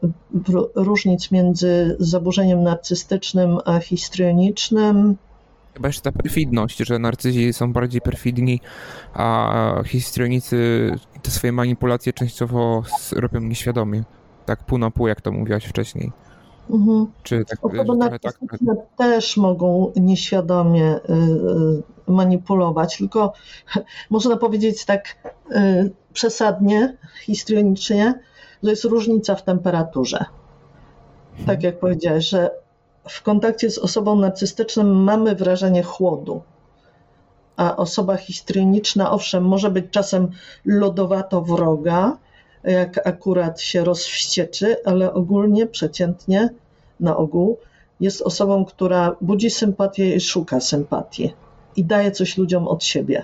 różnic między zaburzeniem narcystycznym a histrionicznym. Chyba jeszcze ta perfidność, że narcyzi są bardziej perfidni, a histrionicy te swoje manipulacje częściowo robią nieświadomie. Tak pół na pół, jak to mówiłaś wcześniej. Czy tak, osoby narcystyczne też mogą nieświadomie manipulować, tylko można powiedzieć tak przesadnie, histrionicznie, że jest różnica w temperaturze. Tak jak powiedziałeś, że w kontakcie z osobą narcystyczną mamy wrażenie chłodu, a osoba histrioniczna, owszem, może być czasem lodowato wroga, jak akurat się rozwścieczy, ale ogólnie, przeciętnie, na ogół, jest osobą, która budzi sympatię i szuka sympatii i daje coś ludziom od siebie.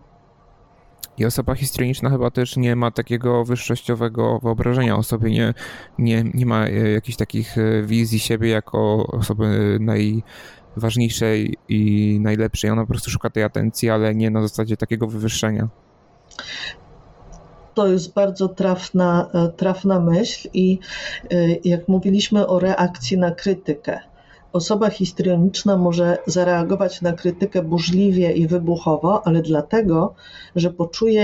I osoba histrioniczna chyba też nie ma takiego wyższościowego wyobrażenia o sobie, nie ma jakichś takich wizji siebie jako osoby najważniejszej i najlepszej. Ona po prostu szuka tej atencji, ale nie na zasadzie takiego wywyższenia. To jest bardzo trafna myśl i jak mówiliśmy o reakcji na krytykę, osoba histrioniczna może zareagować na krytykę burzliwie i wybuchowo, ale dlatego, że poczuje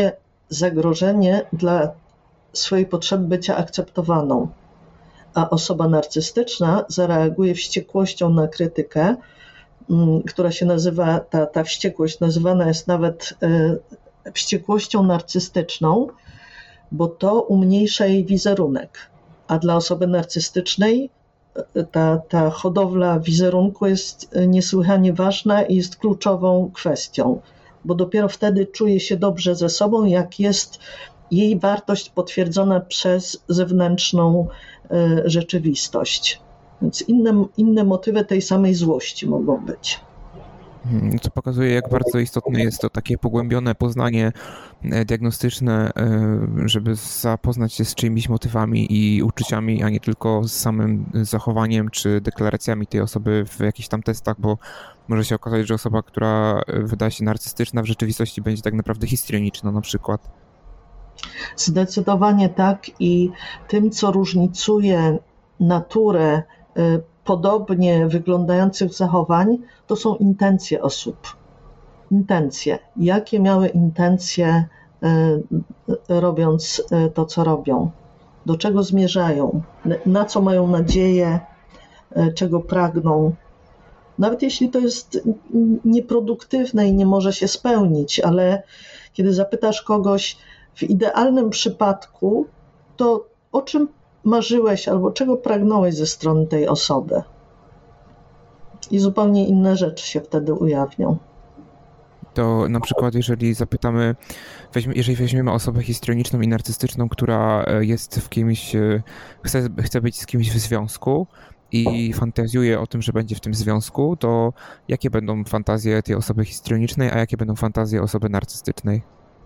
zagrożenie dla swojej potrzeby bycia akceptowaną, a osoba narcystyczna zareaguje wściekłością na krytykę, która się nazywa, ta wściekłość nazywana jest nawet wściekłością narcystyczną, bo to umniejsza jej wizerunek. A dla osoby narcystycznej ta hodowla wizerunku jest niesłychanie ważna i jest kluczową kwestią, bo dopiero wtedy czuje się dobrze ze sobą, jak jest jej wartość potwierdzona przez zewnętrzną rzeczywistość. Więc inne motywy tej samej złości mogą być. To pokazuje, jak bardzo istotne jest to takie pogłębione poznanie diagnostyczne, żeby zapoznać się z czyimiś motywami i uczuciami, a nie tylko z samym zachowaniem czy deklaracjami tej osoby w jakichś tam testach, bo może się okazać, że osoba, która wydaje się narcystyczna, w rzeczywistości będzie tak naprawdę histrioniczna na przykład. Zdecydowanie tak, i tym, co różnicuje naturę podobnie wyglądających zachowań, to są intencje osób. Intencje. Jakie miały intencje, robiąc to, co robią? Do czego zmierzają? Na co mają nadzieję? Czego pragną? Nawet jeśli to jest nieproduktywne i nie może się spełnić, ale kiedy zapytasz kogoś w idealnym przypadku, to o czym marzyłeś albo czego pragnąłeś ze strony tej osoby? I zupełnie inne rzeczy się wtedy ujawnią. To na przykład, jeżeli zapytamy, jeżeli weźmiemy osobę histrioniczną i narcystyczną, która jest w kimś, chce być z kimś w związku i fantazjuje o tym, że będzie w tym związku, to jakie będą fantazje tej osoby histrionicznej, a jakie będą fantazje osoby narcystycznej?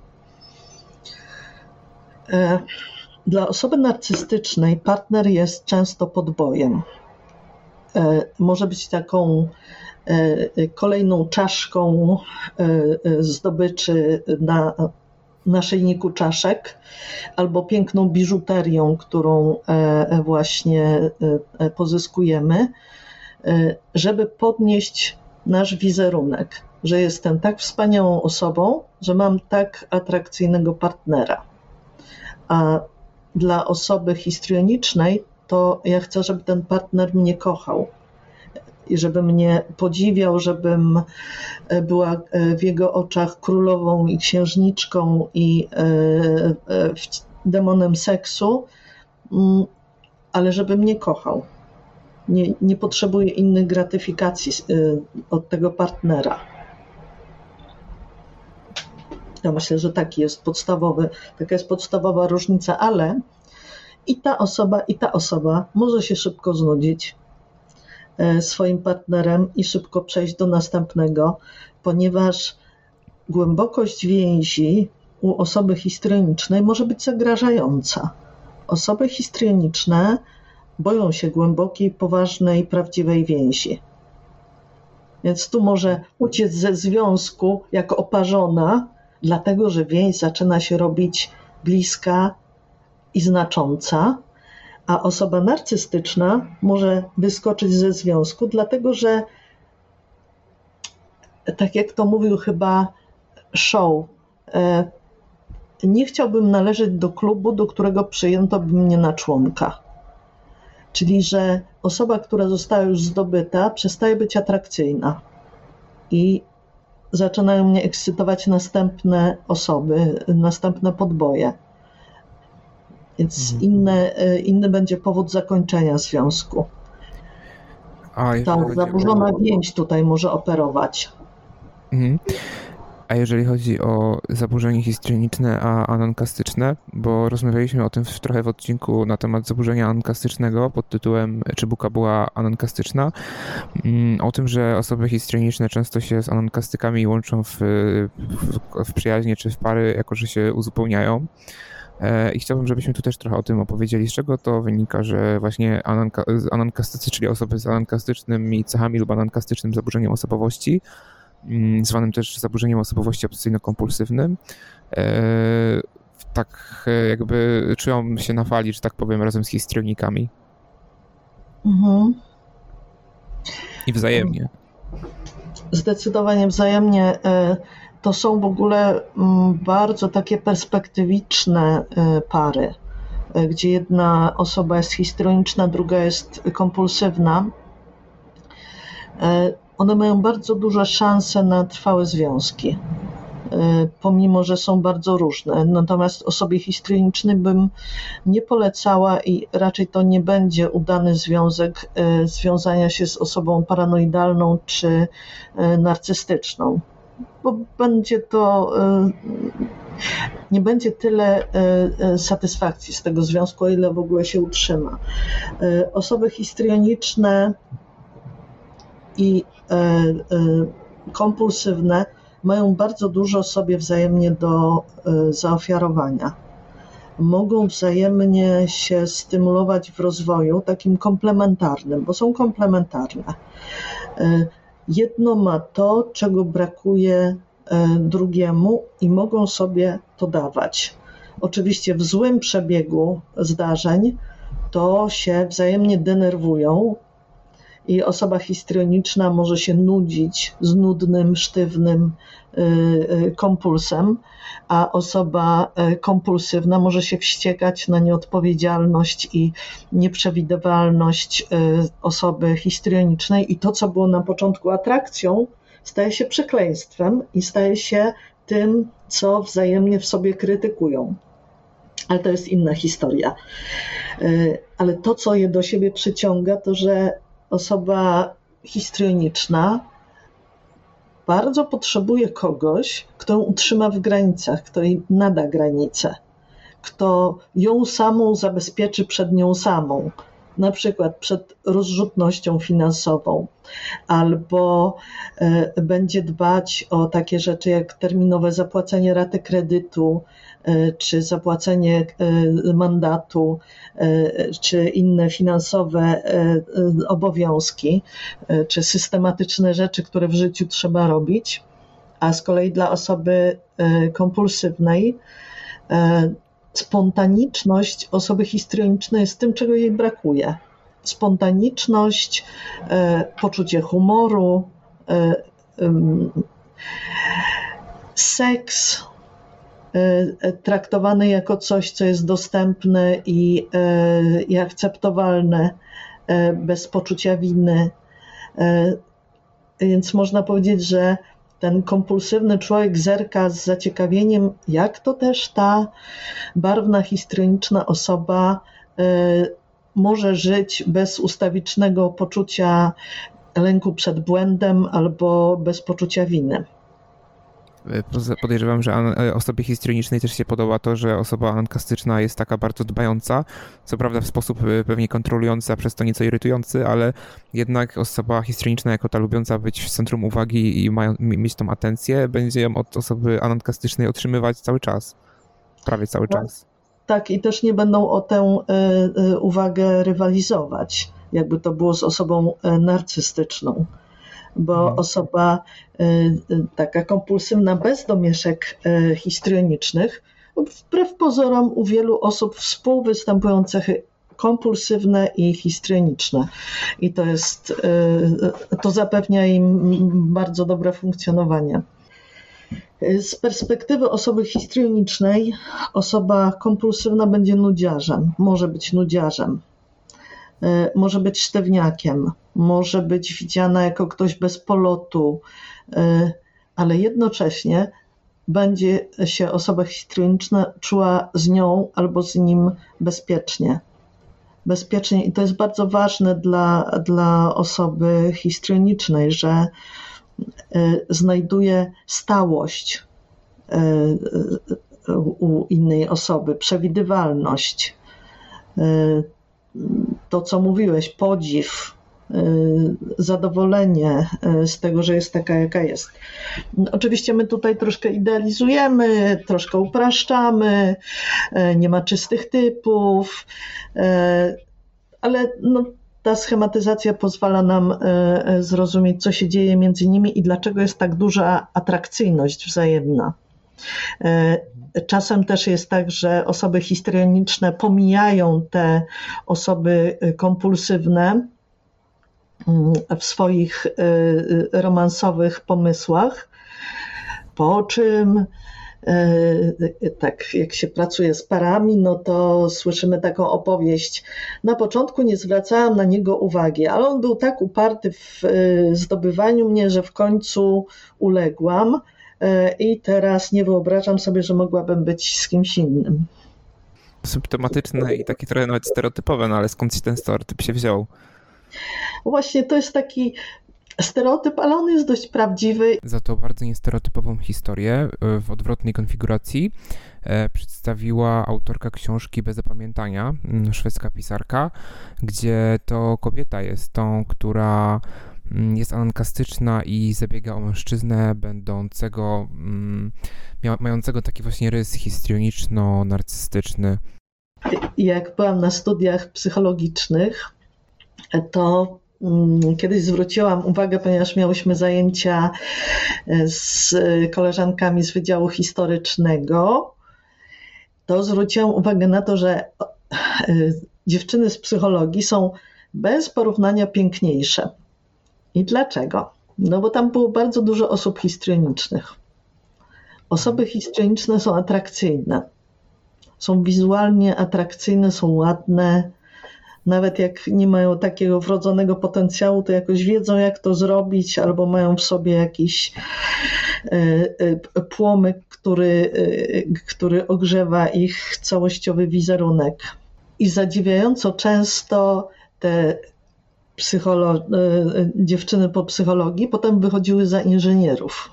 Dla osoby narcystycznej partner jest często podbojem. Może być taką kolejną czaszką zdobyczy na naszyjniku czaszek, albo piękną biżuterią, którą właśnie pozyskujemy, żeby podnieść nasz wizerunek, że jestem tak wspaniałą osobą, że mam tak atrakcyjnego partnera. A dla osoby histrionicznej to ja chcę, żeby ten partner mnie kochał i żeby mnie podziwiał, żebym była w jego oczach królową i księżniczką i demonem seksu, ale żeby mnie kochał. Nie potrzebuję innych gratyfikacji od tego partnera. Ja myślę, że taka jest podstawowa różnica, ale i ta osoba może się szybko znudzić swoim partnerem i szybko przejść do następnego, ponieważ głębokość więzi u osoby histrionicznej może być zagrażająca. Osoby histrioniczne boją się głębokiej, poważnej, prawdziwej więzi. Więc tu może uciec ze związku jako oparzona, dlatego że więź zaczyna się robić bliska i znacząca, a osoba narcystyczna może wyskoczyć ze związku, dlatego że, tak jak to mówił chyba Shaw, nie chciałbym należeć do klubu, do którego przyjęto by mnie na członka. Czyli, że osoba, która została już zdobyta, przestaje być atrakcyjna i zaczynają mnie ekscytować następne osoby, następne podboje. Więc inny będzie powód zakończenia związku. Ta zaburzona więź tutaj może operować. A jeżeli chodzi o zaburzenie histrioniczne a anonkastyczne, bo rozmawialiśmy o tym trochę w odcinku na temat zaburzenia anonkastycznego pod tytułem Czy buka była anonkastyczna? O tym, że osoby histrioniczne często się z anonkastykami łączą w przyjaźnie czy w pary, jako że się uzupełniają. I chciałbym, żebyśmy tu też trochę o tym opowiedzieli, z czego to wynika, że właśnie anonkastycy, czyli osoby z anonkastycznymi cechami lub anonkastycznym zaburzeniem osobowości, zwanym też zaburzeniem osobowości obsesyjno-kompulsywnym, tak jakby czują się na fali, że tak powiem, razem z histrionikami. I wzajemnie. Zdecydowanie wzajemnie. to są w ogóle bardzo takie perspektywiczne pary, gdzie jedna osoba jest histrioniczna, druga jest kompulsywna. One mają bardzo duże szanse na trwałe związki, pomimo że są bardzo różne. Natomiast osobie histrionicznej bym nie polecała i raczej to nie będzie udany związek związania się z osobą paranoidalną czy narcystyczną, bo nie będzie tyle satysfakcji z tego związku, o ile w ogóle się utrzyma. Osoby histrioniczne i kompulsywne mają bardzo dużo sobie wzajemnie do zaofiarowania. Mogą wzajemnie się stymulować w rozwoju takim komplementarnym, bo są komplementarne. Jedno ma to, czego brakuje drugiemu i mogą sobie to dawać. Oczywiście w złym przebiegu zdarzeń to się wzajemnie denerwują i osoba histrioniczna może się nudzić z nudnym, sztywnym kompulsem, a osoba kompulsywna może się wściekać na nieodpowiedzialność i nieprzewidywalność osoby histrionicznej i to, co było na początku atrakcją, staje się przekleństwem i staje się tym, co wzajemnie w sobie krytykują. Ale to jest inna historia. Ale to, co je do siebie przyciąga, to że osoba histrioniczna bardzo potrzebuje kogoś, kto ją utrzyma w granicach, kto jej nada granice, kto ją samą zabezpieczy przed nią samą, na przykład przed rozrzutnością finansową, albo będzie dbać o takie rzeczy jak terminowe zapłacenie raty kredytu, czy zapłacenie mandatu, czy inne finansowe obowiązki, czy systematyczne rzeczy, które w życiu trzeba robić, a z kolei dla osoby kompulsywnej spontaniczność osoby histrionicznej jest tym, czego jej brakuje. Spontaniczność, poczucie humoru, seks traktowany jako coś, co jest dostępne i akceptowalne, bez poczucia winy. Więc można powiedzieć, że ten kompulsywny człowiek zerka z zaciekawieniem, jak to też ta barwna, histrioniczna osoba może żyć bez ustawicznego poczucia lęku przed błędem albo bez poczucia winy. Podejrzewam, że osobie histrionicznej też się podoba to, że osoba anankastyczna jest taka bardzo dbająca, co prawda w sposób pewnie kontrolujący, a przez to nieco irytujący, ale jednak osoba histrioniczna jako ta lubiąca być w centrum uwagi i mieć tą atencję, będzie ją od osoby anankastycznej otrzymywać cały czas, prawie cały czas. Tak, i też nie będą o tę uwagę rywalizować, jakby to było z osobą narcystyczną. Bo osoba taka kompulsywna bez domieszek histrionicznych, wbrew pozorom u wielu osób współwystępują cechy kompulsywne i histrioniczne. I to zapewnia im bardzo dobre funkcjonowanie. Z perspektywy osoby histrionicznej osoba kompulsywna będzie nudziarzem, może być nudziarzem. Może być sztywniakiem, może być widziana jako ktoś bez polotu, ale jednocześnie będzie się osoba histrioniczna czuła z nią albo z nim bezpiecznie. I to jest bardzo ważne dla osoby histrionicznej, że znajduje stałość u innej osoby, przewidywalność. To, co mówiłeś, podziw, zadowolenie z tego, że jest taka, jaka jest. Oczywiście my tutaj troszkę idealizujemy, troszkę upraszczamy, nie ma czystych typów, ale ta schematyzacja pozwala nam zrozumieć, co się dzieje między nimi i dlaczego jest tak duża atrakcyjność wzajemna. Czasem też jest tak, że osoby histrioniczne pomijają te osoby kompulsywne w swoich romansowych pomysłach, Po czym tak jak się pracuje z parami, no to słyszymy taką opowieść. Na początku nie zwracałam na niego uwagi, ale on był tak uparty w zdobywaniu mnie, że w końcu uległam i teraz nie wyobrażam sobie, że mogłabym być z kimś innym. Symptomatyczne i takie trochę nawet stereotypowe, no ale skąd ten stereotyp się wziął? Właśnie to jest taki stereotyp, ale on jest dość prawdziwy. Za to bardzo niestereotypową historię w odwrotnej konfiguracji przedstawiła autorka książki Bez opamiętania, szwedzka pisarka, gdzie to kobieta jest tą, która jest ankastyczna i zabiega o mężczyznę mającego taki właśnie rys histrioniczno-narcystyczny. Jak byłam na studiach psychologicznych, to kiedyś zwróciłam uwagę, ponieważ miałyśmy zajęcia z koleżankami z Wydziału Historycznego, to zwróciłam uwagę na to, że dziewczyny z psychologii są bez porównania piękniejsze. I dlaczego? No bo tam było bardzo dużo osób histrionicznych. Osoby histrioniczne są atrakcyjne. Są wizualnie atrakcyjne, są ładne. Nawet jak nie mają takiego wrodzonego potencjału, to jakoś wiedzą, jak to zrobić, albo mają w sobie jakiś płomyk, który ogrzewa ich całościowy wizerunek. I zadziwiająco często te dziewczyny po psychologii potem wychodziły za inżynierów.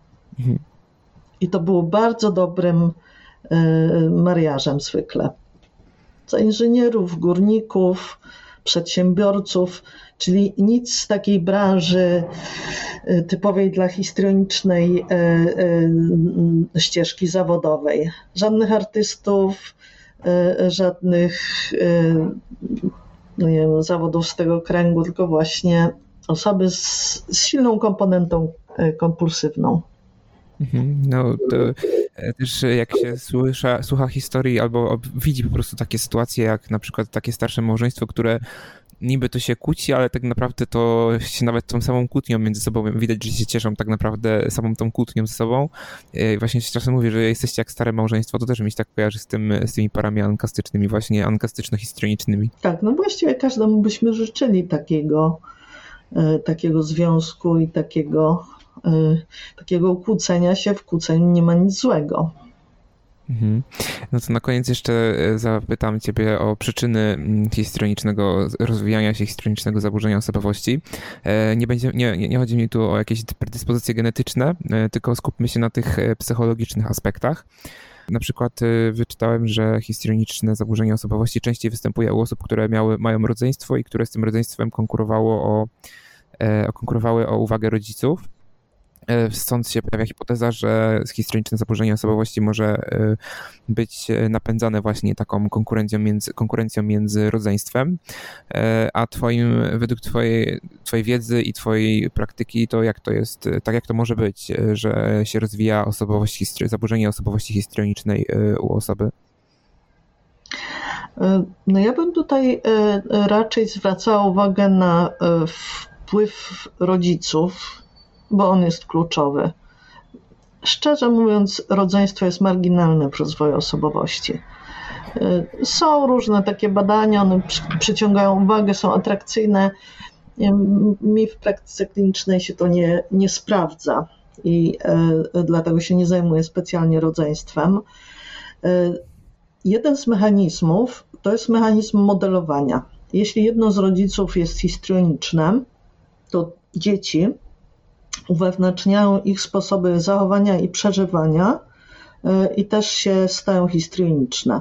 I to było bardzo dobrym mariażem zwykle. Za inżynierów, górników, przedsiębiorców, czyli nic z takiej branży typowej dla histrionicznej ścieżki zawodowej. Żadnych artystów, żadnych nie wiem, zawodów z tego kręgu, tylko właśnie osoby z silną komponentą kompulsywną. No to też jak się słucha historii albo widzi po prostu takie sytuacje, jak na przykład takie starsze małżeństwo, które niby to się kłóci, ale tak naprawdę to się nawet tą samą kłótnią między sobą widać, że się cieszą tak naprawdę samą tą kłótnią ze sobą. Właśnie się czasem mówi, że jesteście jak stare małżeństwo, to też mi się tak kojarzy z tymi parami ankastycznymi, właśnie ankastyczno-histrionicznymi. Tak, no właściwie każdemu byśmy życzyli takiego związku i takiego kłócenia się. W kłóceniu nie ma nic złego. No to na koniec jeszcze zapytam Ciebie o przyczyny rozwijania się histrionicznego zaburzenia osobowości. Nie chodzi mi tu o jakieś predyspozycje genetyczne, tylko skupmy się na tych psychologicznych aspektach. Na przykład wyczytałem, że histrioniczne zaburzenie osobowości częściej występuje u osób, które mają rodzeństwo i które z tym rodzeństwem konkurowały o uwagę rodziców. Stąd się pojawia hipoteza, że histrioniczne zaburzenie osobowości może być napędzane właśnie taką konkurencją między rodzeństwem. A według twojej wiedzy i twojej praktyki, to jak to jest, tak jak to może być, że się rozwija zaburzenie osobowości histrionicznej u osoby? No ja bym tutaj raczej zwracała uwagę na wpływ rodziców, bo on jest kluczowy. Szczerze mówiąc, rodzeństwo jest marginalne w rozwoju osobowości. Są różne takie badania, one przyciągają uwagę, są atrakcyjne. Mi w praktyce klinicznej się to nie sprawdza i dlatego się nie zajmuję specjalnie rodzeństwem. Jeden z mechanizmów to jest mechanizm modelowania. Jeśli jedno z rodziców jest histrioniczne, to dzieci uwewnętrzniają ich sposoby zachowania i przeżywania i też się stają histrioniczne.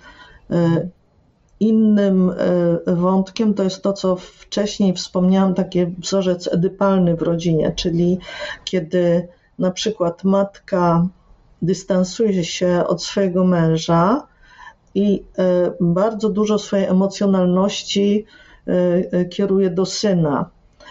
Innym wątkiem to jest to, co wcześniej wspomniałam, taki wzorzec edypalny w rodzinie, czyli kiedy na przykład matka dystansuje się od swojego męża i bardzo dużo swojej emocjonalności kieruje do syna.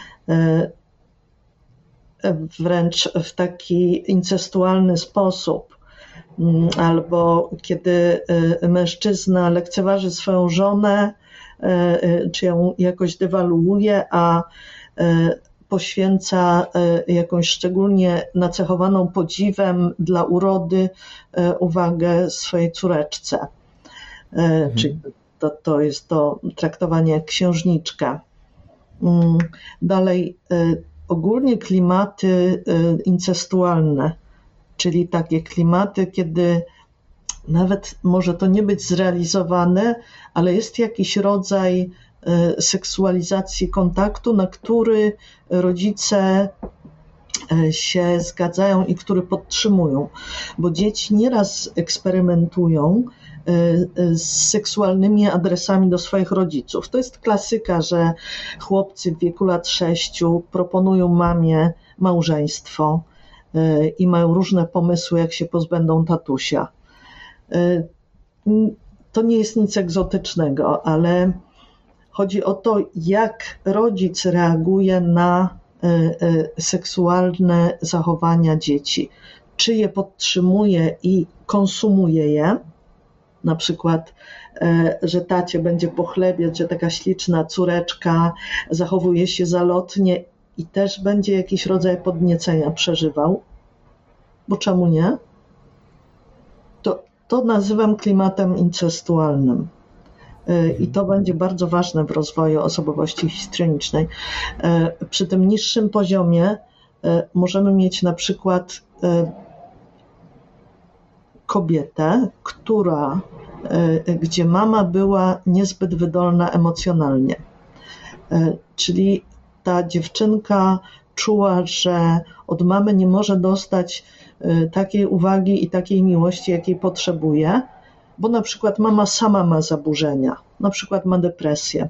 Wręcz w taki incestualny sposób, albo kiedy mężczyzna lekceważy swoją żonę, czy ją jakoś dewaluuje, a poświęca jakąś szczególnie nacechowaną podziwem dla urody uwagę swojej córeczce. Czyli to jest to traktowanie jak księżniczka. Dalej, ogólnie klimaty incestualne, czyli takie klimaty, kiedy nawet może to nie być zrealizowane, ale jest jakiś rodzaj seksualizacji kontaktu, na który rodzice się zgadzają i który podtrzymują, bo dzieci nieraz eksperymentują z seksualnymi adresami do swoich rodziców. To jest klasyka, że chłopcy w wieku lat 6 proponują mamie małżeństwo i mają różne pomysły, jak się pozbędą tatusia. To nie jest nic egzotycznego, ale chodzi o to, jak rodzic reaguje na seksualne zachowania dzieci. Czy je podtrzymuje i konsumuje je, na przykład, że tacie będzie pochlebiać, że taka śliczna córeczka zachowuje się zalotnie i też będzie jakiś rodzaj podniecenia przeżywał, bo czemu nie? To nazywam klimatem incestualnym. I to będzie bardzo ważne w rozwoju osobowości histrionicznej. Przy tym niższym poziomie możemy mieć na przykład kobietę, gdzie mama była niezbyt wydolna emocjonalnie. Czyli ta dziewczynka czuła, że od mamy nie może dostać takiej uwagi i takiej miłości, jakiej potrzebuje, bo na przykład mama sama ma zaburzenia, na przykład ma depresję,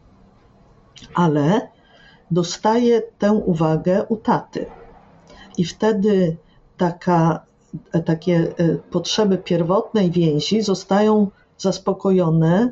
ale dostaje tę uwagę u taty. I wtedy takie potrzeby pierwotnej więzi zostają zaspokojone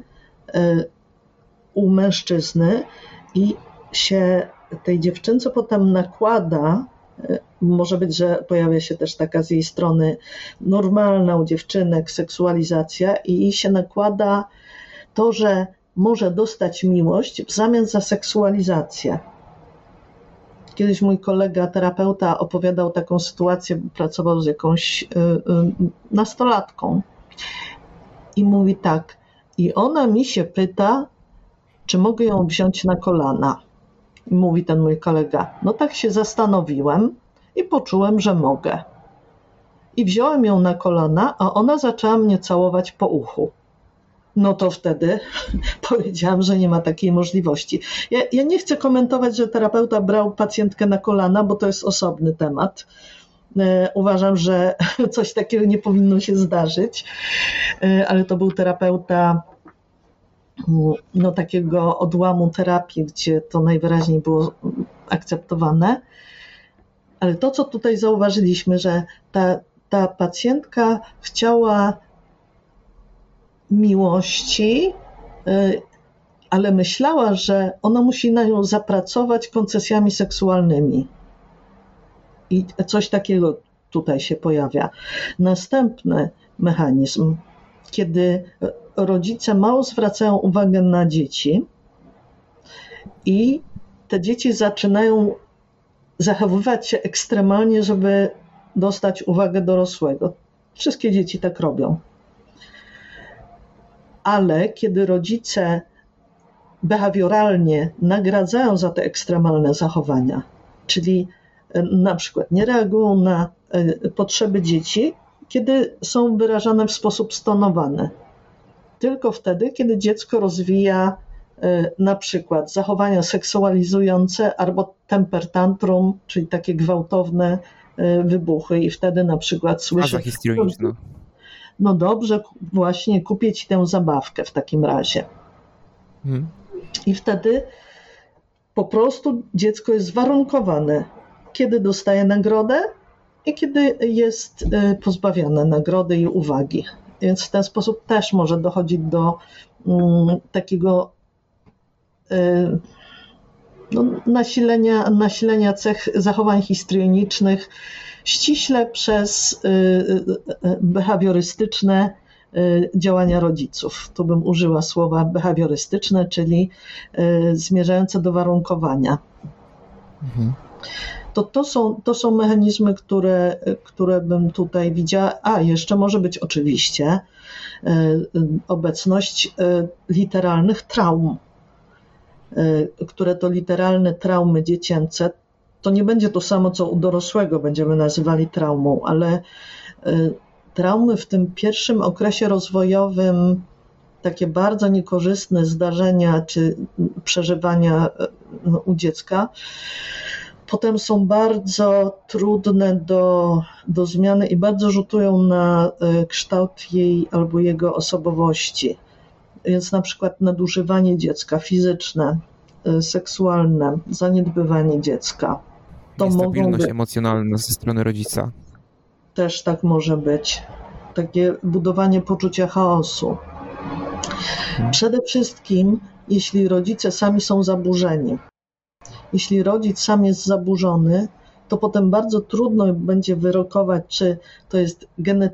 u mężczyzny i się tej dziewczynce potem nakłada, może być, że pojawia się też taka z jej strony normalna u dziewczynek seksualizacja i się nakłada to, że może dostać miłość w zamian za seksualizację. Kiedyś mój kolega terapeuta opowiadał taką sytuację, pracował z jakąś nastolatką i mówi tak, i ona mi się pyta, czy mogę ją wziąć na kolana. I mówi ten mój kolega, no tak się zastanowiłem i poczułem, że mogę. I wziąłem ją na kolana, a ona zaczęła mnie całować po uchu. No to wtedy powiedziałam, że nie ma takiej możliwości. Ja nie chcę komentować, że terapeuta brał pacjentkę na kolana, bo to jest osobny temat. Uważam, że coś takiego nie powinno się zdarzyć, ale to był terapeuta takiego odłamu terapii, gdzie to najwyraźniej było akceptowane. Ale to, co tutaj zauważyliśmy, że ta pacjentka chciała miłości, ale myślała, że ona musi na nią zapracować koncesjami seksualnymi. I coś takiego tutaj się pojawia. Następny mechanizm, kiedy rodzice mało zwracają uwagę na dzieci i te dzieci zaczynają zachowywać się ekstremalnie, żeby dostać uwagę dorosłego. Wszystkie dzieci tak robią. Ale kiedy rodzice behawioralnie nagradzają za te ekstremalne zachowania, czyli na przykład nie reagują na potrzeby dzieci, kiedy są wyrażane w sposób stonowany. Tylko wtedy, kiedy dziecko rozwija na przykład zachowania seksualizujące albo temper tantrum, czyli takie gwałtowne wybuchy i wtedy na przykład słyszę... No dobrze, właśnie kupię ci tę zabawkę w takim razie. I wtedy po prostu dziecko jest warunkowane, kiedy dostaje nagrodę i kiedy jest pozbawione nagrody i uwagi. Więc w ten sposób też może dochodzić do takiego nasilenia cech zachowań histrionicznych ściśle przez behawiorystyczne działania rodziców. Tu bym użyła słowa behawiorystyczne, czyli zmierzające do warunkowania. To są mechanizmy, które bym tutaj widziała. A jeszcze może być oczywiście obecność literalnych traum, które to literalne traumy dziecięce, to nie będzie to samo, co u dorosłego będziemy nazywali traumą, ale traumy w tym pierwszym okresie rozwojowym, takie bardzo niekorzystne zdarzenia czy przeżywania u dziecka, potem są bardzo trudne do zmiany i bardzo rzutują na kształt jej albo jego osobowości. Więc na przykład nadużywanie dziecka fizyczne, seksualne, zaniedbywanie dziecka. To Niestabilność emocjonalna ze strony rodzica. Też tak może być. Takie budowanie poczucia chaosu. Przede wszystkim, jeśli rodzice sami są zaburzeni. Jeśli rodzic sam jest zaburzony, to potem bardzo trudno będzie wyrokować, czy to jest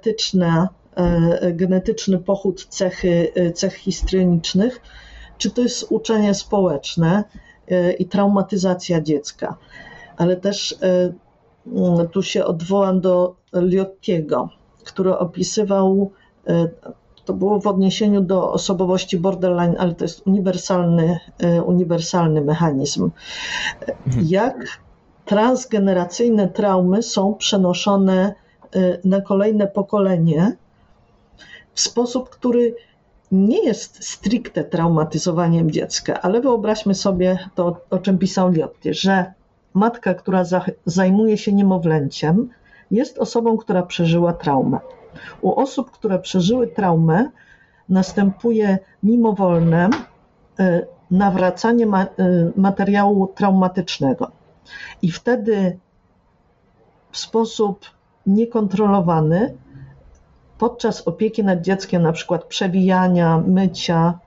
genetyczny pochód cech histrionicznych, czy to jest uczenie społeczne i traumatyzacja dziecka. Ale też tu się odwołam do Liottiego, który opisywał, to było w odniesieniu do osobowości borderline, ale to jest uniwersalny mechanizm. Jak transgeneracyjne traumy są przenoszone na kolejne pokolenie w sposób, który nie jest stricte traumatyzowaniem dziecka, ale wyobraźmy sobie to, o czym pisał Liotti, że matka, która zajmuje się niemowlęciem, jest osobą, która przeżyła traumę. U osób, które przeżyły traumę, następuje mimowolne nawracanie materiału traumatycznego. I wtedy w sposób niekontrolowany podczas opieki nad dzieckiem, na przykład przewijania, mycia,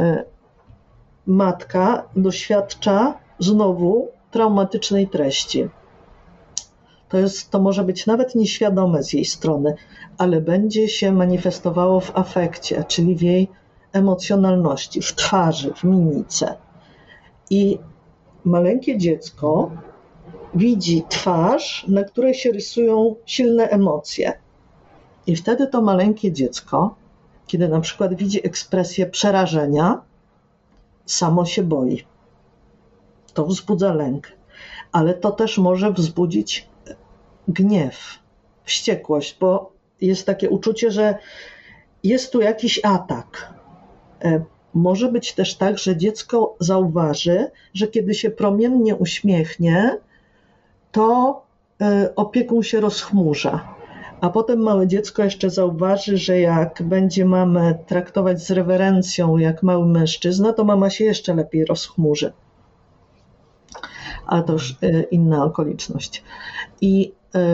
matka doświadcza znowu traumatycznej treści. To może być nawet nieświadome z jej strony, ale będzie się manifestowało w afekcie, czyli w jej emocjonalności, w twarzy, w mimice. I maleńkie dziecko widzi twarz, na której się rysują silne emocje. I wtedy to maleńkie dziecko, kiedy na przykład widzi ekspresję przerażenia, samo się boi. To wzbudza lęk, ale to też może wzbudzić gniew, wściekłość, bo jest takie uczucie, że jest tu jakiś atak. Może być też tak, że dziecko zauważy, że kiedy się promiennie uśmiechnie, to opiekun się rozchmurza. A potem małe dziecko jeszcze zauważy, że jak będzie mamę traktować z rewerencją jak mały mężczyzna, to mama się jeszcze lepiej rozchmurzy. Ale to już inna okoliczność. I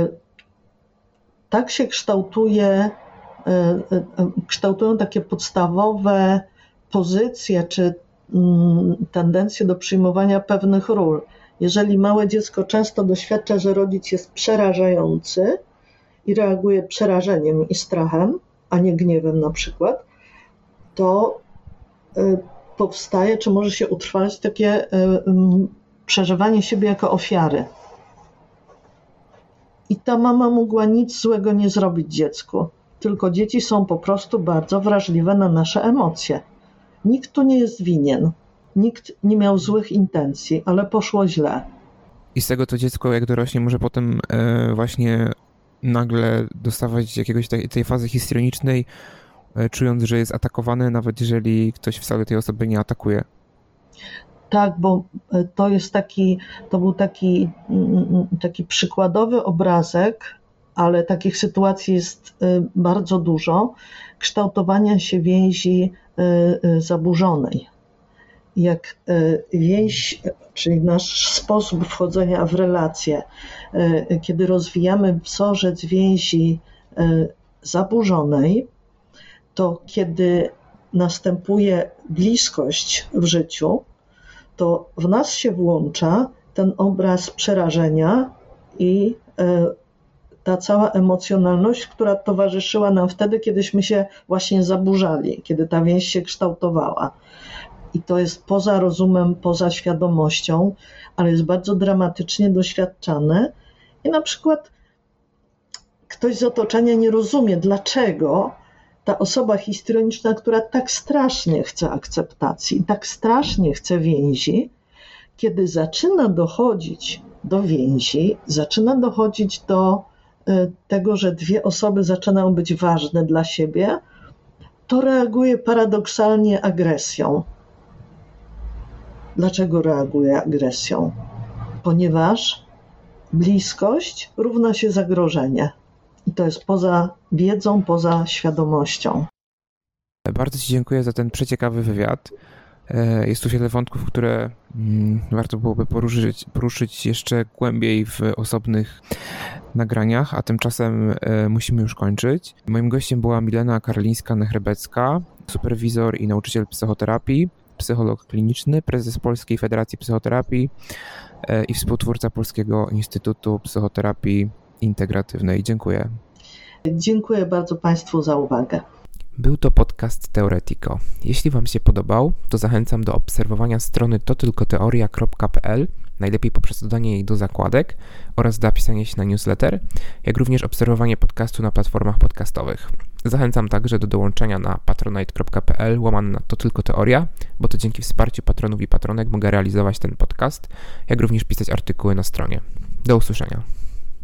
tak się kształtują takie podstawowe pozycje czy tendencje do przyjmowania pewnych ról. Jeżeli małe dziecko często doświadcza, że rodzic jest przerażający i reaguje przerażeniem i strachem, a nie gniewem na przykład, to powstaje, czy może się utrwalić takie przeżywanie siebie jako ofiary. I ta mama mogła nic złego nie zrobić dziecku, tylko dzieci są po prostu bardzo wrażliwe na nasze emocje. Nikt tu nie jest winien, nikt nie miał złych intencji, ale poszło źle. I z tego to dziecko, jak dorośnie, może potem właśnie nagle dostawać jakiegoś tej fazy histrionicznej, czując, że jest atakowane, nawet jeżeli ktoś wcale tej osoby nie atakuje. Tak, bo to był taki przykładowy obrazek, ale takich sytuacji jest bardzo dużo, kształtowania się więzi zaburzonej. Jak więź, czyli nasz sposób wchodzenia w relacje, kiedy rozwijamy wzorzec więzi zaburzonej, to kiedy następuje bliskość w życiu, to w nas się włącza ten obraz przerażenia i ta cała emocjonalność, która towarzyszyła nam wtedy, kiedyśmy się właśnie zaburzali, kiedy ta więź się kształtowała. i to jest poza rozumem, poza świadomością, ale jest bardzo dramatycznie doświadczane i na przykład ktoś z otoczenia nie rozumie, dlaczego ta osoba histrioniczna, która tak strasznie chce akceptacji, tak strasznie chce więzi, kiedy zaczyna dochodzić do więzi, zaczyna dochodzić do tego, że dwie osoby zaczynają być ważne dla siebie, to reaguje paradoksalnie agresją. Dlaczego reaguje agresją? Ponieważ bliskość równa się zagrożenie. I to jest poza wiedzą, poza świadomością. Bardzo Ci dziękuję za ten przeciekawy wywiad. Jest tu wiele wątków, które warto byłoby poruszyć jeszcze głębiej w osobnych nagraniach, a tymczasem musimy już kończyć. Moim gościem była Milena Karlińska-Nehrebecka, superwizor i nauczyciel psychoterapii, psycholog kliniczny, prezes Polskiej Federacji Psychoterapii i współtwórca Polskiego Instytutu Psychoterapii Integratywnej. Dziękuję. Dziękuję bardzo Państwu za uwagę. Był to podcast Teoretico. Jeśli Wam się podobał, to zachęcam do obserwowania strony totylkoteoria.pl, najlepiej poprzez dodanie jej do zakładek oraz zapisanie się na newsletter, jak również obserwowanie podcastu na platformach podcastowych. Zachęcam także do dołączenia na patronite.pl/totylkoteoria, bo to dzięki wsparciu patronów i patronek mogę realizować ten podcast, jak również pisać artykuły na stronie. Do usłyszenia.